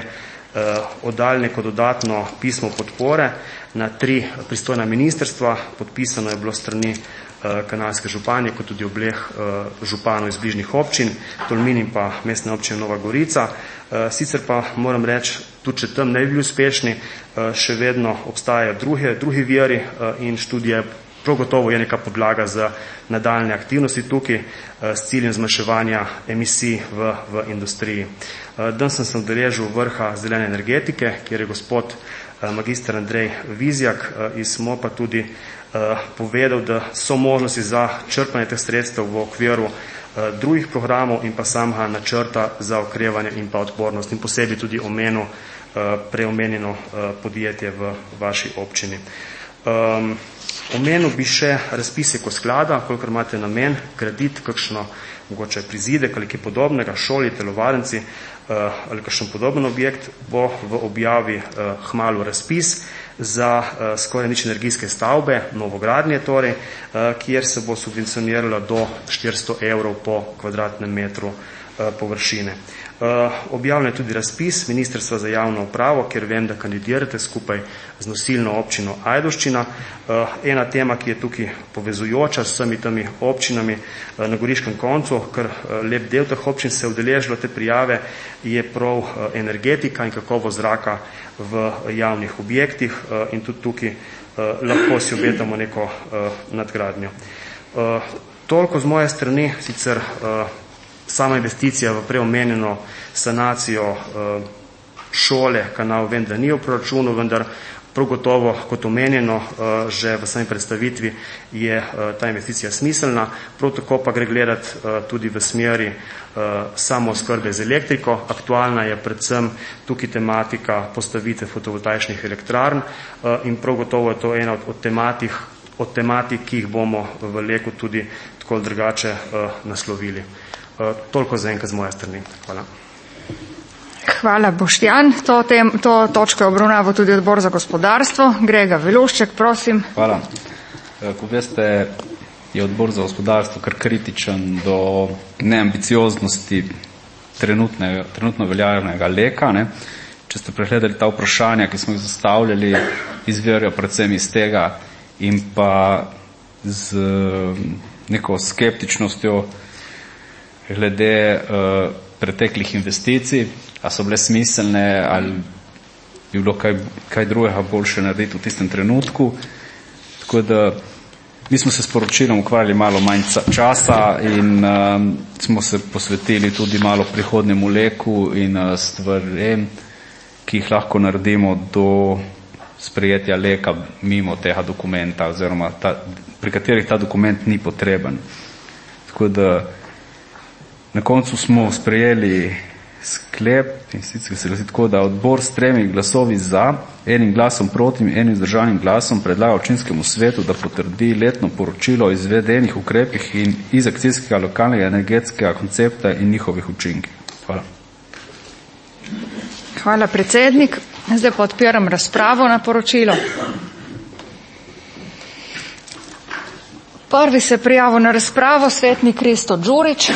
uh, oddali neko dodatno pismo podpore na tri pristojna ministrstva, podpisano je bilo strani uh, kanalske županje, kot tudi obleh uh, županov iz bližnjih občin, Tolmin in pa mestne občine Nova Gorica. Uh, sicer pa moram reči, tudi če tam ne bi bili uspešni, uh, še vedno obstajajo druge, drugi viri uh, in študije. Prav gotovo je neka podlaga za nadaljne aktivnosti tukaj s ciljem zmanjševanja emisij v, v industriji. Danes sem se udeležil vrha zelene energetike, kjer je gospod magister Andrej Vizjak iz M O P-a tudi povedal, da so možnosti za črpanje teh sredstev v okviru drugih programov in pa samega načrta za okrevanje in pa odpornost in posebej tudi omenil preomenjeno podjetje v vaši občini. Um, Omenil bi še razpise ko sklada, kolikor imate namen graditi kakšno mogoče prizidek ali kaj podobnega, šoli, telovadnici uh, ali kakšen podoben objekt, bo v objavi uh, hmalu razpis za uh, skoraj nič energijske stavbe, novogradnje torej, uh, kjer se bo subvencioniralo do štiristo evrov po kvadratnem metru uh, površine. Uh, objavljen je tudi razpis Ministrstva za javno upravo, kjer vem, da kandidirate skupaj z nosilno občino Ajdovščina. Uh, ena tema, ki je tukaj povezujoča s vsemi temi občinami uh, na goriškem koncu, ker uh, lep del teh občin se je udeležilo te prijave, je prav uh, energetika in kakovost zraka v javnih objektih uh, in tudi tukaj uh, lahko si obetamo neko uh, nadgradnjo. Uh, toliko z moje strani, sicer uh, sama investicija v preomenjeno sanacijo šole, Kanal, vem, da ni v proračunu, vendar prav gotovo, kot omenjeno, že v sami predstavitvi je ta investicija smiselna. Prav tako pa gre gledati tudi v smeri samo oskrbe z elektriko. Aktualna je predvsem tukaj tematika postavitve fotovoltaičnih elektrarn in prav gotovo je to ena od, od tematik, od tematik, ki jih bomo v Leku tudi tako drugače naslovili. Uh, toliko za enkrat z moje strani. Hvala. Hvala, Boštjan. To, tem, to točko je obravnaval tudi odbor za gospodarstvo. Grega Velušček, prosim. Hvala. Kot veste, je odbor za gospodarstvo kar kritičen do neambicioznosti trenutno veljavnega Leka. Ne? Če ste pregledali ta vprašanja, ki smo jih zastavljali, izvirajo predvsem iz tega in pa z neko skeptičnostjo glede uh, preteklih investicij, a so bile smiselne ali bi bilo kaj, kaj drugega boljše narediti v tistem trenutku. Tako da mi smo se s poročilom ukvarjali malo manj časa in uh, smo se posvetili tudi malo prihodnjemu Leku in uh, stvarem, ki jih lahko naredimo do sprejetja Leka mimo tega dokumenta oziroma ta, pri katerih ta dokument ni potreben. Tako da na koncu smo sprejeli sklep in sicer se glasi tako, da odbor s tremi glasovi za, enim glasom proti in enim zdržanim glasom predlaga občinskemu svetu, da potrdi letno poročilo o izvedenih ukrepih in iz akcijskega lokalnega energetskega koncepta in njihovih učinkih. Hvala. Hvala, predsednik. Zdaj pa odpiram razpravo na poročilo. Prvi se prijavil na razpravo svetnik Kristo Đurić.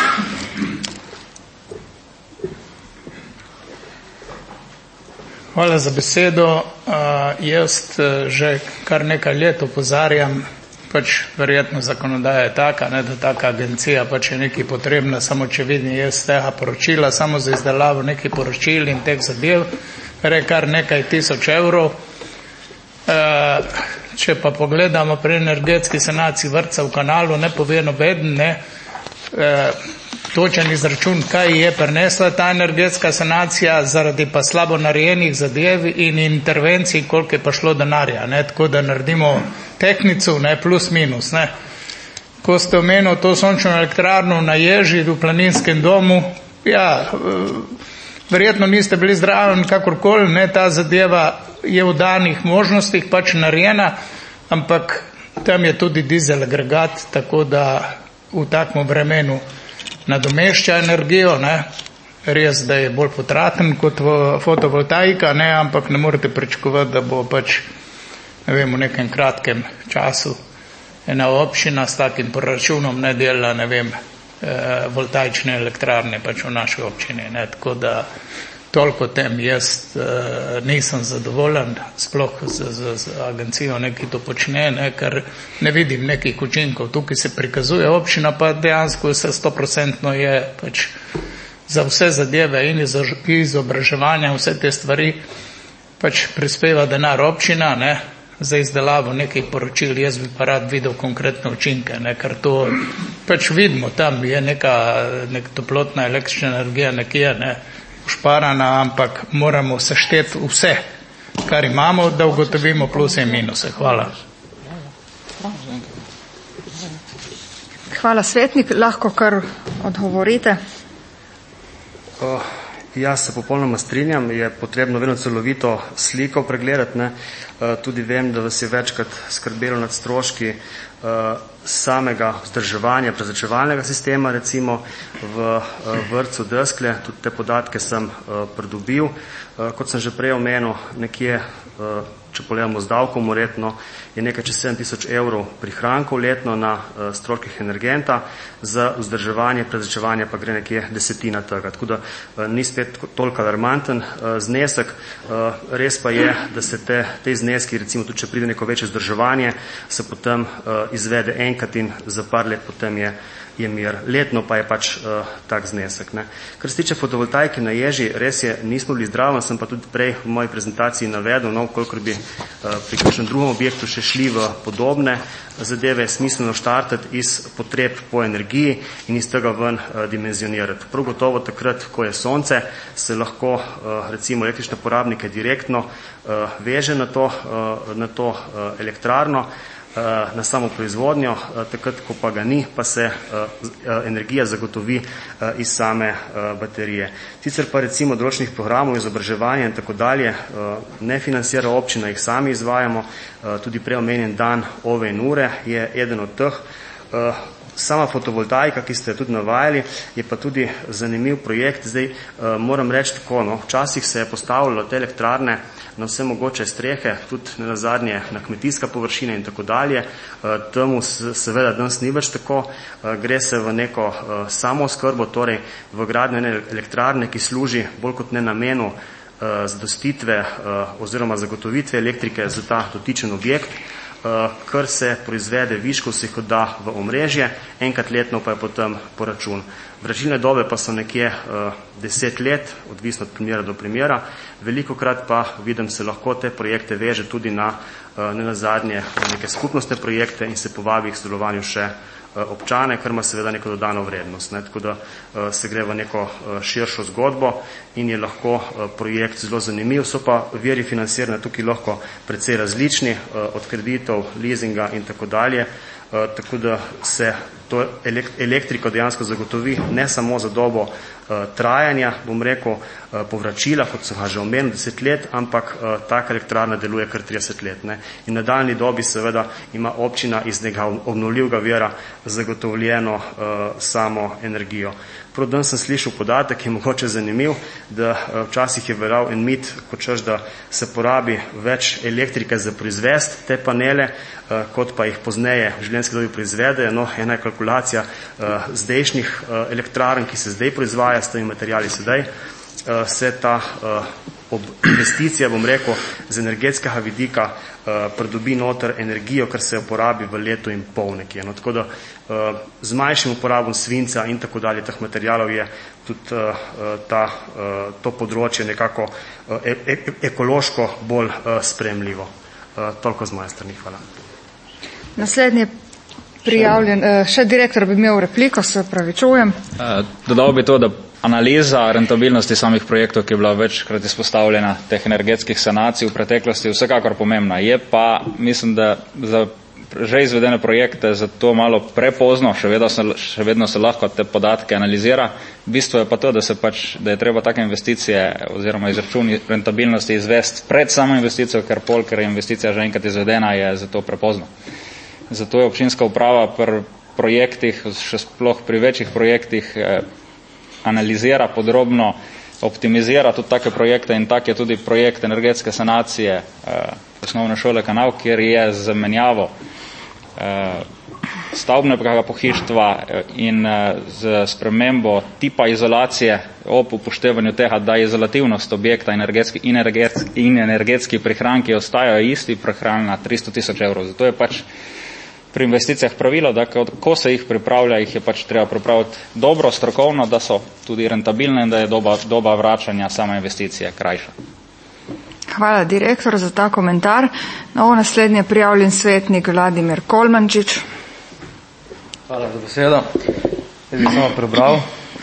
Hvala za besedo. Uh, jaz uh, že kar nekaj let opozarjam, pač verjetno zakonodaja je taka, ne, da taka agencija pač je nekaj potrebna, samo če vidim jaz tega poročila, samo za izdelavo nekaj poročil in teh zadev, gre kar nekaj tisoč evrov. Uh, če pa pogledamo pri energetski sanaciji vrtca v Kanalu, ne pove nobeden, ne, uh, točen izračun, kaj je prinesla ta energetska sanacija, zaradi pa slabo narejenih zadev in intervencij, koliko je pa šlo denarja, ne, tako da naredimo tehnico, ne, plus minus, ne. Ko ste omenili to sončno elektrarno na Ježi v planinskem domu, ja, verjetno niste bili zdravi kakorkoli, ne, ta zadeva je v danih možnostih pač narejena, ampak tam je tudi dizel agregat, tako da v takem vremenu nadomešča energijo, ne, res, da je bolj potraten kot fotovoltaika, ne, ampak ne morete pričakovati, da bo pač, ne vem, v nekem kratkem času ena občina s takim proračunom ne dela, ne vem, eh, voltaične elektrarne pač v naši občini, ne, tako da toliko tem jaz eh, nisem zadovoljen, sploh z, z, z agencijo nekaj to počne, ne, ker ne vidim nekih učinkov. Tukaj se prikazuje občina, pa dejansko vse stoprocentno je pač za vse zadeve in izobraževanja, vse te stvari pač prispeva denar občina, ne, za izdelavo nekaj poročil. Jaz bi pa rad videl konkretne učinke, ne, ker to pač vidimo, tam je neka, nek toplotna električna energija nekje, ne, ušparana, ampak moramo sešteti vse, kar imamo, da ugotovimo pluse in minuse. Hvala. Hvala, svetnik. Lahko kar odgovorite. Uh, jaz se popolnoma strinjam, je potrebno vedno celovito sliko pregledati, ne. Uh, tudi vem, da vas je večkrat skrbelo nad stroški uh, samega vzdrževanja prezračevalnega sistema, recimo v uh, vrtcu Deskle, tudi te podatke sem uh, pridobil. Uh, kot sem že prej omenil, nekje, uh, če pogledamo z davkom uredno, je nekaj čez sedem tisoč evrov prihrankov letno na uh, stroških energenta, za vzdrževanje prezračevanja pa gre nekje desetina tega. Tako da uh, ni spet toliko alarmanten uh, znesek. Uh, res pa je, da se te, te zneski, recimo tudi če pride neko večje vzdrževanje, se potem uh, izvede enkrat in za par let potem je, je mir. Letno pa je pač uh, tak znesek. Ne. Kar se tiče fotovoltaike na Ježi, res je, nismo bili zdravi, sem pa tudi prej v moji prezentaciji navedel, no, kolikor bi uh, pri kakšnem drugem objektu še šli v podobne zadeve, je smiselno štartati iz potreb po energiji in iz tega ven uh, dimenzionirati. Prav gotovo takrat, ko je sonce, se lahko uh, recimo električne porabnike direktno uh, veže na to, uh, na to uh, elektrarno, na samo proizvodnjo, takrat, ko pa ga ni, pa se energija zagotovi iz same baterije. Sicer pa recimo določenih programov izobraževanja in tako dalje ne financira občina, jih sami izvajamo, tudi preomenjen dan ove in ure je eden od teh. Sama fotovoltaika, ki ste tudi navajali, je pa tudi zanimiv projekt. Zdaj moram reči tako, no, včasih se je postavljalo te elektrarne na vse mogoče strehe, tudi na zadnje na kmetijska površina in tako dalje. Temu seveda danes ni več tako. Gre se v neko samooskrbo, torej v gradnjo ene elektrarne, ki služi bolj kot ne namenu zadostitve oziroma zagotovitve elektrike za ta dotičen objekt, kar se proizvede viškov, se jih odda v omrežje, enkrat letno pa je potem poračun. Vračilne dobe pa so nekje uh, deset let, odvisno od primera do primera. Velikokrat pa vidim, se lahko te projekte veže tudi na uh, ne nazadnje neke skupnostne projekte in se povabi k sodelovanju še uh, občane, kar ima seveda neko dodano vrednost. Ne? Tako da uh, se gre v neko uh, širšo zgodbo in je lahko uh, projekt zelo zanimiv. So pa viri financiranja tukaj lahko precej različni, uh, od kreditov, leasinga in tako dalje. Uh, tako da se to elektriko dejansko zagotovi ne samo za dobo trajanja, bom rekel, povračila, kot sem ga že omenil, deset let, ampak taka elektrarna deluje kar trideset let. Ne. In na daljni dobi seveda ima občina iz nekega obnovljivega vira zagotovljeno samo energijo. Prav danes sem slišal podatek, ki je mogoče zanimiv, da včasih je veljal en mit, kot češ, da se porabi več elektrike za proizvest te panele, kot pa jih pozneje v življenjski dobi proizvedejo. No, ena je kalkulacija zdajšnjih elektrarn, ki se zdaj proizvaja s temi materijali sedaj, se ta investicija, bom rekel, z energetskega vidika pridobi noter energijo, kar se uporabi v letu in pol nekje. No, tako da z manjšim uporabom svinca in tako dalje teh materijalov je tudi ta, to področje nekako ekološko bolj sprejemljivo. Toliko z moje strani. Hvala. Naslednji prijavljen, še direktor bi imel repliko, se pravičujem. Dodal bi to, da analiza rentabilnosti samih projektov, ki je bila večkrat izpostavljena, teh energetskih sanacij v preteklosti, je vsekakor pomembna. Je pa, mislim, da za že izvedene projekte zato malo prepozno, še vedno, se, še vedno se lahko te podatke analizira. Bistvo je pa to, da, se pač, da je treba take investicije oziroma izračuni rentabilnosti izvesti pred samo investicijo, ker pol, ker je investicija že enkrat izvedena, je zato prepozno. Zato je občinska uprava pri projektih, še sploh pri večjih projektih, eh, analizira podrobno, optimizira tudi take projekte in tak je tudi projekt energetske sanacije eh, osnovne šole Kanal, kjer je zamenjavo eh, stavbnega pohištva in eh, z spremembo tipa izolacije ob upoštevanju tega, da izolativnost objekta energetski, in, energetski, in energetski prihranki ostajajo isti, prihranjena tristo tisoč evrov. Zato je pač pri investicijah pravilo, da ko se jih pripravlja, jih je pač treba pripraviti dobro, strokovno, da so tudi rentabilne in da je doba, doba vračanja same investicije krajša. Hvala, direktor, za ta komentar. Novo naslednji je prijavljen svetnik Vladimir Kolmančič. Hvala za besedo. Jaz bi samo prebral.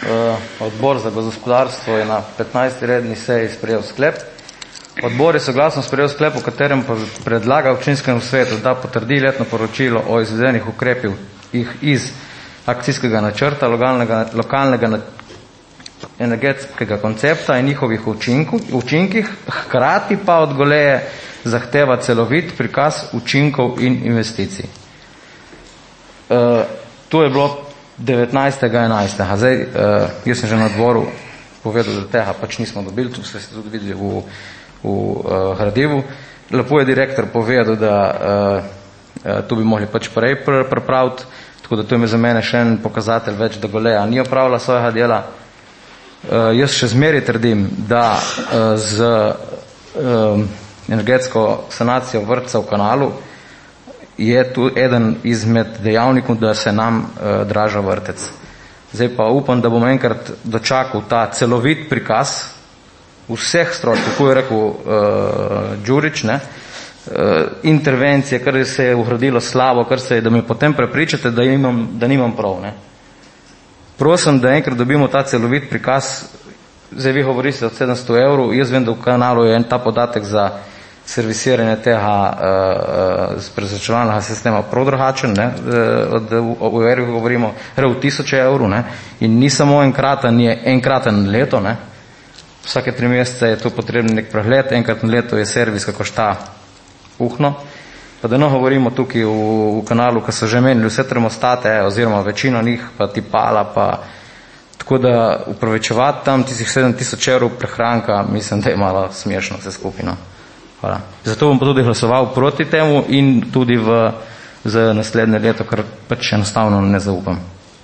Odbor za gospodarstvo je na petnajsti redni seji sprejel sklep. Odbor je soglasno sprejel sklep, v katerem predlaga občinskemu svetu, da potrdi letno poročilo o izvedenih ukrepih iz akcijskega načrta lokalnega, lokalnega energetskega koncepta in njihovih učinku, učinkih, hkrati pa od Goleje zahteva celovit prikaz učinkov in investicij. E, to je bilo devetnajstega enajstega Zdaj, e, jaz sem že na odboru povedal, da tega pač nismo dobili, tu ste tudi videli v v uh, gradivu. Lepo je direktor povedal, da uh, uh, tu bi mogli pač prej pripraviti, tako da to je za mene še en pokazatelj več, da Goleja ni opravila svojega dela. Uh, jaz še zmeri trdim, da uh, z uh, energetsko sanacijo vrtca v Kanalu je tu eden izmed dejavnikov, da se nam uh, draža vrtec. Zdaj pa upam, da bom enkrat dočakal ta celovit prikaz vseh stroškov, kako je rekel uh, Đurić, ne, uh, intervencije, kar se je uhradilo slabo, kar se je, da me potem prepričate, da, imam, da nimam prav. Ne. Prosim, da enkrat dobimo ta celovit prikaz. Zdaj vi govorite od sedemsto evrov, jaz vem, da v Kanalu je en ta podatek za servisiranje tega uh, prezračevalnega sistema prav drugačen, ne, od v Erju govorimo v tisoče evrov, ne, in ni samo enkraten, je enkraten leto, ne. Vsake tri mesece je to potrebno nek pregled, enkrat na leto je servis, kako šta uhno. Pa da ne govorimo tukaj v, v Kanalu, ko so že menili vse termostate, oziroma večino njih, pa tipala, pa tako da upravičevati tam tistih sedem tisoč evrov prehranka, mislim, da je malo smešno vse skupino. Hvala. Zato bom pa tudi glasoval proti temu in tudi v, za naslednje leto, ker pač enostavno ne zaupam.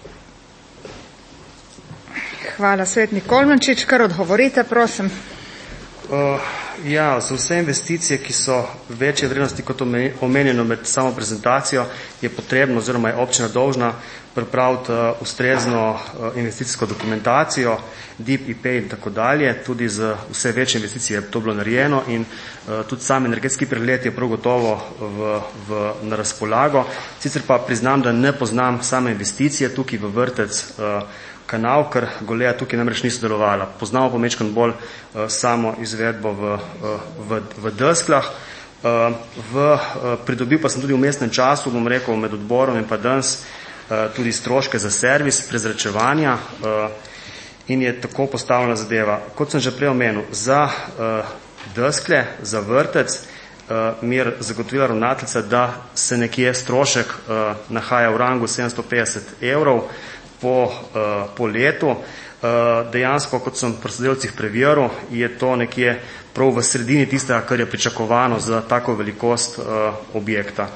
Hvala, svetnik Kolmančič, kar odgovorite, prosim. Uh, ja, za vse investicije, ki so večje vrednosti kot omenjeno med samo prezentacijo, je potrebno oziroma je občina dolžna pripraviti uh, ustrezno uh, investicijsko dokumentacijo, D I P, I P in tako dalje. Tudi za vse večje investicije je to bilo narejeno in uh, tudi sam energetski pregled je prav gotovo v, v, na razpolago. Sicer pa priznam, da ne poznam same investicije tukaj v vrtec uh, Kanal, ker Goleja tukaj namreč ni sodelovala. Poznamo pa mečkan bolj uh, samo izvedbo v, uh, v, v Desklah. Uh, v, uh, pridobil pa sem tudi v mestnem času, bom rekel, med odborom in pa danes tudi stroške za servis, prezračevanja in je tako postavljena zadeva. Kot sem že prej omenil, za deskle, za vrtec mi je zagotovila ravnateljica, da se nekje strošek nahaja v rangu sedemsto petdeset evrov po, po letu. Dejansko, kot sem pri sodelavcih preveril, je to nekje prav v sredini tistega, kar je pričakovano za tako velikost objekta.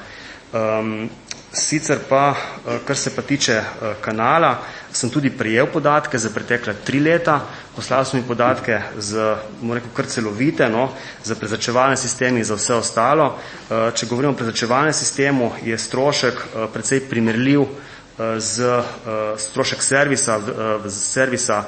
Sicer pa, kar se pa tiče kanala, sem tudi prijel podatke za pretekla tri leta, poslal sem mi podatke z, bomo rekel, kar celovite, no, za prezračevalne sistemi in za vse ostalo. Če govorimo o prezračevalnem sistemu, je strošek precej primerljiv z strošek servisa, servisa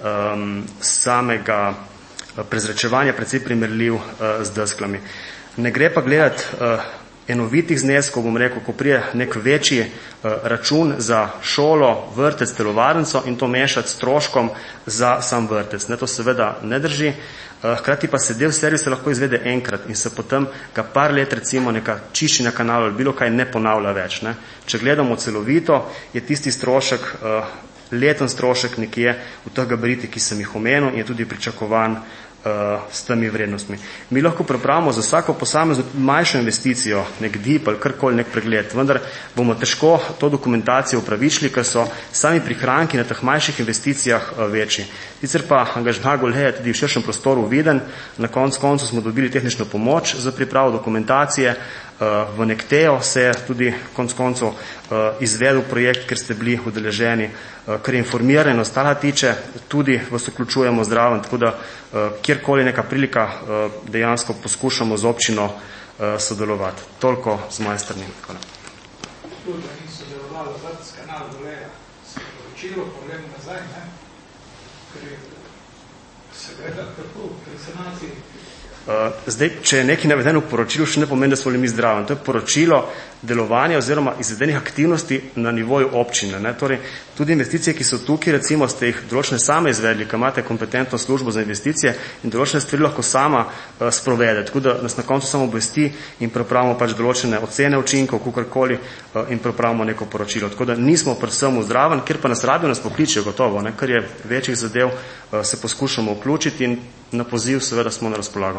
samega prezračevanja, precej primerljiv z desklami. Ne gre pa gledati enovitih zneskov, bom rekel, ko prije nek večji račun za šolo, vrtec, telovadnico in to mešati s stroškom za sam vrtec. Ne, to seveda ne drži. Hkrati pa se del servisa lahko izvede enkrat in se potem ga par let recimo neka čiščenja kanalov ali bilo kaj ne ponavlja več. Ne. Če gledamo celovito, je tisti strošek, leten strošek nekje v teh gabaritih, ki sem jih omenil in je tudi pričakovan s temi vrednostmi. Mi lahko pripravimo za vsako posamezno manjšo investicijo, nek D I P ali karkoli, nek pregled, vendar bomo težko to dokumentacijo upravičili, ker so sami prihranki na teh manjših investicijah večji. Sicer pa angažma Goleja tudi v širšem prostoru viden, na koncu koncu smo dobili tehnično pomoč za pripravo dokumentacije, v Nektejo se je tudi konc koncu izvedel projekt, ker ste bili udeleženi, kar je informirano ostala tiče, tudi vas vključujemo zdraven, tako da kjerkoli neka prilika dejansko poskušamo z občino sodelovati. Toliko z moje strani. Hvala. Tudi ni sodelovalo vrtec kanal Goleja, se je poročilo, pogledam nazaj, ne? Ker je seveda tako pri sanaciji. Zdaj, če je nekaj navedeno v poročilu, še ne pomeni, da smo bili mi zdravi. To je poročilo delovanja oziroma izvedenih aktivnosti na nivoju občine. Ne? Torej, tudi investicije, ki so tukaj, recimo ste jih določene same izvedli, ker imate kompetentno službo za investicije in določene stvari lahko sama uh, sprovede. Tako da nas na koncu samo obvesti in pripravimo pač določene ocene učinkov, kakorkoli uh, in pripravimo neko poročilo. Tako da nismo predvsem zdraven, ker pa nas rabijo, nas pokličijo gotovo, ne? Ker je večjih zadev, uh, se poskušamo vključiti in na poziv seveda smo na razpolago.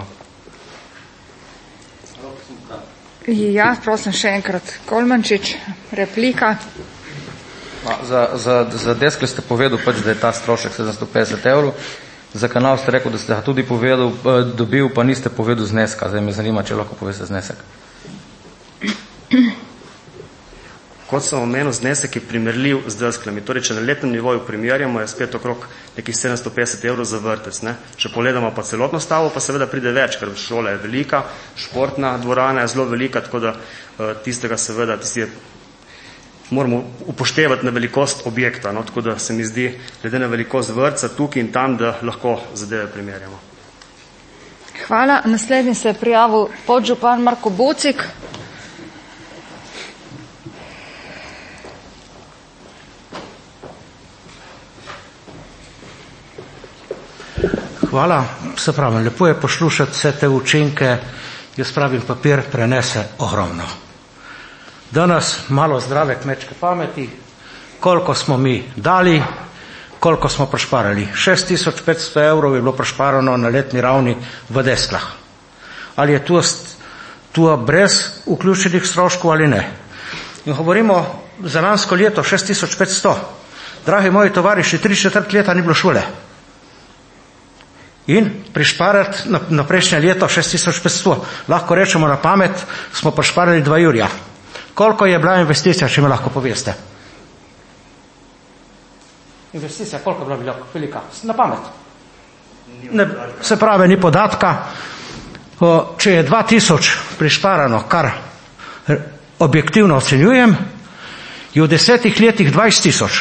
Ja, prosim še enkrat. Kolmančič, replika. Za, za, za deskle ste povedal pač, da je ta strošek sedemsto petdeset evrov. Za kanal ste rekel, da ste ga tudi povedal, dobil, pa niste povedal zneska. Zdaj me zanima, če lahko poveste znesek. Kot sem omenil, znesek je primerljiv z desklami. Torej, če na letnem nivoju primerjamo, je spet okrog nekih sedemsto petdeset evrov za vrtec. Ne? Če pogledamo pa celotno stavbo, pa seveda pride več, ker šola je velika, športna dvorana je zelo velika, tako da tistega seveda tisti je, moramo upoštevati na velikost objekta. No? Tako da se mi zdi, glede na velikost vrtca tukaj in tam, da lahko zadeve primerjamo. Hvala. Naslednji se je prijavil podžupan Marko Bocik. Hvala, se pravim, lepo je poslušati vse te učinke, jaz pravim, papir prenese ogromno. Danes malo zdrave kmečke pameti, koliko smo mi dali, koliko smo prešparali. šest tisoč petsto evrov je bilo prešparano na letni ravni v desklah. Ali je tu, tu brez vključenih stroškov ali ne? In govorimo za lansko leto šest tisoč petsto. Dragi moji tovariši, tri četrt leta ni bilo šole. In prišparati na, na prejšnje leto šest tisoč petsto. Lahko rečemo na pamet, smo prišparali dva jurja. Koliko je bila investicija, če mi lahko poveste? Investicija, koliko je bila velika? Na pamet. Ne, se pravi, ni podatka. O, če je dva tisoč prišparano, kar objektivno ocenjujem, je v desetih letih dvajset tisoč.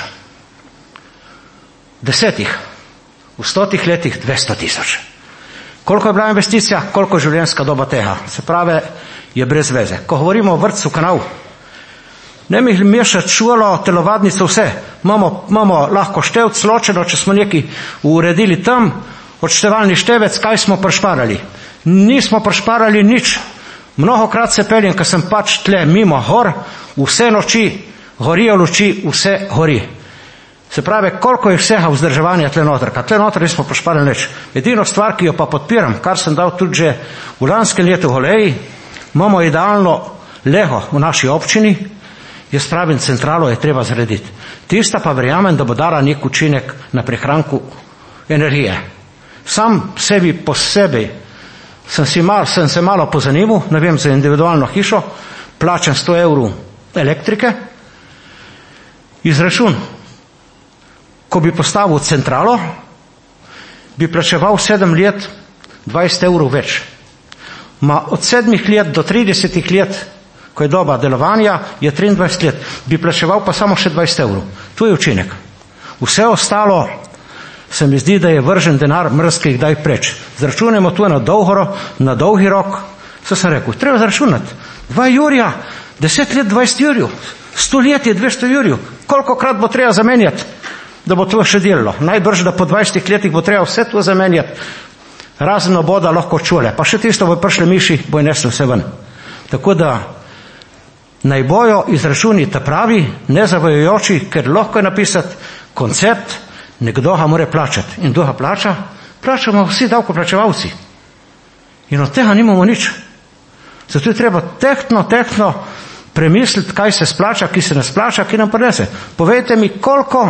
Desetih. V stotih letih dvesto tisoč. Koliko je bila investicija, koliko je življenjska doba tega? Se pravi, je brez veze. Ko govorimo o vrtcu kanal, ne mi mešati šolo, telovadnico, vse. Imamo, imamo lahko števc ločeno, če smo nekaj uredili tam, odštevalni števec, kaj smo prešparali. Nismo prešparali nič. Mnogokrat se peljem, ker sem pač tle mimo hor, vse noči gorijo luči, vse gori. Se pravi, koliko je vsega vzdrževanja tle noter, ka tle noter nismo pošparili nič. Edino stvar, ki jo pa podpiram, kar sem dal tudi že v lanskem letu v Oleji, imamo idealno lego v naši občini, jaz pravim, centralo je treba zrediti. Tista pa verjamem, da bo dala nek učinek na prihranku energije. Sam sebi posebej sem, si mal, sem se malo pozanimal, ne vem, za individualno hišo, plačam sto evrov elektrike, izračun, ko bi postavil centralo, bi plačeval sedem let dvajset evrov več. Ma od sedmih let do tridesetih let, ko je doba delovanja, je triindvajset let, bi plačeval pa samo še dvajset evrov. To je učinek. Vse ostalo se mi zdi, da je vržen denar mrzkih daj preč. Zračunemo to na dolgo, na dolgi rok. Co sem rekel? Treba zračunati. Dva jurja, deset let dvajset jurjev, sto let je dvesto jurjev. Koliko krat bo treba zamenjati, da bo to še delalo? Najbrž, da po dvajsetih letih bo treba vse to zamenjati. Razen oboda lahko čule. Pa še tisto bo prišle miši, bo je neslo vse ven. Tako da naj bojo izračuni ta pravi, nezavajajoči, ker lahko je napisati koncept, nekdo ga mora plačati. In kdo ga plača? Plačamo vsi davkoplačevalci. In od tega nimamo nič. Zato je treba tehtno, tehtno premisliti, kaj se splača, ki se ne splača, ki nam prinese. Povejte mi, koliko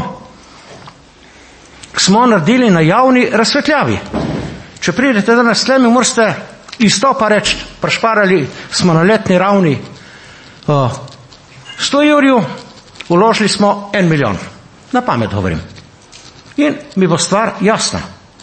smo naredili na javni razsvetljavi. Če pridete danes s tlemi, morate istopa reči, prešparali smo na letni ravni uh, sto jurjev, uložili smo en milijon. Na pamet govorim. In mi bo stvar jasna.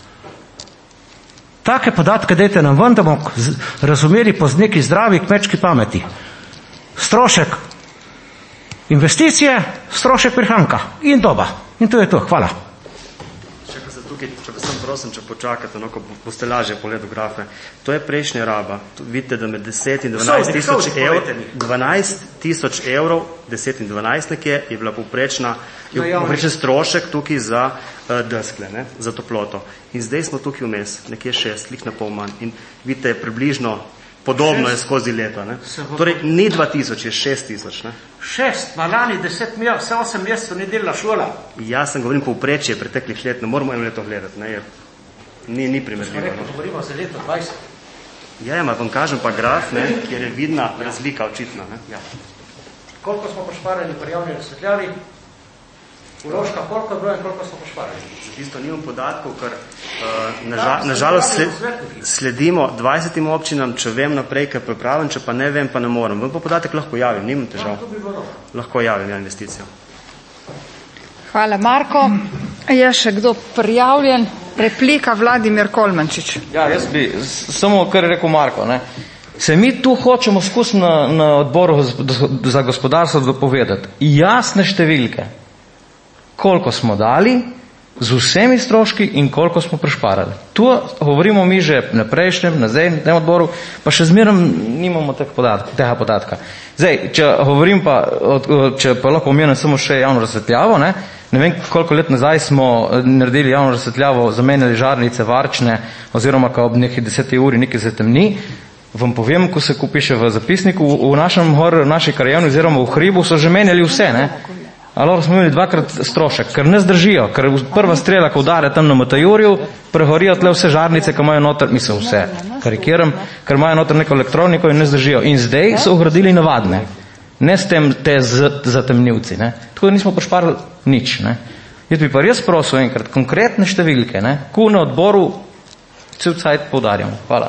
Take podatke dajte nam ven, da bomo razumeli po neki zdravi kmečki pameti. Strošek investicije, strošek prihranka in doba. In to je to. Hvala. Če pa sem prosim, če počakate, no, ko boste lažje pogledali grafe. To je prejšnja raba. Tu vidite, da med deset in dvanajst tisoč evrov, dvanajst tisoč evrov, deset in dvanajst nekje, je bila povprečna, je povprečen strošek tukaj za uh, deskle, ne, za toploto. In zdaj smo tukaj vmes, nekje šest, lik na pol manj. In vidite, približno podobno je skozi leto. Ne. Torej, ni dva tisoč, je šest tisoč. Ne. Šest, malani deset mil, vse osem mesecev ni delala šola. Jaz sem govorim povprečje preteklih let, ne moramo eno leto gledati, ne, je, ni, ni primerljivo. Smo rekli, govorimo za leto dvajset. Ja, ja, vam kažem pa graf, ne, kjer je vidna razlika očitna. Ne. Ja. Koliko smo pošparali pri javni razsvetljavi? Uložka, koliko je bilo in koliko smo pošparali? Za tisto nimam podatkov, ker uh, naža, nažalost sled, sledimo dvajsetim občinam, če vem naprej, ker pripravim, če pa ne vem, pa ne morem. Vam pa podatek lahko javim, nimam težav. Lahko javim ja, investicijo. Hvala, Marko. Je še kdo prijavljen? Replika Vladimir Kolmančič. Ja, jaz bi samo, kar je rekel Marko, ne. Se mi tu hočemo skus na, na odboru za gospodarstvo dopovedati. Jasne številke. Koliko smo dali z vsemi stroški in koliko smo prešparali. Tu govorimo mi že na prejšnjem, na zdaj, na tem odboru, pa še zmerom nimamo teh podatka, tega podatka. Zdaj, če govorim pa, če pa lahko omenim samo še javno razsvetljavo, ne, ne vem, koliko let nazaj smo naredili javno razsvetljavo, zamenjali žarnice, varčne, oziroma ko ob neki deseti uri nekaj zatemni, vam povem, ko se kupiše v zapisniku, v našem hor, v naši krajevni oziroma v hribu so že menjali vse, ne. Ali smo imeli dvakrat strošek, ker ne zdržijo, ker prva strela, ko udare tam na Motajurju, prehorijo tle vse žarnice, ki imajo noter, mislim vse, karikiram, ker imajo noter neko elektroniko in ne zdržijo. In zdaj so ugradili navadne, ne s tem te zatemnivci, ne. Tako da nismo pošparili nič, ne. Jaz bi pa res prosil enkrat, konkretne številke, ne, ko na odboru cel cajt poudarjamo. Hvala.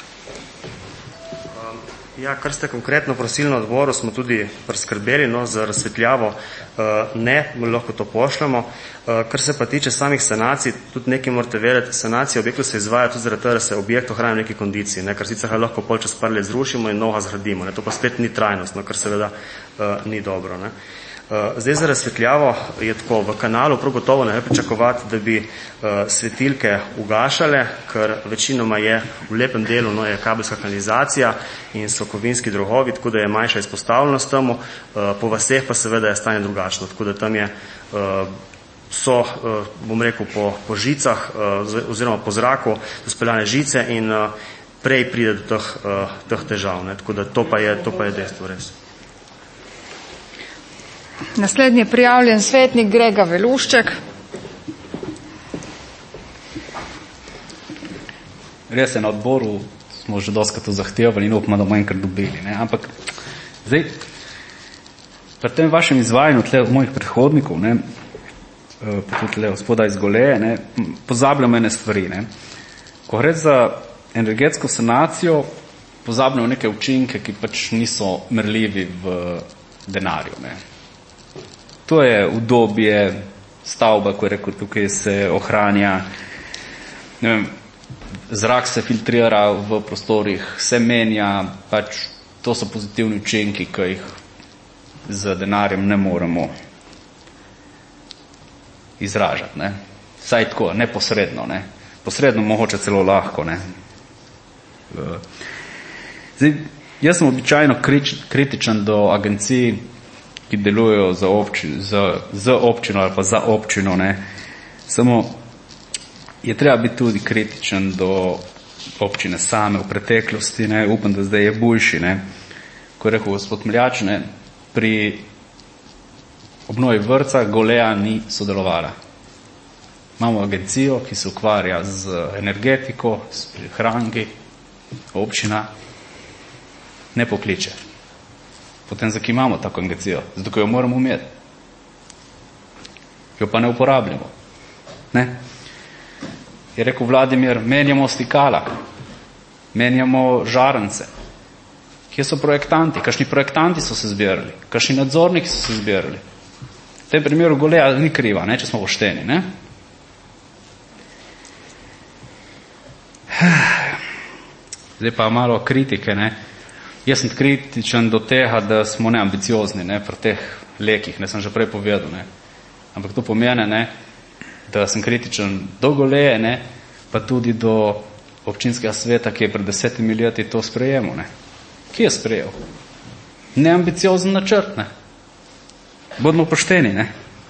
Ja, kar ste konkretno prosili na odboru, smo tudi preskrbeli, no, za razsvetljavo, ne, lahko to pošljamo. Kar se pa tiče samih sanacij, tudi nekaj morate vedeti, sanacija objektov se izvaja tudi zaradi tega, da se objekt ohranja v neki kondiciji, ne, ker sicer ga lahko pol čez par let zrušimo in noga zgradimo, ne, to pa spet ni trajnostno, kar seveda uh, ni dobro, ne. Uh, zdaj za razsvetljavo je tako, v kanalu prav gotovo ne pričakovati, da bi uh, svetilke ugašale, ker večinoma je v lepem delu, no, je kabelska kanalizacija in so kovinski drogovi, tako da je manjša izpostavljenost temu, uh, po vaseh pa seveda je stanje drugačno, tako da tam je, uh, so, uh, bom rekel, po, po žicah uh, oziroma po zraku speljane žice in uh, prej pride do teh, uh, teh težav, ne, tako da to pa je, to pa je dejstvo res. Naslednji je prijavljen svetnik Grega Velušček. Res je, na odboru smo že doskrat to zahtevali in upamo, da bomo enkrat dobili. Ne? Ampak zdaj, pri tem vašem izvajanju tle mojih predhodnikov, ne, pa tudi tle gospoda iz Goleje, ne, pozabljamo ene stvari. Ne. Ko gre za energetsko sanacijo, pozabljamo neke učinke, ki pač niso merljivi v denarju. Ne. To je udobje stavba, ko je rekel, tukaj se ohranja, ne vem, zrak se filtrira v prostorih, se menja, pač to so pozitivni učinki, ki jih z denarjem ne moremo izražati. Ne. Saj tako, neposredno. Ne. Posredno mogoče celo lahko. Ne. Zdaj, jaz sem običajno kritičen do agencij, ki delujejo za občino, za, za občino ali pa za občino. Ne. Samo je treba biti tudi kritičen do občine same v preteklosti. Ne. Upam, da zdaj je boljši. Ne. Ko je rekel gospod Mljač, ne, pri obnovi vrtca Goleja ni sodelovala. Imamo agencijo, ki se ukvarja z energetiko, s prihranki, občina ne pokliče. Potem zakaj imamo tako agencijo? Zato, ko jo moramo imeti. Jo pa ne uporabljamo. Ne? Je rekel Vladimir, menjamo stikala, menjamo žarence. Kje so projektanti? Kakšni projektanti so se zbirali? Kakšni nadzorniki so se zbirali? V tem primeru Goleja ni kriva, ne, če smo pošteni. Ne? Zdaj pa malo kritike. Ne? Jaz sem kritičen do tega, da smo neambiciozni, ne, pri teh lekih, ne sem že prej povedal. Ne? Ampak to pomeni, ne, da sem kritičen do Goleje, ne, pa tudi do občinskega sveta, ki je pred desetimi leti to sprejemal. Ne? Kje je sprejel? Neambiciozen načrt. Ne? Bodimo pošteni. Ne?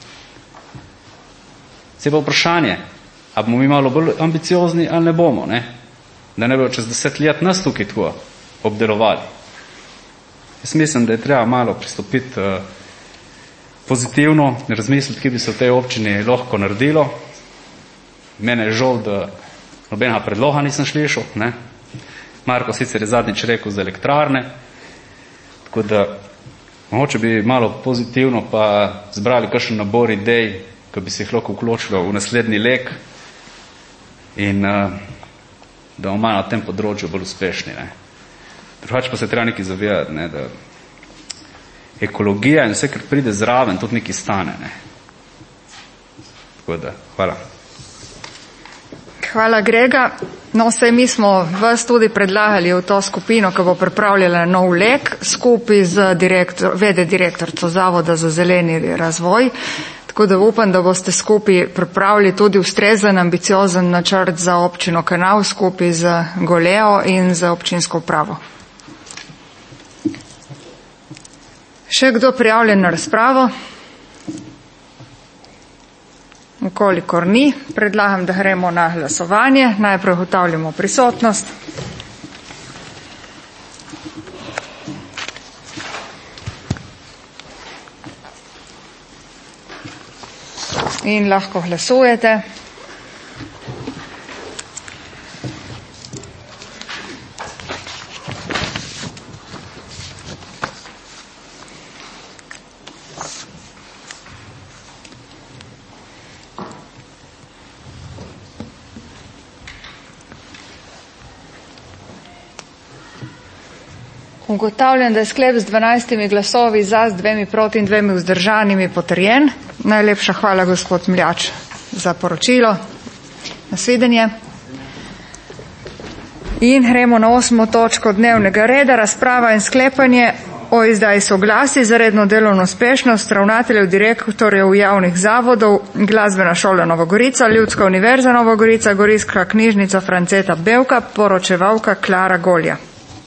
Se pa vprašanje, a bomo mi malo bolj ambiciozni ali ne bomo, ne? Da ne bo čez deset let nas tukaj tako obdelovali. Jaz mislim, da je treba malo pristopiti uh, pozitivno, razmisliti, kje bi se v tej občini lahko naredilo. Mene je žal, da nobenega predloga nisem slišal. Ne? Marko sicer je zadnjič rekel za elektrarne, tako da mogoče bi malo pozitivno pa zbrali kakšen nabor idej, ki bi se jih lahko vključilo v naslednji lek in uh, da bomo na tem področju bolj uspešni. Ne. Drugače pa se treba nekaj zavedati, ne, da ekologija in vse, kar pride zraven, tudi nekaj stane. Ne. Tako da, hvala. Hvala, Grega. No, saj mi smo vas tudi predlagali v to skupino, ki bo pripravljala nov lek, skupaj z direktor, vede direktorco Zavoda za zeleni razvoj. Tako da upam, da boste skupaj pripravili tudi ustrezen, ambiciozen načrt za občino Kanal skupaj z Golejo in za občinsko upravo. Še kdo prijavljen na razpravo? Ukolikor ni, predlagam, da gremo na glasovanje. Najprej ugotavljamo prisotnost. In lahko glasujete. Ugotavljam, da je sklep z dvanajstimi glasovi za, z dvemi proti in dvemi vzdržanimi potrjen. Najlepša hvala, gospod Mljač, za poročilo. Nasvidenje. In gremo na osmo točko dnevnega reda, razprava in sklepanje o izdaji soglasij za redno delovno uspešnost ravnateljev, direktorjev javnih zavodov, Glasbena šola Nova Gorica, Ljudska univerza Nova Gorica, Goriška knjižnica Franceta Bevka, poročevalka Klara Golja.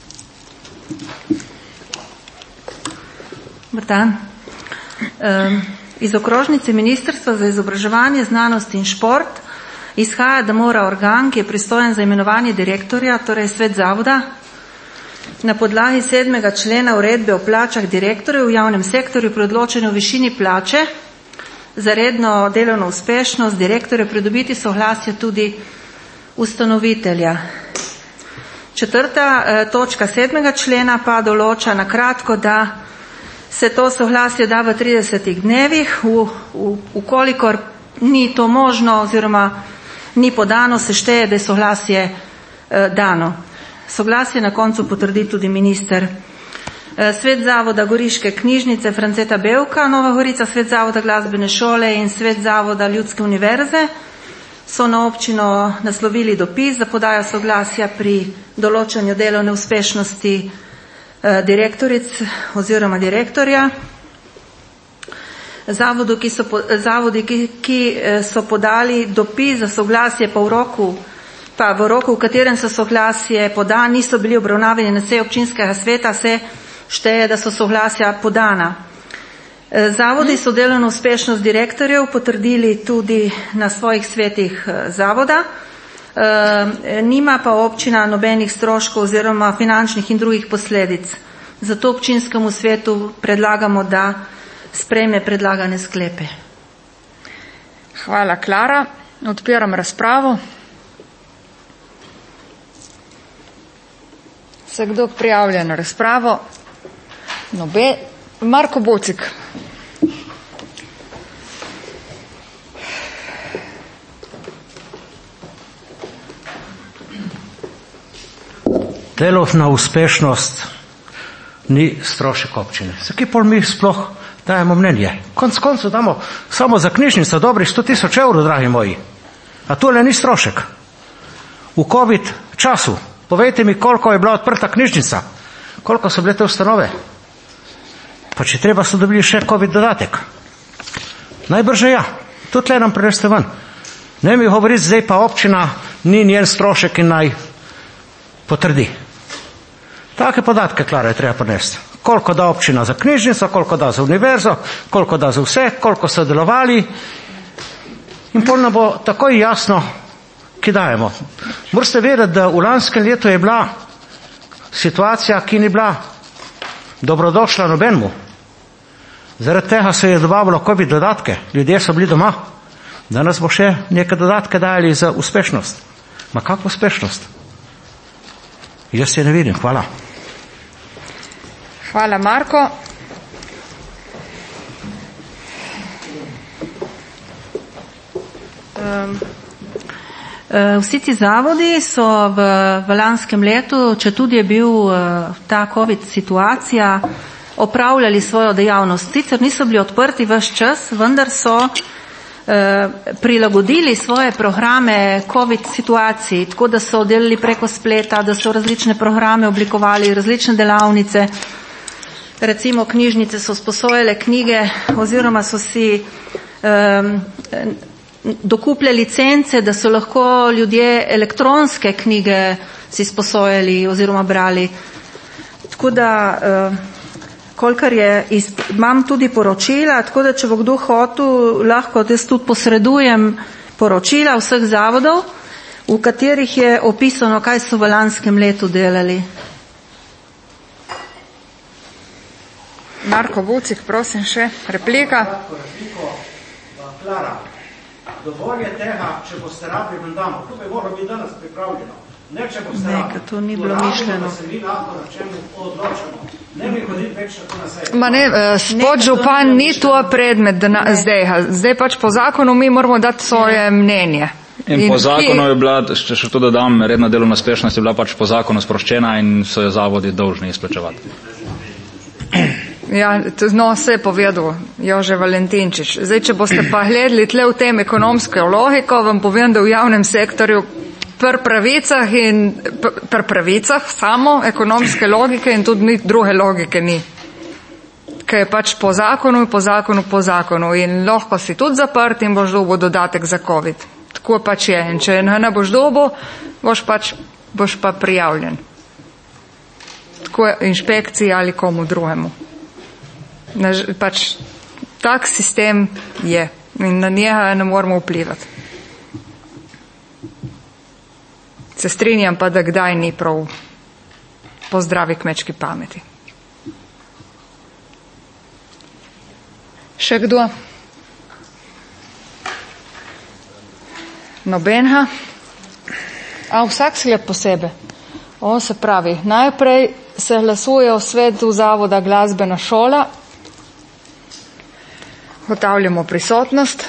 Dobar dan. Um, iz okrožnice Ministrstva za izobraževanje, znanost in šport izhaja, da mora organ, ki je pristojen za imenovanje direktorja, torej svet zavoda, na podlagi sedmega člena uredbe o plačah direktorjev v javnem sektorju pri odločanju o višini plače za redno delovno uspešnost direktorja pridobiti soglasje tudi ustanovitelja. Četrta eh, točka sedmega člena pa določa na kratko, da se to soglasje da v tridesetih dnevih, v, v, ukolikor ni to možno oziroma ni podano, se šteje, da je soglasje eh, dano. Soglasje na koncu potrdi tudi minister. Eh, Svet zavoda Goriške knjižnice Franceta Bevka, Nova Gorica, Svet zavoda Glasbene šole in Svet zavoda Ljudske univerze so na občino naslovili dopis za podajo soglasja pri določanju delovne uspešnosti eh, direktoric oziroma direktorja. Zavodu, ki so, zavodi, ki, ki so podali dopis za soglasje pa v roku, pa v roku, v katerem so soglasje podani, niso bili obravnavani na seji občinskega sveta, se šteje, da so soglasja podana. Zavodi so delovno uspešnost direktorjev potrdili tudi na svojih svetih zavoda, nima pa občina nobenih stroškov oziroma finančnih in drugih posledic. Zato občinskemu svetu predlagamo, da sprejme predlagane sklepe. Hvala, Klara. Odpiram razpravo. Se kdo prijavlja na razpravo? Nobe. Marko Bocik. Delovna uspešnost ni strošek občine. Zakaj pol mi sploh dajemo mnenje? Konc koncu damo samo za knjižnico dobrih sto tisoč evrov, dragi moji. A tole ni strošek. V COVID času, povejte mi, koliko je bila odprta knjižnica, koliko so bile te ustanove. Pa če treba, so dobili še COVID dodatek. Najbrže ja. To tle nam prineste ven. Ne mi govoriti, zdaj pa občina ni njen strošek in naj potrdi. Take podatke, Klara, je treba prinesti. Koliko da občina za knjižnico, koliko da za univerzo, koliko da za vse, koliko so delovali. In pol nam bo takoj jasno, ki dajemo. Morate vedeti, da v lanskem letu je bila situacija, ki ni bila dobrodošla nobenemu. Zaradi tega se je dobavilo COVID dodatke. Ljudje so bili doma. Danes bo še neke dodatke dajali za uspešnost. Ma kako uspešnost? Jaz se ne vidim. Hvala. Hvala, Marko. Um, vsi ti zavodi so v, v lanskem letu, če tudi je bil uh, ta COVID situacija, opravljali svojo dejavnost. Sicer niso bili odprti ves čas, vendar so uh, prilagodili svoje programe COVID situaciji, tako da so delali preko spleta, da so različne programe oblikovali, različne delavnice. Recimo knjižnice so sposojale knjige oziroma so si um, dokupile licence, da so lahko ljudje elektronske knjige si sposojali oziroma brali. Tako da, uh, kolikor je, iz, imam tudi poročila, tako da če bo kdo hotel, lahko jaz tudi posredujem poročila vseh zavodov, v katerih je opisano, kaj so v lanskem letu delali. Marko Vucik, prosim še, replika. Klara, dovolj je tega, če boste rabili, vam damo. To bi moralo biti danes pripravljeno. Ne, če boste rabili. To ni bilo mišljeno. Da se mi lahko na čemu odločamo. Ne bi hodili več tako na seji. Ma ne, spod župan ni to predmet na, zdaj. Zdaj pač po zakonu mi moramo dati svoje mnenje. In, in po zakonu je bila, če še to dodam, redna delovna uspešnost je bila pač po zakonu sproščena in so jo zavodi dolžni izplačevati. Ja, no, se je povedal Jože Valentinčič. Zdaj, če boste pa gledali tle v tem ekonomsko logiko, vam povem, da v javnem sektorju per pravicah in per pravicah samo ekonomske logike in tudi ni, druge logike ni. Ker je pač po zakonu in po zakonu po zakonu in lahko si tudi zaprt in boš dobil dodatek za COVID. Tako pač je. In če ne boš dobil, boš pač boš pa prijavljen. Tako je inšpekciji ali komu drugemu. Pač tak sistem je in na njega ne moramo vplivati. Se strinjam pa, da kdaj ni prav. po zdravi kmečki pameti. Še kdo? Nobenha? A vsak sklep posebej. O, se pravi, najprej se glasuje o svetu zavoda Glasbena šola. Ugotavljamo prisotnost.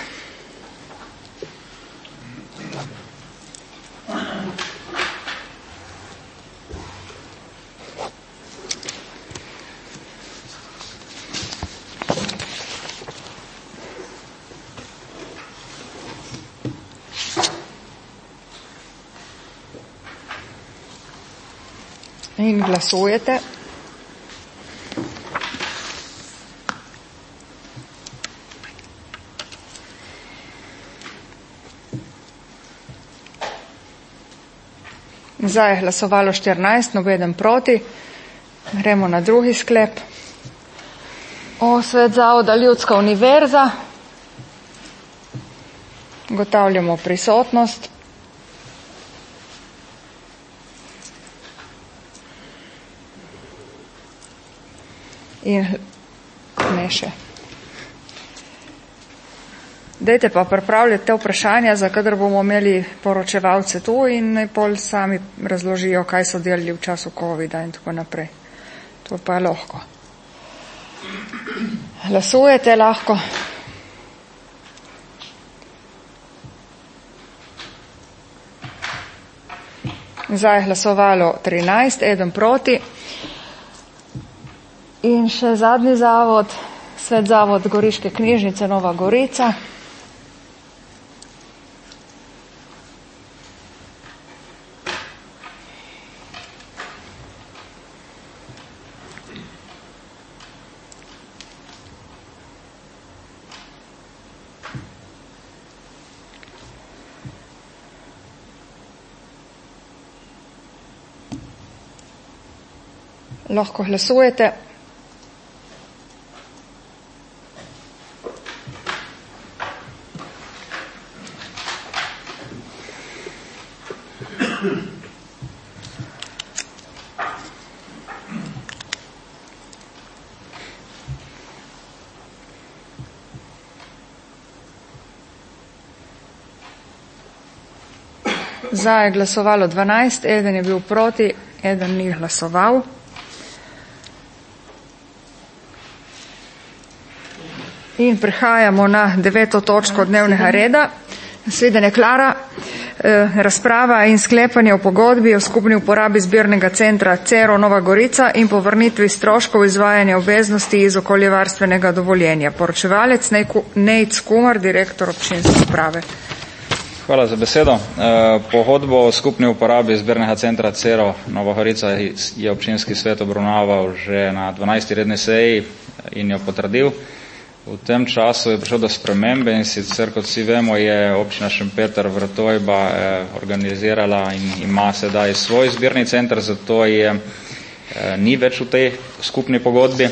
In glasujete. Za je glasovalo štirinajst, nobeden proti. Gremo na drugi sklep. O svet zavoda Ljudska univerza. Ugotavljamo prisotnost. In ne še. Dajte pa pripravljati te vprašanja, za kadar bomo imeli poročevalce tu in naj pol sami razložijo, kaj so delali v času covida in tako naprej. To pa je lahko. Glasujete lahko. Za je glasovalo trinajst, eden proti. In še zadnji zavod, svet zavod Goriške knjižnice Nova Gorica. Lahko glasujete. Za je glasovalo dvanajst, eden je bil proti, eden ni glasoval. In prihajamo na deveto točko dnevnega reda. Naslednje Klara, eh, razprava in sklepanje o pogodbi o skupni uporabi zbirnega centra Cero Nova Gorica in povrnitvi stroškov izvajanja obveznosti iz okoljevarstvenega dovoljenja. Poročevalec Nejc Kumar, direktor občinske uprave. Hvala za besedo. Pogodbo o skupni uporabi zbirnega centra Cero Nova Gorica je občinski svet obravnaval že na dvanajsti redni seji in jo potrdil. V tem času je prišlo do spremembe in sicer, kot vsi vemo, je občina Šempeter Vrtojba organizirala in ima sedaj svoj zbirni center, zato je ni več v tej skupni pogodbi.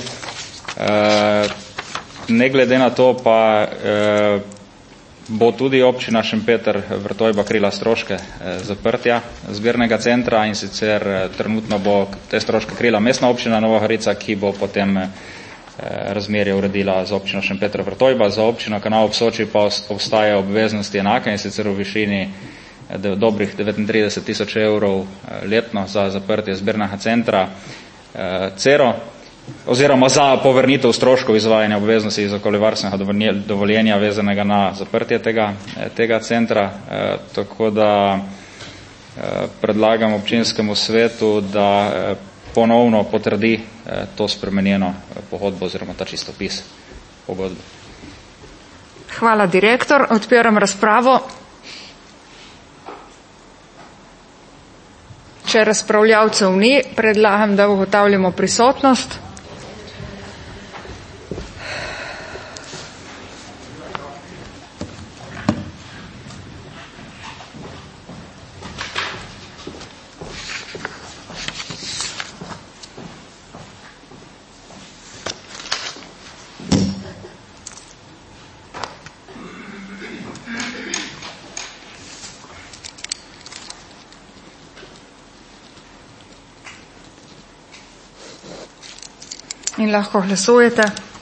Ne glede na to pa bo tudi občina Šempeter Vrtojba krila stroške zaprtja zbirnega centra in sicer trenutno bo te stroške krila mestna občina Nova Gorica, ki bo potem razmerje uredila za občino Šempeter Vrtojba. Za občino Kanal ob Soči pa obstaja obveznosti enake in sicer v višini dobrih devetintrideset tisoč evrov letno za zaprtje zbirnega centra Cero oziroma za povrnitev stroškov izvajanja obveznosti iz okoljevarstvenega dovoljenja vezanega na zaprtje tega, tega centra. E, tako da e, predlagam občinskemu svetu, da e, ponovno potrdi e, to spremenjeno pogodbo oziroma ta čistopis pogodbe. Hvala, direktor. Odpiram razpravo. Če razpravljavcev ni, predlagam, da ugotavljamo prisotnost. in lahko glasujete.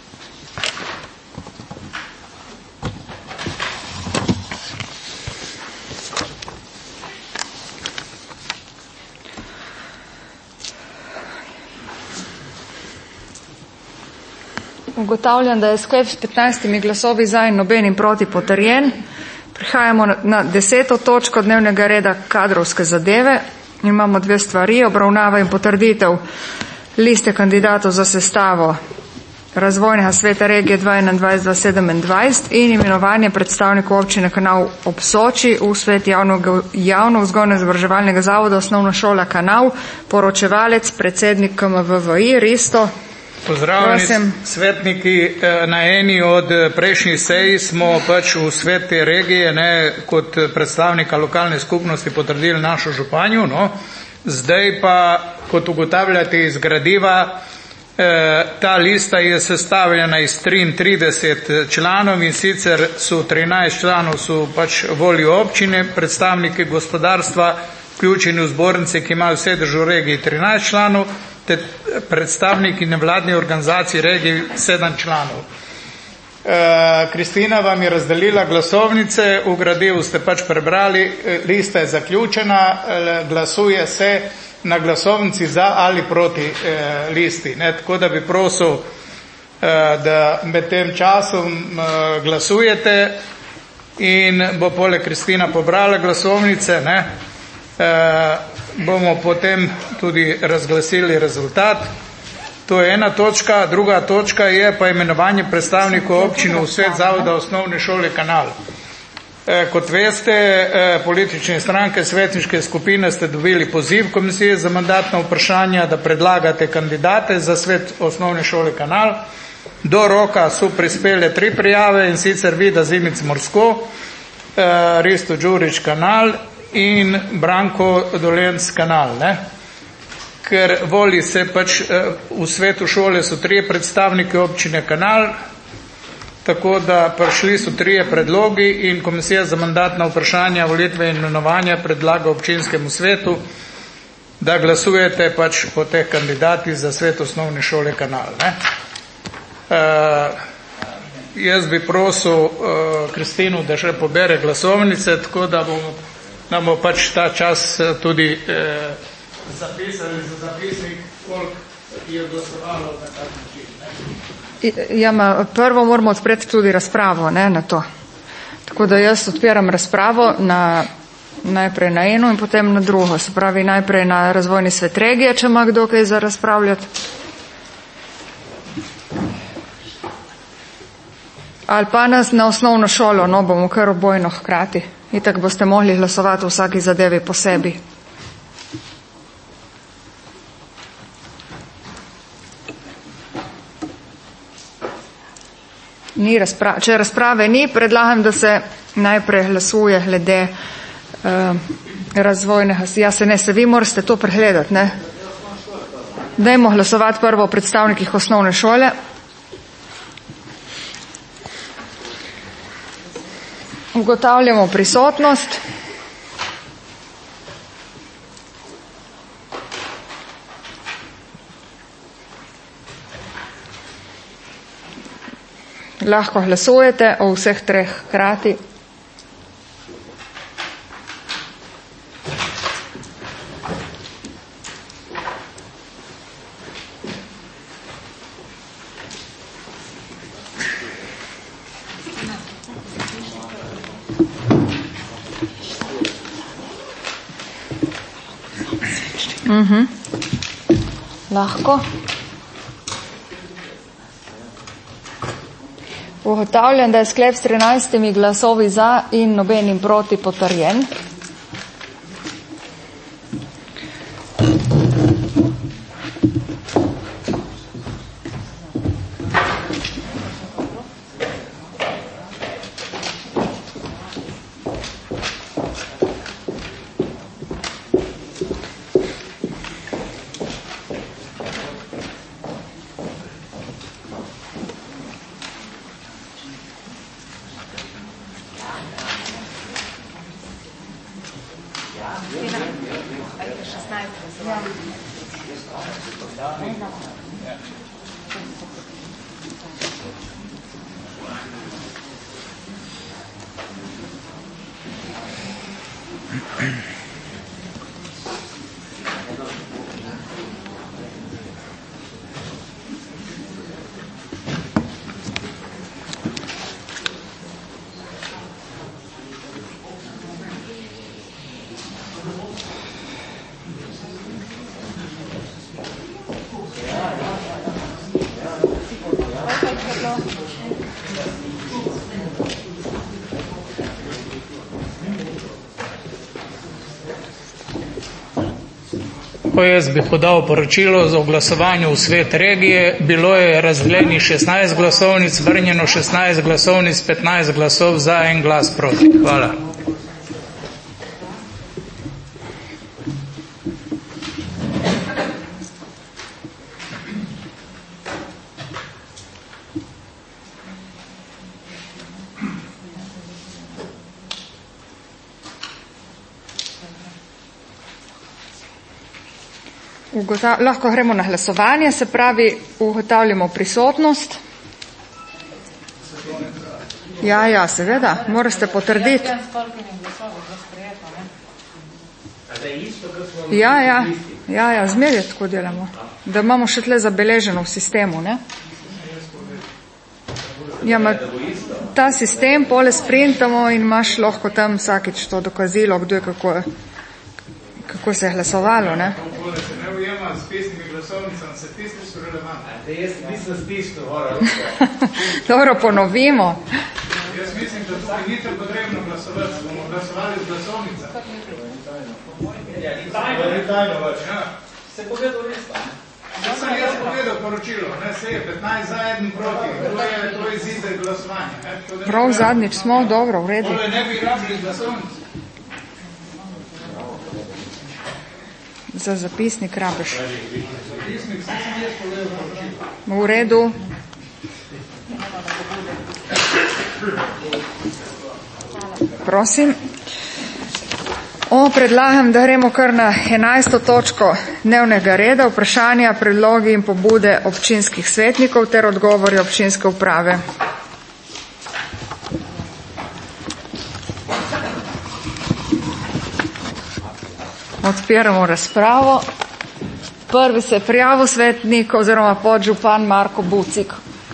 Ugotavljam, da je sklep s petnajstimi glasovi za in nobenim proti potrjen. Prihajamo na deseto točko dnevnega reda kadrovske zadeve. Imamo dve stvari, obravnava in potrditev liste kandidatov za sestavo Razvojnega sveta regije dva tisoč enaindvajset do dva tisoč sedemindvajset in imenovanje predstavnikov občine Kanal ob Soči v svet javno vzgojno-izobraževalnega zavoda Osnovna šola Kanal. Poročevalec, predsednik K M V V I, Risto. Pozdravljeni svetniki. Na eni od prejšnjih sej smo pač v svete regije ne, kot predstavnika lokalne skupnosti potrdili našo županju. No. Zdaj pa, kot ugotavljate iz gradiva, ta lista je sestavljena iz triintrideset članov in sicer so trinajst članov so pač voljo občine, predstavniki gospodarstva, vključeni v zbornice, ki imajo sedež v regiji trinajst članov, te predstavniki nevladnih organizacij regij sedem članov. E, Kristina vam je razdelila glasovnice, v gradivu ste pač prebrali, lista je zaključena, glasuje se na glasovnici za ali proti e, listi. Ne? Tako da bi prosil, e, da med tem časom e, glasujete in bo poleg Kristina pobrala glasovnice, ne? E, bomo potem tudi razglasili rezultat. To je ena točka. Druga točka je pa imenovanje predstavnikov občine v svet zavoda Osnovne šole Kanal. E, kot veste, e, politične stranke, svetniške skupine ste dobili poziv Komisije za mandatna vprašanja, da predlagate kandidate za svet Osnovne šole Kanal. Do roka so prispele tri prijave in sicer Vida Zimic Morsko, e, Risto Đurić Kanal in Branko Dolenc Kanal. Ne? Ker voli se pač v svetu šole so trije predstavniki občine Kanal, tako da prišli so trije predlogi in Komisija za mandatna vprašanja, volitve in imenovanja predlaga občinskemu svetu, da glasujete pač po teh kandidatih za svet Osnovne šole Kanal. Ne? Uh, jaz bi prosil uh, Kristinu, da še pobere glasovnice, tako da bomo nam bo pač ta čas tudi eh, zapisali za zapisnik, koliko je glasovalo na tak način. Ja, ma, prvo moramo odpreti tudi razpravo ne, na to. Tako da jaz odpiram razpravo na, najprej na eno in potem na drugo. Se pravi najprej na razvojni svet regije, če ima kdo kaj za razpravljati. Ali pa nas na osnovno šolo, no bomo kar obojno hkrati. Itak boste mogli glasovati v vsaki zadevi posebi. Ni razprave. Če razprave ni, predlagam, da se najprej glasuje glede uh, razvojnega. Ja, se ne, se vi morate to pregledati, ne? Dajmo glasovati prvo o predstavnikih osnovne šole. Ugotavljamo prisotnost. Lahko glasujete o vseh treh hkrati. Mhm. Lahko. Ugotavljam, da je sklep s trinajstimi glasovi za in nobenim proti potrjen. Jaz bi podal poročilo za glasovanje v svet regije. Bilo je razdeljenih šestnajst glasovnic, vrnjeno šestnajst glasovnic, petnajst glasov za, en glas proti. Hvala. Ugota- lahko gremo na glasovanje, se pravi, ugotavljamo prisotnost. Ja, ja, seveda, morate potrditi. Ja, ja, ja, ja, zmeraj tako delamo, da imamo še tle zabeleženo v sistemu, ne? Ja, ma, ta sistem pole sprintamo in imaš lahko tam vsakič to dokazilo, kdo je kako, kako se je glasovalo, ne? Ne ujema s pisnimi glasovnicami, se tisti so relevantni. Jaz nisem stisnil, moram. Dobro, ponovimo. Jaz mislim, da tukaj ni potrebno glasovati, bomo glasovali z glasovnica. Ja, ni tajno, ni tajno več. Se povedal res, ne? Jaz sem jaz povedal poročilo, ne, se je petnajst za, eden proti. To je, to je izid glasovanja. Ne? Prav zadnjič smo, dobro, v redu. Tole ne bi rabili glasovnice. Za zapisnik rabiš. Zapisnik, se sem jaz povedal poročilo. V redu. Prosim. O, predlagam, da gremo kar na enajsto točko dnevnega reda, vprašanja, predlogi in pobude občinskih svetnikov ter odgovori občinske uprave. Odpiramo razpravo. Prvi se je prijavil svetnik oziroma podžupan Marko Bucik.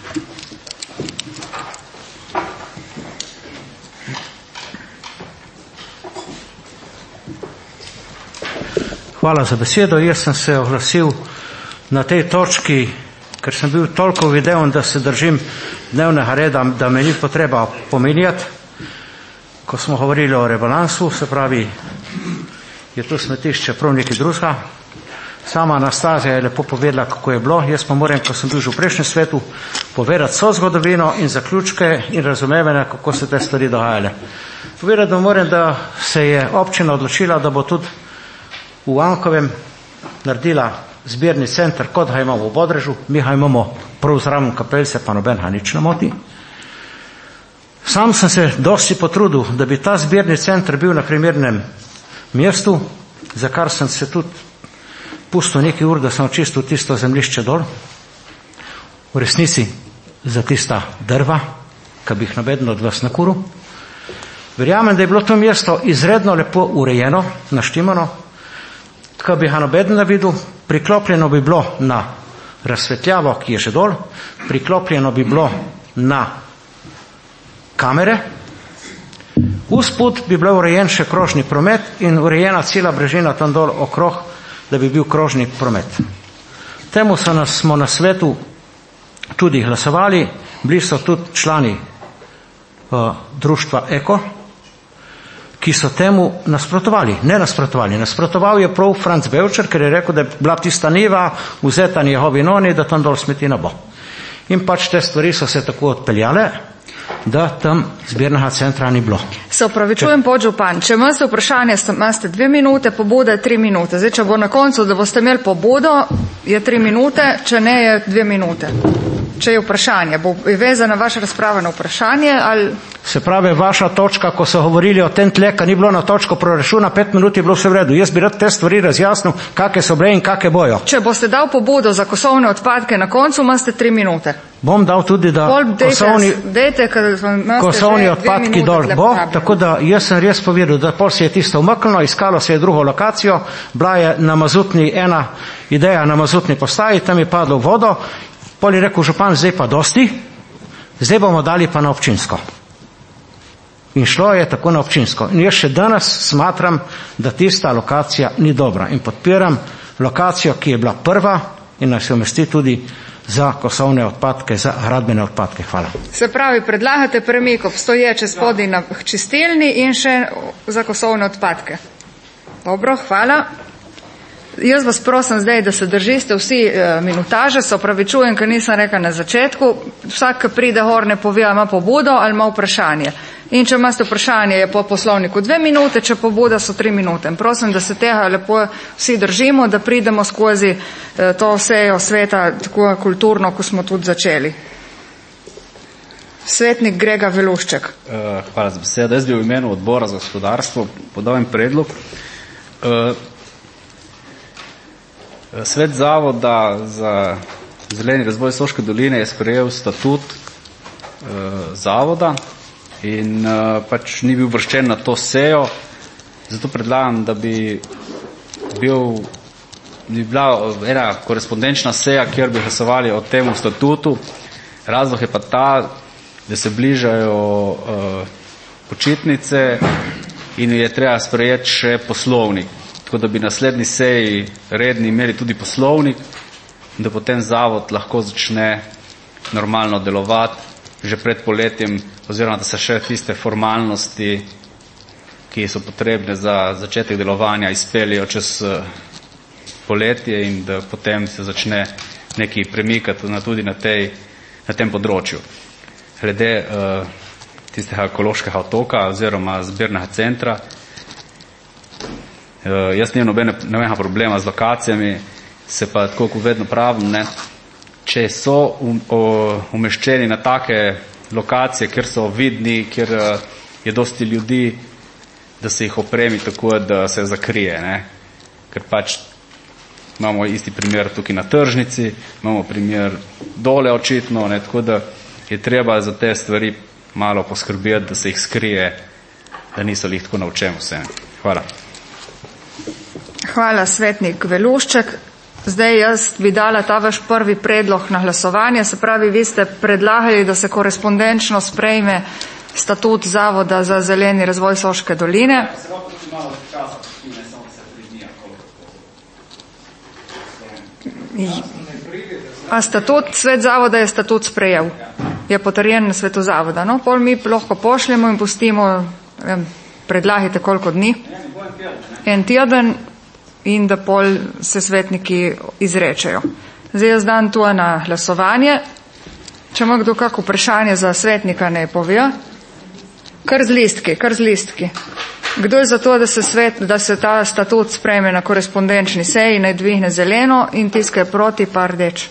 Hvala za besedo. Jaz sem se oglasil na tej točki, ker sem bil toliko videon, da se držim dnevnega reda, da me ni potreba pomenjati. Ko smo govorili o rebalansu, se pravi, je to smetišče prav nekaj drugega. Sama Anastazija je lepo povedala, kako je bilo. Jaz pa moram, ko sem bil že v prejšnjem svetu, povedati so zgodovino in zaključke in razumevanje, kako se te stvari dogajale. Povedati, da moram, da se je občina odločila, da bo tudi v Anhovem naredila zbirni center, kot ga imamo v Bodrežu. Mi ga imamo prav zraven kapelce, pa noben ga nič ne moti. Sam sem se dosti potrudil, da bi ta zbirni center bil na primernem mestu, za kar sem se tudi pustil nekaj ur, da sem očistil tisto zemljišče dol. V resnici za tista drva, ki bi jih nobeden od vas nakuril. Verjamem, da je bilo to mesto izredno lepo urejeno, naštimano, ko bi ga nobeden navidel. Priklopljeno bi bilo na razsvetljavo, ki je že dol, priklopljeno bi bilo na kamere, usput bi bil urejen še krožni promet in urejena cela brežina tam dol okrog, da bi bil krožni promet. Temu so nas, smo na svetu tudi glasovali, bili so tudi člani uh, društva Eko, ki so temu nasprotovali. Ne nasprotovali. Nasprotoval je prav Franc Bevčer, ker je rekel, da je bila tista niva vzeta njegovi noni, da tam dol smeti ne bo. In pač te stvari so se tako odpeljale, da tam zbirnega centra ni bilo. Se opravičujem, podžupan, če imate vprašanje, imate dve minute, pobuda je tri minute. Zdaj, če bo na koncu, da boste imeli pobudo, je tri minute, če ne, je dve minute. če je vprašanje. Bo je vezana vaša razprava na vprašanje ali... Se pravi, vaša točka, ko so govorili o tem tle, ka ni bilo na točko proračuna, pet minut je bilo vse v redu. Jaz bi rad te stvari razjasnil, kakve so bile in kakve bojo. Če boste dal pobudo za kosovne odpadke na koncu, imate tri minute. Bom dal tudi, da Pol dejte, kosovni, dejte, kosovni odpadki dol bo, tako da jaz sem res povedal, da pol se je tisto umaknilo, iskalo se je drugo lokacijo, bila je na mazutni, ena ideja na mazutni postaji, tam je padlo v vodo, pol je rekel župan, zdaj pa dosti, zdaj bomo dali pa na občinsko. In šlo je tako na občinsko. In jaz še danes smatram, da tista lokacija ni dobra. In podpiram lokacijo, ki je bila prva in naj se umesti tudi za kosovne odpadke, za gradbene odpadke. Hvala. Se pravi, predlagate premik obstoječe spodaj na čistilni in še za kosovne odpadke. Dobro, hvala. Jaz vas prosim zdaj, da se držite vsi e, minutaže, se opravičujem, ker nisem rekel na začetku. Vsak, ki pride gor, ne pove, ima pobudo ali ima vprašanje. In če imate vprašanje, je po poslovniku dve minute, če pobuda so tri minute. In prosim, da se tega lepo vsi držimo, da pridemo skozi e, to sejo sveta tako kulturno, ko smo tudi začeli. Svetnik Grega Velušček. Uh, hvala za besedo. Jaz bi v imenu odbora za gospodarstvo podal en predlog. Uh, Svet Zavoda za zeleni razvoj Soške doline je sprejel statut uh, zavoda in uh, pač ni bil vrščen na to sejo, zato predlagam, da bi, bil, bi bila ena korespondenčna seja, kjer bi glasovali o tem statutu. Razlog je pa ta, da se bližajo uh, počitnice in je treba sprejeti še poslovnik. Tako da bi naslednji seji redni imeli tudi poslovnik, da potem zavod lahko začne normalno delovati že pred poletjem, oziroma da se še tiste formalnosti, ki so potrebne za začetek delovanja, izpeljejo čez poletje in da potem se začne nekaj premikati na, tudi na, tej, na tem področju. Glede uh, tistega ekološkega otoka oziroma zbirnega centra, Uh, jaz nimam nobenega problema z lokacijami, se pa tako, kot vedno pravim, ne, če so um, o, umeščeni na take lokacije, kjer so vidni, kjer uh, je dosti ljudi, da se jih opremi tako, da se zakrije, ne, ker pač imamo isti primer tukaj na tržnici, imamo primer dole očitno, ne, tako da je treba za te stvari malo poskrbeti, da se jih skrije, da niso lih tako naučeni vse. Hvala. Hvala, svetnik Velušček. Zdaj jaz bi dala ta vaš prvi predlog na glasovanje, se pravi, vi ste predlagali, da se korespondenčno sprejme statut Zavoda za zeleni razvoj Soške doline. A statut, svet Zavoda je statut sprejel. Je potrjen na svetu Zavoda. No, pol mi lahko pošljemo in pustimo, vem, predlagite koliko dni. En teden. In da pol se svetniki izrečejo. Zdaj jaz dan tu na glasovanje. Če ima kdo kako vprašanje za svetnika, ne pove. Kar z listki, kar z listki. Kdo je za to, da se, svet, da se ta statut sprejme na korespondenčni seji, naj dvigne zeleno in tiska je proti, pa rdeč.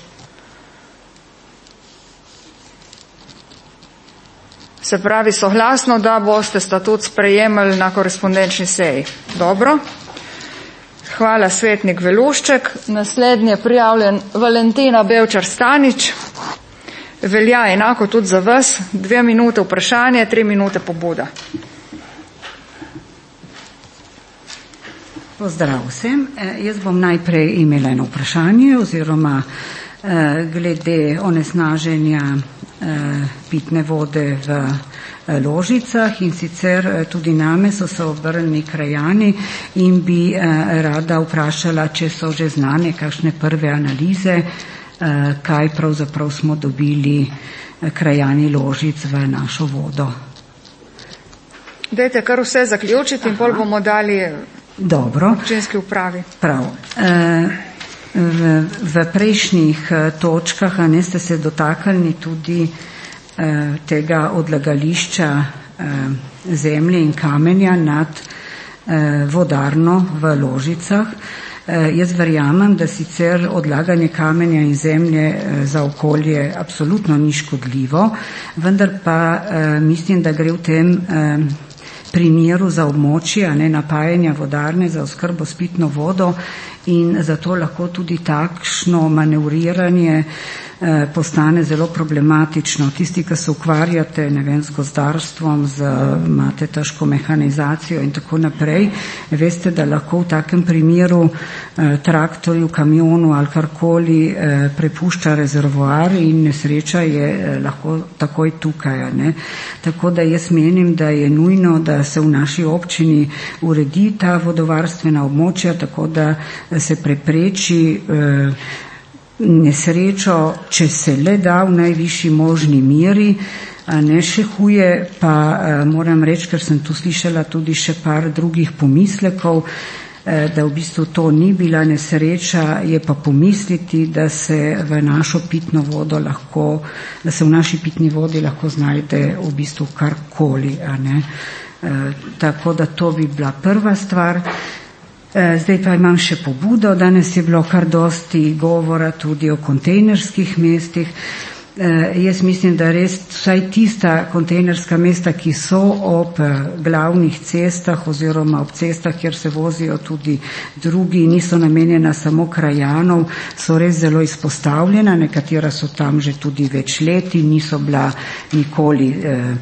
Se pravi soglasno, da boste statut sprejemali na korespondenčni seji. Dobro. Hvala, svetnik Velušček. Naslednji je prijavljen Valentina Bevčar-Stanič. Velja enako tudi za vas. Dve minute vprašanje, tri minute pobuda. Pozdrav vsem. Jaz bom najprej imela eno vprašanje oziroma glede onesnaženja pitne vode v Ložicah in sicer tudi name so se obrnili krajani in bi rada vprašala, če so že znane kakšne prve analize, kaj pravzaprav smo dobili krajani Ložic v našo vodo. Dajte kar vse zaključiti in pol bomo dali Dobro. občinski upravi. Prav. V, v prejšnjih točkah a ne ste se dotaknili tudi tega odlagališča zemlje in kamenja nad vodarno v Ložicah. Jaz verjamem, da sicer odlaganje kamenja in zemlje za okolje absolutno ni škodljivo, vendar pa mislim, da gre v tem primeru za območje, a ne napajanja vodarne za oskrbo s pitno vodo in zato lahko tudi takšno manevriranje postane zelo problematično. Tisti, ki se ukvarjate, ne vem, z gozdarstvom, z, imate težko mehanizacijo in tako naprej, veste, da lahko v takem primeru eh, traktorju, kamionu ali karkoli eh, prepušča rezervoar in nesreča je eh, lahko takoj tukaj. Ne? Tako da jaz menim, da je nujno, da se v naši občini uredi ta vodovarstvena območja, tako da se prepreči eh, nesrečo, če se le da v najvišji možni meri, ne še huje, pa moram reči, ker sem tu slišala tudi še par drugih pomislekov, da v bistvu to ni bila nesreča, je pa pomisliti, da se v našo pitno vodo lahko, da se v naši pitni vodi lahko znajde v bistvu karkoli, a ne. Tako da to bi bila prva stvar. Zdaj pa imam še pobudo, danes je bilo kar dosti govora tudi o kontejnerskih mestih. Jaz mislim, da res vsaj tista kontejnerska mesta, ki so ob glavnih cestah oziroma ob cestah, kjer se vozijo tudi drugi, niso namenjena samo krajanov, so res zelo izpostavljena, nekatera so tam že tudi več leti, niso bila nikoli,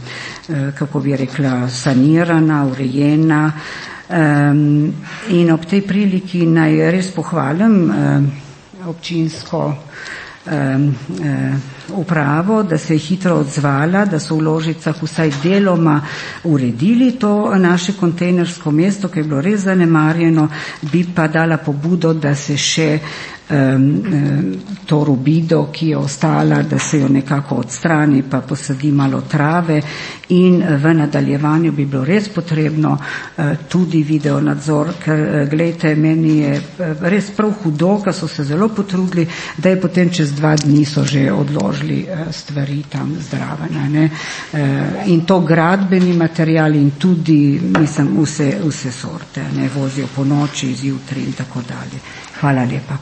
kako bi rekla, sanirana, urejena. Um, in ob tej priliki naj res pohvalim um, občinsko um, um, upravo, da se je hitro odzvala, da so v Ložicah vsaj deloma uredili to naše kontejnersko mesto, ki je bilo res zanemarjeno, bi pa dala pobudo, da se še to rubido, ki je ostala, da se jo nekako odstrani, pa posadi malo trave in v nadaljevanju bi bilo res potrebno tudi video nadzor, ker glejte, meni je res prav hudo, ker so se zelo potrudili, da je potem čez dva dni so že odložili stvari tam zdravene, ne? In to gradbeni material in tudi, mislim, vse, vse sorte, ne, vozijo po noči, zjutraj in tako dalje. Hvala lepa.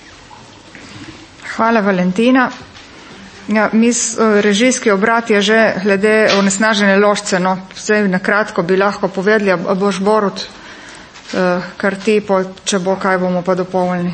Hvala, Valentina. Ja, mi režijski obrat je že glede onesnažene Ložce, no, zdaj nakratko bi lahko povedali, a boš Borut, kar ti, če bo kaj, bomo pa dopolnili.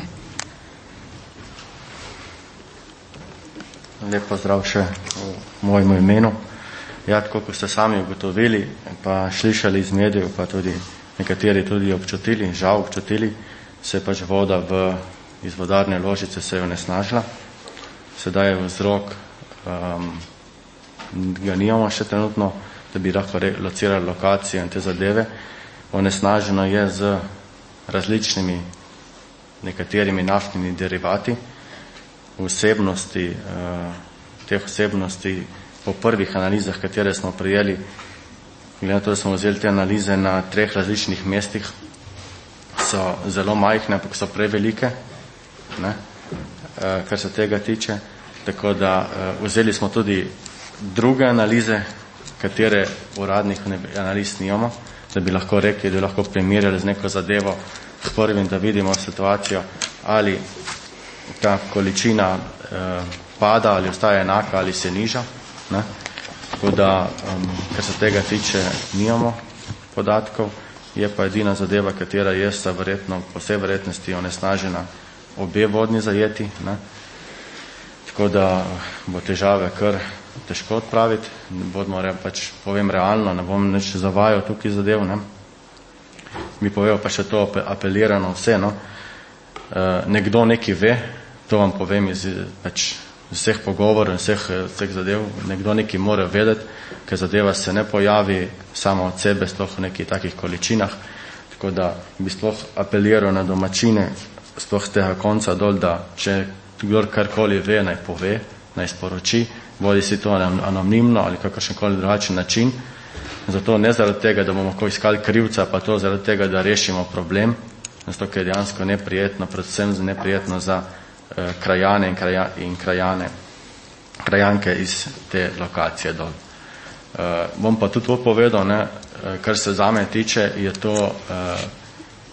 Lep pozdrav še v mojem imenu. Ja, tako kot ste sami ugotovili, pa slišali iz medijev, pa tudi nekateri tudi občutili, žal občutili, se pač voda v iz vodarne Ložice se je onesnažila. Sedaj je vzrok, um, ga nimamo še trenutno, da bi lahko locirali lokacije in te zadeve. Onesnaženo je z različnimi nekaterimi naftnimi derivati. Vsebnosti, uh, teh vsebnosti po prvih analizah, katere smo prijeli, glede na to, da smo vzeli te analize na treh različnih mestih, so zelo majhne, ampak so prevelike, ne, kar se tega tiče, tako da vzeli smo tudi druge analize, katere uradnih analiz nimamo, da bi lahko rekli, da bi lahko primerjali z neko zadevo s prvim, da vidimo situacijo, ali ta količina eh, pada, ali ostaja enaka, ali se niža, ne. Tako da, um, kar se tega tiče, nimamo podatkov, je pa edina zadeva, katera je sta verjetno, po vsej verjetnosti onesnažena obe vodni zajeti, ne. Tako da bo težave kar težko odpraviti, bodmo re, pač povem realno, ne bom nič zavajal tukaj zadev, ne. Mi povejo pa še to apelirano vse, no. E, nekdo nekaj ve, to vam povem iz pač vseh pogovorov in vseh, vseh zadev, nekdo nekaj mora vedeti, ker zadeva se ne pojavi samo od sebe, sploh v nekih takih količinah, tako da bi sploh apeliral na domačine, sploh z tega konca dol, da če kdor karkoli ve, naj pove, naj sporoči, bodi si to anonimno ali kakršenkoli drugačen način, zato ne zaradi tega, da bomo ko iskali krivca, pa to zaradi tega, da rešimo problem, zato ker je dejansko neprijetno, predvsem neprijetno za eh, krajane in, kraja, in krajane, krajanke iz te lokacije dol. Uh, bom pa tudi to povedal, ne, kar se zame tiče, je to uh,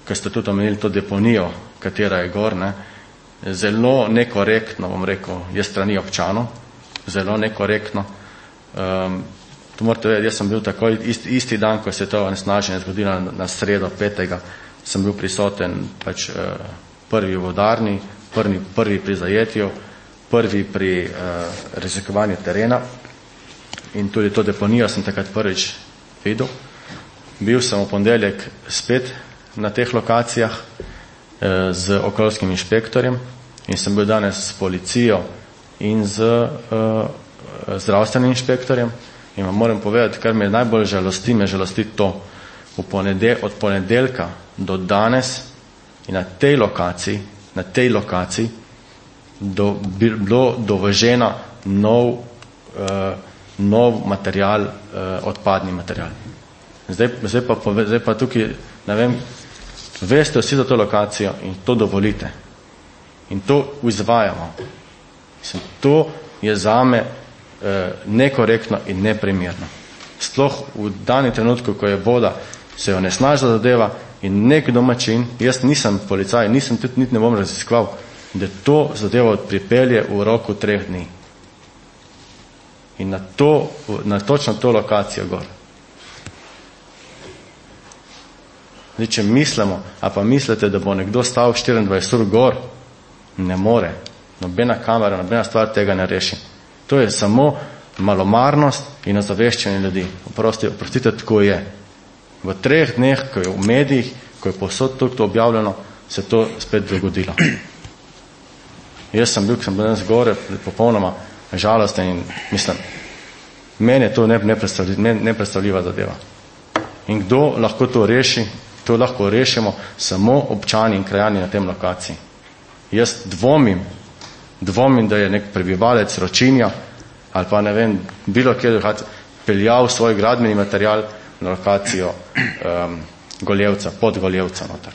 ker ste tudi omenili to deponijo, katera je gor, ne, zelo nekorektno, bom rekel, je strani občanov, zelo nekorektno. Um, to morate vedeti, jaz sem bil takoj, isti, isti dan, ko se je to onesnaženje zgodilo na, na sredo petega, sem bil prisoten pač uh, prvi v vodarni, prvi, prvi pri zajetju, prvi pri uh, raziskovanju terena in tudi to deponijo sem takrat prvič videl. Bil sem v ponedeljek spet na teh lokacijah uh, z okoljskim inšpektorjem in sem bil danes s policijo in z uh, zdravstvenim inšpektorjem in vam moram povedati, kar me najbolj žalosti, me žalosti to, v ponedel, od ponedeljka do danes in na tej lokaciji, na tej lokaciji do, bilo dovožena nov, uh, nov material, uh, odpadni material. Zdaj, zdaj, pa, zdaj pa tukaj, ne vem, veste vsi za to lokacijo in to dovolite. In to izvajamo. Mislim, to je zame eh, nekorektno in neprimerno. Sploh v danem trenutku, ko je voda, se je onesnažila zadeva in nek domačin, jaz nisem policaj, nisem tudi niti ne bom raziskval, da to zadevo pripelje v roku treh dni. In na, to, na točno to lokacijo gor. Zdaj, če mislimo, a pa mislite, da bo nekdo stal štiriindvajset ur gor, ne more. Nobena kamera, nobena stvar tega ne reši. To je samo malomarnost in ozaveščanje ljudi. Oprosti, oprostite, tako je. V treh dneh, ko je v medijih, ko je povsod to objavljeno, se to spet dogodilo. Jaz sem bil, ko sem bil danes gore, popolnoma žalosten in mislim, meni je to nepredstavljiva zadeva. In kdo lahko to reši? To lahko rešimo samo občani in krajani na tem lokaciji. Jaz dvomim, dvomim, da je nek prebivalec Ročinja ali pa ne vem, bilo kjer peljal svoj gradbeni material na lokacijo um, Goljevca, pod Goljevca noter.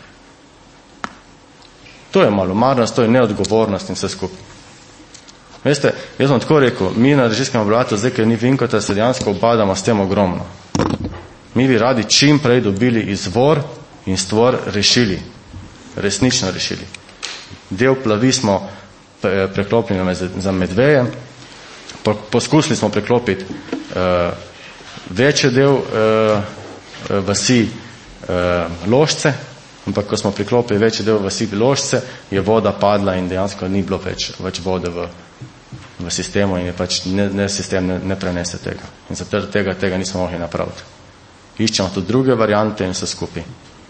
To je malomarnost, to je neodgovornost in vse skupaj. Veste, jaz vam tako rekel, mi na režijskem obratu, zdaj, ker ni Vinkota, se dejansko obadamo s tem ogromno. Mi bi radi čim prej dobili izvor in stvar rešili. Resnično rešili. Del plavi smo preklopili za Medveje, poskusili smo preklopiti uh, večji del uh, vasi uh, Lošce, ampak ko smo preklopili večji del vasi Lošce, je voda padla in dejansko ni bilo več, več vode v, v sistemu in je pač ne, ne sistem ne, ne prenese tega. In zato tega, tega nismo mogli napraviti. Iščemo tudi druge variante in vse skupaj.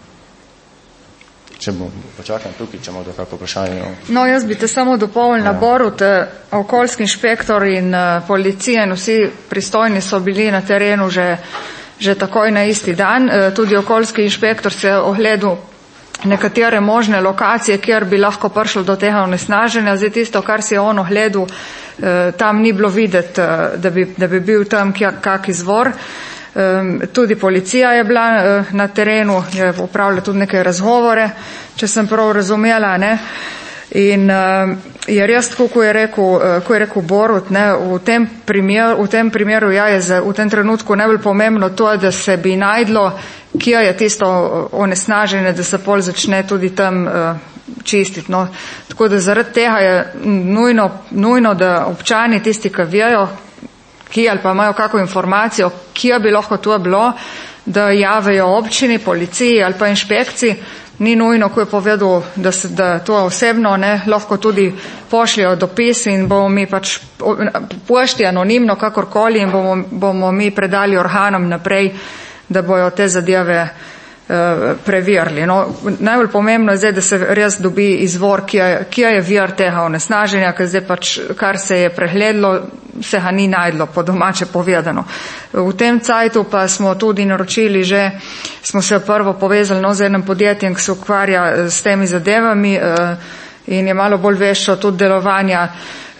Če bom počakam tukaj, če imamo kako vprašanje. No, jaz bi te samo dopolnil na Borut, okoljski inšpektor in uh, policija in vsi pristojni so bili na terenu že, že takoj na isti dan. Uh, tudi okoljski inšpektor se je ogledal nekatere možne lokacije, kjer bi lahko prišlo do tega onesnaženja. Zdaj tisto, kar si je on ogledal, uh, tam ni bilo videti, uh, da, bi, da bi bil tam kak, kak izvor. Um, tudi policija je bila uh, na terenu, je upravljala tudi neke razgovore, če sem prav razumela, ne. In uh, je res tako, ko je rekel, uh, ko je rekel Borut, ne, v tem primeru, v tem primeru ja, je za, v tem trenutku najbolj pomembno to, da se bi najdlo, kje je tisto onesnaženje, da se pol začne tudi tam uh, čistiti. No. Tako da zaradi tega je nujno, nujno, da občani, tisti, ki vejo, ki ali pa imajo kako informacijo, kje bi lahko to bilo, da javejo občini, policiji ali pa inšpekciji. Ni nujno, ko je povedal, da, se, da to osebno ne, lahko tudi pošljajo dopis in bomo mi pač pošti anonimno, kakorkoli, in bomo, bomo mi predali organom naprej, da bojo te zadeve uh, preverili. No, najbolj pomembno je zdaj, da se res dobi izvor, kje, kje je vir tega onesnaženja, ker zdaj pač, kar se je pregledalo, se ga ni najdlo, po domače povedano. V tem cajtu pa smo tudi naročili že, smo se prvo povezali no, z enim podjetjem, ki se ukvarja s temi zadevami uh, in je malo bolj veščo tudi delovanja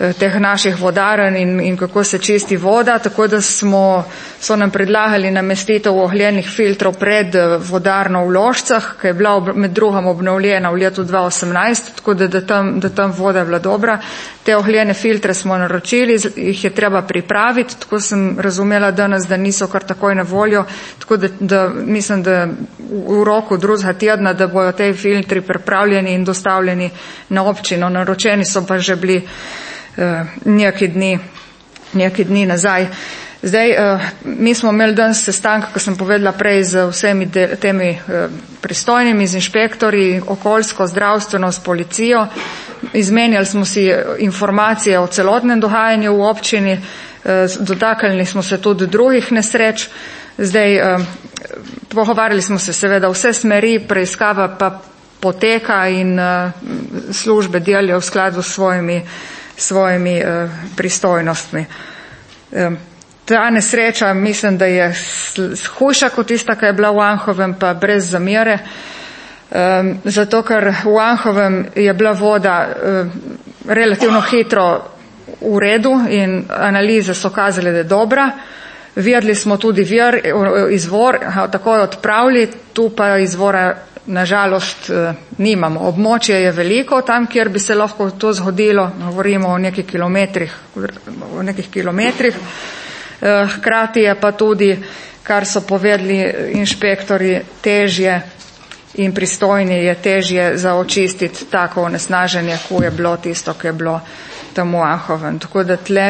teh naših vodarn in, in kako se čisti voda, tako da smo, so nam predlagali namestitev ohljenih filtrov pred vodarno v Ložcah, ki je bila ob, med drugim obnovljena v letu dva osemnajst, tako da, da, tam, da tam voda je bila dobra. Te ohljene filtre smo naročili, jih je treba pripraviti, tako sem razumela danes, da niso kar takoj na voljo, tako da, da mislim, da v roku drugega tedna, da bojo te filtri pripravljeni in dostavljeni na občino. Naročeni so pa že bili nekaj dni, nekaj dni nazaj. Zdaj, mi smo imeli danes sestank, ko sem povedala prej, z vsemi de, temi pristojnimi, z inšpektorji, okoljsko, zdravstveno, s policijo. Izmenjali smo si informacije o celotnem dogajanju v občini, dotaknili smo se tudi drugih nesreč. Zdaj, pogovarjali smo se seveda vse smeri, preiskava pa poteka in službe delajo v skladu s svojimi svojimi eh, pristojnostmi. Eh, ta nesreča mislim, da je hujša kot tista, ki je bila v Anhovem, pa brez zamere, eh, zato ker v Anhovem je bila voda eh, relativno hitro v redu in analize so kazale, da je dobra. Videli smo tudi vir, izvor, takoj odpravili, tu pa izvora nažalost nimamo. Območje je veliko, tam, kjer bi se lahko to zgodilo, govorimo o nekih kilometrih, o nekih kilometrih. Hkrati je pa tudi, kar so povedali inšpektori, težje in pristojni je težje za očistiti tako onesnaženje, ko je bilo tisto, ki je bilo tam v Anhovem. Tako da tle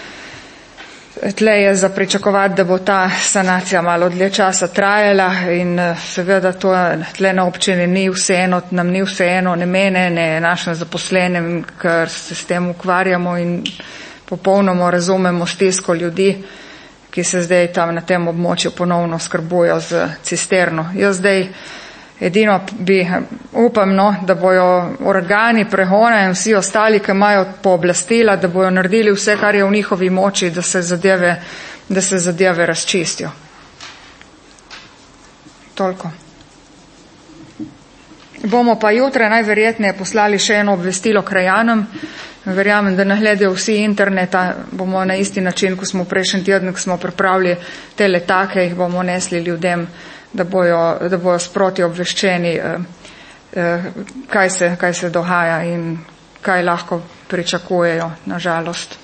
Tle je za pričakovati, da bo ta sanacija malo dlje časa trajala in seveda to tle na občini ni vseeno, nam ni vseeno, ne mene, ne našem zaposlenem, ker se s tem ukvarjamo in popolnoma razumemo stisko ljudi, ki se zdaj tam na tem območju ponovno skrbujo z cisterno. Jaz zdaj edino bi upam, no, da bojo organi pregona in vsi ostali, ki imajo pooblastila, da bojo naredili vse, kar je v njihovi moči, da se zadeve, da se zadeve razčistijo. Toliko. Bomo pa jutra najverjetneje poslali še eno obvestilo krajanom. Verjamem, da ne gledajo vsi interneta, bomo na isti način, ko smo prejšnji teden, ko smo pripravili te letake, jih bomo nesli ljudem, da bojo, da bojo sproti obveščeni, eh, eh, kaj se, kaj se dogaja in kaj lahko pričakujejo, nažalost.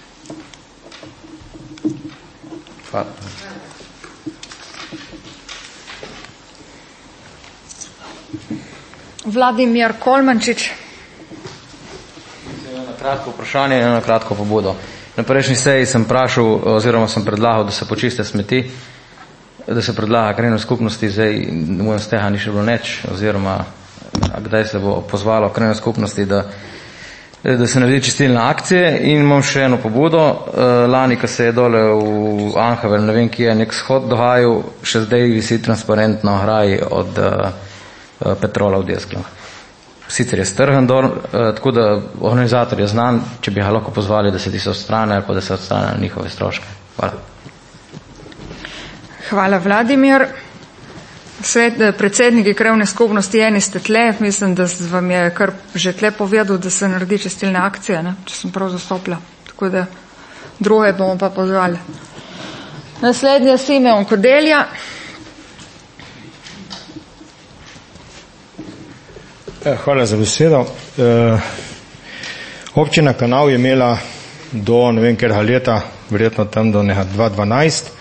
Hvala. Vladimir Kolmančič. Na kratko vprašanje in na kratko pobudo. Na prejšnji seji sem prašal, oziroma sem predlagal, da se počiste smeti, da se predlaga krajevne skupnosti, zdaj mojem z tega ni še bilo neč, oziroma kdaj se bo pozvalo krajevne skupnosti, da, da se naredi čistilne akcije. In imam še eno pobudo. Lani, ko se je dole v Anhovel, ne vem, kje je nek shod dogajal, še zdaj visi transparentno hraj od uh, Petrola v Desklah. Sicer je strhan dol, uh, tako da organizator je znan, če bi ga lahko pozvali, da se ti se odstrane ali pa da se odstrane na njihove stroške. Hvala. Hvala, Vladimir. Svet, predsedniki krajevne skupnosti, eni ste tle, mislim, da vam je kar že tle povedal, da se naredi čistilne akcije, ne? Če sem prav zastopila. Tako da druge bomo pa pozvali. Naslednja Simeon Kodelja. Hvala za besedo. Občina Kanal je imela do ne vem kjerega leta, verjetno tam do nekaj dva tisoč dvanajst,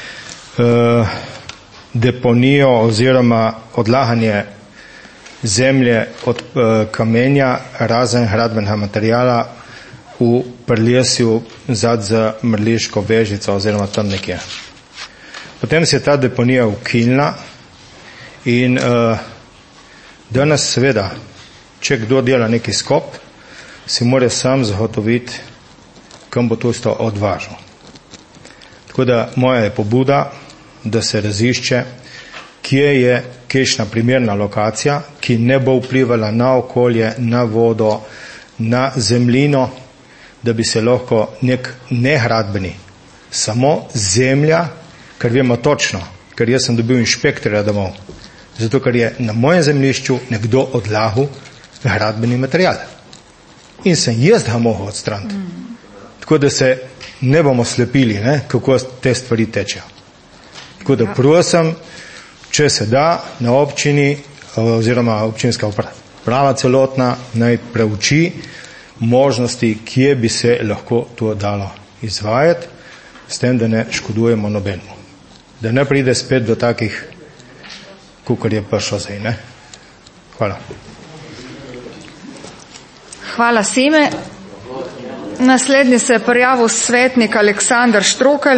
deponijo oziroma odlaganje zemlje od kamenja razen gradbenega materijala v Prlesju zad za Mrliško vežico oziroma tam nekje. Potem se je ta deponija ukinila in uh, danes seveda, če kdo dela neki skop, si mora sam zagotoviti, kam bo to isto odvažal. Tako da moja je pobuda, da se razišče, kje je kakšna primerna lokacija, ki ne bo vplivala na okolje, na vodo, na zemljino, da bi se lahko nek negradbeni, samo zemlja, ker vemo točno, ker jaz sem dobil inšpektorja domov, zato ker je na mojem zemljišču nekdo odlagal gradbeni material. In sem jaz ga mogel odstraniti. tako da se ne bomo slepili, ne, kako te stvari tečejo. Tako da prosim, če se da na občini oziroma občinska uprava celotna naj preuči možnosti, kje bi se lahko to dalo izvajati, s tem, da ne škodujemo nobenemu. Da ne pride spet do takih, kakor je prišlo zdaj, ne? Hvala. Hvala, Sime. Naslednji se je prijavil svetnik Aleksandar Štrukelj.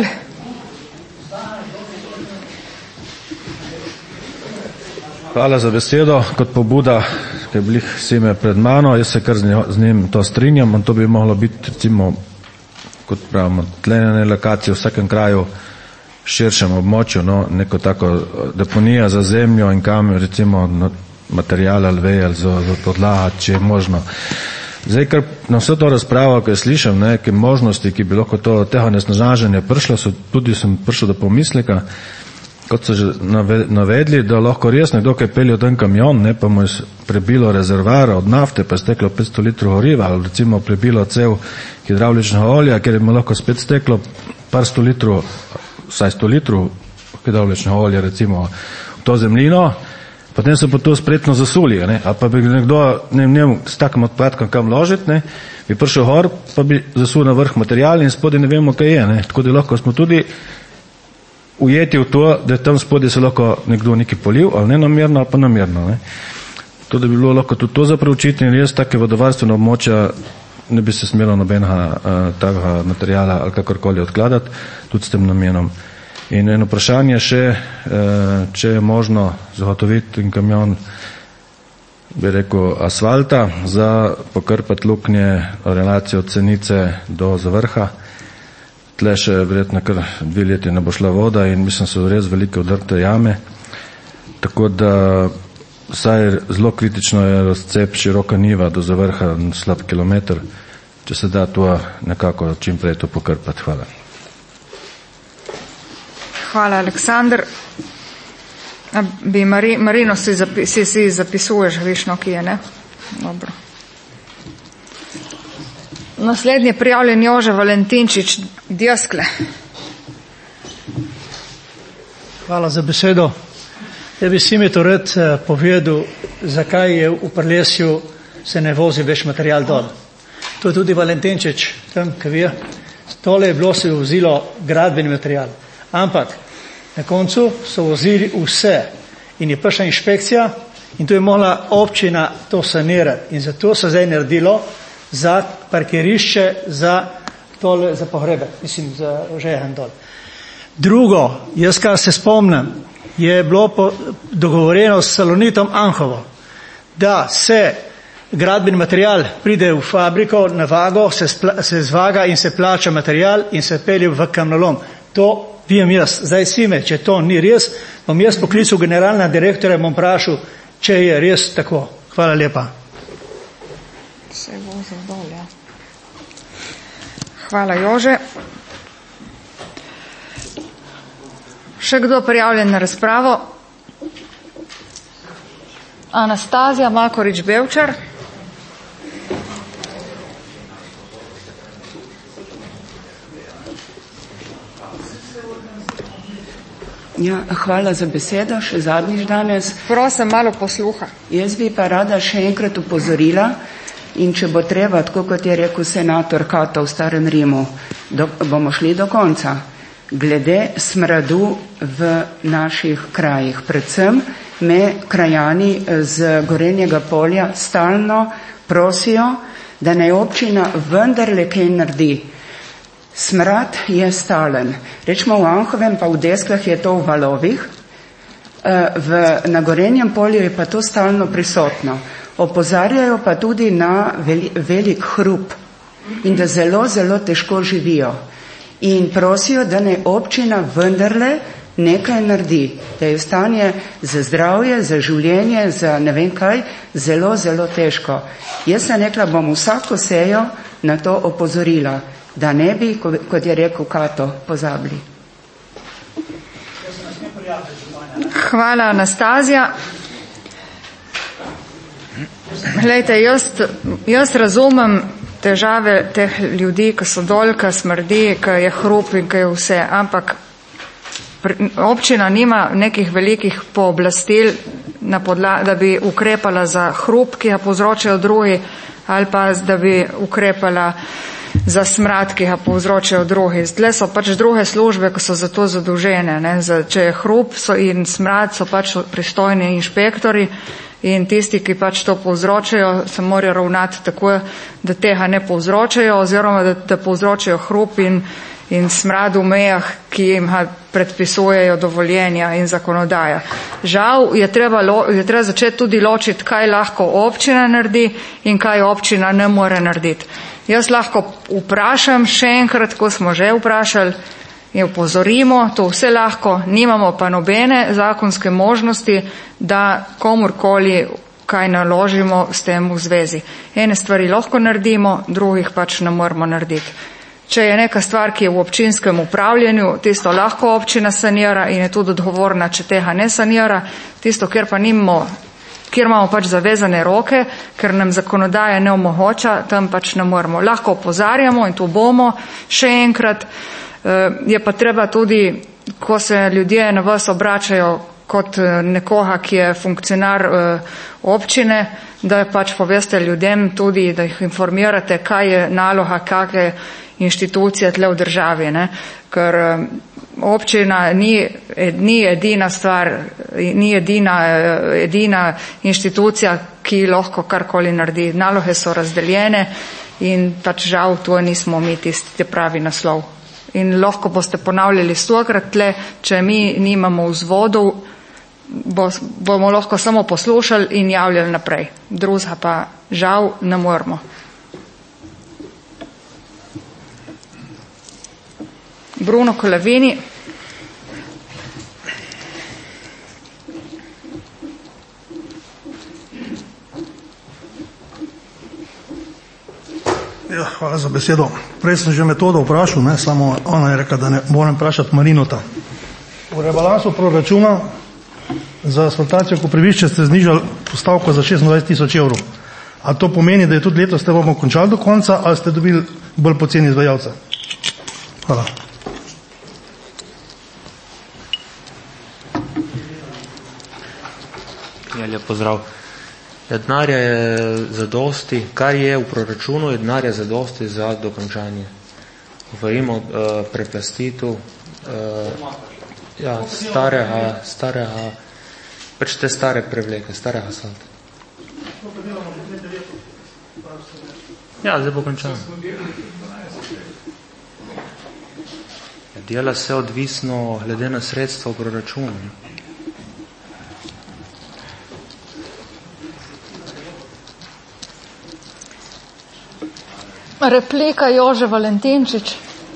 Hvala za besedo. Kot pobuda, ki je blih Sime pred mano, jaz se kar z njim to strinjam, in to bi moglo biti, recimo, kot pravimo, tlenjene lokacije v vsakem kraju, širšem območju, no, neko tako deponija za zemljo in kam, recimo, no, materijal ali vej ali za, za podlaga, če je možno. Zdaj, ker na vso to razpravo, ki jo slišam, neke možnosti, ki bi lahko to tega nesnaženja prišlo, so tudi sem prišel do pomisleka, kot so že navedli, da lahko res nekdo, ki je peljal ten kamion, ne, pa mu je prebilo rezervoar od nafte, pa je steklo petsto litrov goriva, ali recimo prebilo cev hidravličnega olja, kjer je mu lahko spet steklo par sto litrov, vsaj sto litrov hidravličnega olja, recimo v to zemljino, potem so pa to spretno zasuli, ne, ali pa bi nekdo ne vem, s takim odpadkom kam ložiti, ne, bi prišel gor, pa bi zasul na vrh material in spodaj ne vemo, kaj je, ne, tako da lahko smo tudi ujeti v to, da je tam spodaj se lahko nekdo nekaj polil, ali ne namerno, ali pa namerno, ne. To, da bi bilo lahko tudi to za preučiti in res take vodovarstvene območja ne bi se smelo nobenega uh, takega materijala ali kakorkoli odkladati, tudi s tem namenom. In eno vprašanje še, uh, če je možno zagotoviti en kamion, bi rekel, asfalta za pokrpati luknje relacijo od Cenice do Zavrha. Tle še verjetno kar dve leti ne bo šla voda in mislim, so res velike odrte jame. Tako da vsaj zelo kritično je razcep široka niva do Zavrha, slab kilometer, če se da to nekako čim prej to pokrpati. Hvala. Hvala, Aleksandr. Bi Mari, Marino si, zapi, si, si zapisuješ, viš, no, ki je, ne? Dobro. Naslednji prijavljen Jože Valentinčič, Djaskle. Hvala za besedo. Ja bi si mi to rad povedal, zakaj je v Prlesju se ne vozi več material dol. To je tudi Valentinčič, tam, ki ve. Tole je bilo se vozilo gradbeni material. Ampak na koncu so vozili vse in je prišla inšpekcija in to je mogla občina to sanirati. In zato se zdaj naredilo za parkirišče, za tole, za pohrebe, mislim, za žehan dol. Drugo, jaz kar se spomnim, je bilo po, dogovorjeno s Salonitom Anhovo, da se gradbeni material pride v fabriko, na vago, se, spla, se zvaga in se plača material in se pelje v kamnolom. To vem jaz. Zdaj si me, če to ni res, bom jaz poklical generalna direktorja in bom vprašal, če je res tako. Hvala lepa. Se vozim dol, ja. Hvala, Jože. Še kdo prijavljen na razpravo? Anastazija Makorič-Bevčar. Ja, hvala za besedo, še zadnjič danes. Prosim, malo posluha. Jaz bi pa rada še enkrat upozorila in če bo treba, tako kot je rekel senator Kato v Starem Rimu, do, bomo šli do konca. Glede smradu v naših krajih. Predvsem me krajani z Gorenjega polja stalno prosijo, da naj občina vendarle kaj naredi. Smrad je stalen. Rečemo v Anhovem, pa v Desklah je to v valovih, v, na Gorenjem polju je pa to stalno prisotno. Opozarjajo pa tudi na veli, velik hrup in da zelo, zelo težko živijo. In prosijo, da ne občina vendarle nekaj naredi, da je stanje za zdravje, za življenje, za ne vem kaj, zelo, zelo težko. Jaz sem rekla, bom vsako sejo na to opozorila, da ne bi, kot je rekel Kato, pozabili. Hvala, Anastazija. Glejte, jaz, jaz razumem težave teh ljudi, ki so dol, ki smrdi, ki je hrup in ki je vse, ampak občina nima nekih velikih pooblastil, na podla, da bi ukrepala za hrup, ki ga povzročajo drugi, ali pa da bi ukrepala za smrad, ki ga povzročajo drugi. Zdaj so pač druge službe, ki so za to zadolžene. Ne? Za, če je hrup so in smrad, so pač pristojni inšpektori in tisti, ki pač to povzročajo, se morajo ravnati tako, da tega ne povzročajo oziroma da, da povzročajo hrup in in smrad v mejah, ki jim predpisujejo dovoljenja in zakonodaja. Žal je treba, lo, je treba začeti tudi ločiti, kaj lahko občina naredi in kaj občina ne more narediti. Jaz lahko vprašam še enkrat, ko smo že vprašali, in upozorimo, to vse lahko, nimamo pa nobene zakonske možnosti, da komurkoli kaj naložimo s tem v zvezi. Ene stvari lahko naredimo, drugih pač ne moramo narediti. Če je neka stvar, ki je v občinskem upravljanju, tisto lahko občina sanira in je tudi odgovorna, če tega ne sanira. Tisto, kjer pa nimamo, kjer imamo pač zavezane roke, ker nam zakonodaja ne omogoča, tam pač ne moramo. Lahko opozarjamo in to bomo še enkrat. Je pa treba tudi, ko se ljudje na vas obračajo kot nekoga, ki je funkcionar občine, da pač poveste ljudem tudi, da jih informirate, kaj je naloga, kakve inštitucije tle v državi, ne? Ker občina ni, ni edina stvar, ni edina, edina inštitucija, ki lahko karkoli naredi. Naloge so razdeljene in pač žal to nismo mi tisti pravi naslov. In lahko boste ponavljali stokrat tle, če mi nimamo vzvodov, bo, bomo lahko samo poslušali in javljali naprej. Drugega pa žal ne moramo. Bruno Kolavini. Ja, hvala za besedo. Prej sem že metodo vprašal, ne, samo ona je rekla, da ne moram vprašati Marinota. V rebalansu proračuna za asfaltacijo Koprivišče ste znižali postavko za šestindvajset tisoč evrov. A to pomeni, da je tudi letos ste bomo končali do konca, ali ste dobili bolj poceni izvajalce? Hvala. Lep pozdrav. Denarja je zadosti, kar je v proračunu, je denarja zadosti za dokončanje. Govorimo o uh, preplastitu uh, ja, starega, starega, pač te stare prevleke, starega asfalta. Ja, zdaj bo končano. Ja, dela se odvisno glede na sredstva v proračunu. Ne? Replika Jože Valentinčič.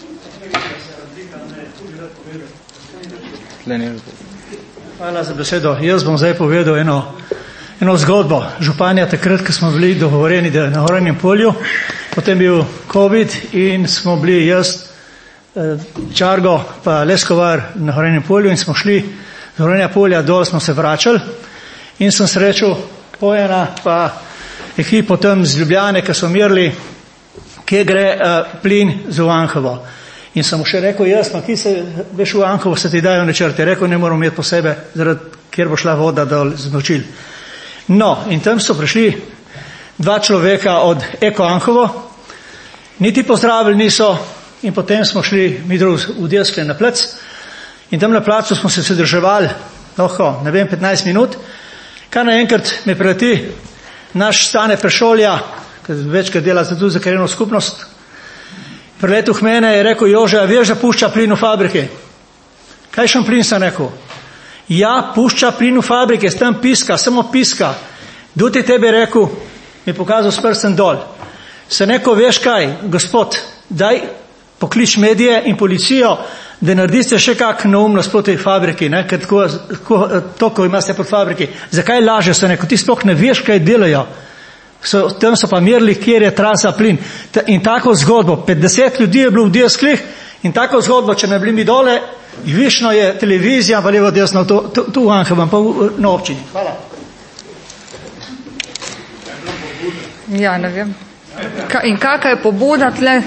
Hvala za besedo. Jaz bom zdaj povedal eno, eno zgodbo. Županja takrat, ko smo bili dogovorjeni na Horanjem polju, potem bil COVID in smo bili jaz, Čargo pa Leskovar na Horanjem polju in smo šli z Horanja polja dol, smo se vračali in sem srečal Pojana pa ekipo tam z Ljubljane, ki so merili, kje gre uh, plin za Anhovo. In sem mu še rekel, jaz, ma ki se veš v Anhovo, se ti dajo načrte. Rekel, ne moramo imeti po sebe, zaradi, kjer bo šla voda dol znočil. No, in tam so prišli dva človeka od Eko Anhovo, niti pozdravili niso in potem smo šli mi drug v Deskle na plac in tam na placu smo se zadrževali, lahko, ne vem, petnajst minut, kar naenkrat me preleti naš Stane Prešolja, ki večkrat dela za tudi za krajevno skupnost. Preletel k mene je rekel, Jože, a veš, da pušča plin v fabrike? Kaj šem plin, sem rekel? Ja, pušča plin v fabrike, s tam piska, samo piska. Duti tebi rekel, mi pokazal s prstem dol. Se neko, veš kaj, gospod, daj poklič medije in policijo, da naredite še kak neumnost po tej fabriki, ne? Ker tako, tako, to, ko imate pod fabriki. Zakaj laže, se neko, ti sploh ne veš, kaj delajo. So, tam so pa merili, kjer je trasa plin. In tako zgodbo, petdeset ljudi je bilo v Desklih in tako zgodbo, če ne bili mi dole, višno je televizija, pa levo desno, tu v Anhovem, pa v, na občini. Hvala. Ja, ne vem. Ka, in kakšna je pobuda tle?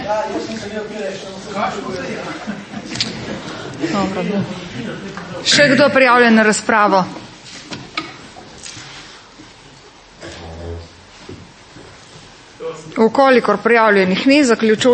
Dobro, še kdo prijavljen na razpravo? Ukolikor prijavljenih ni, zaključujem.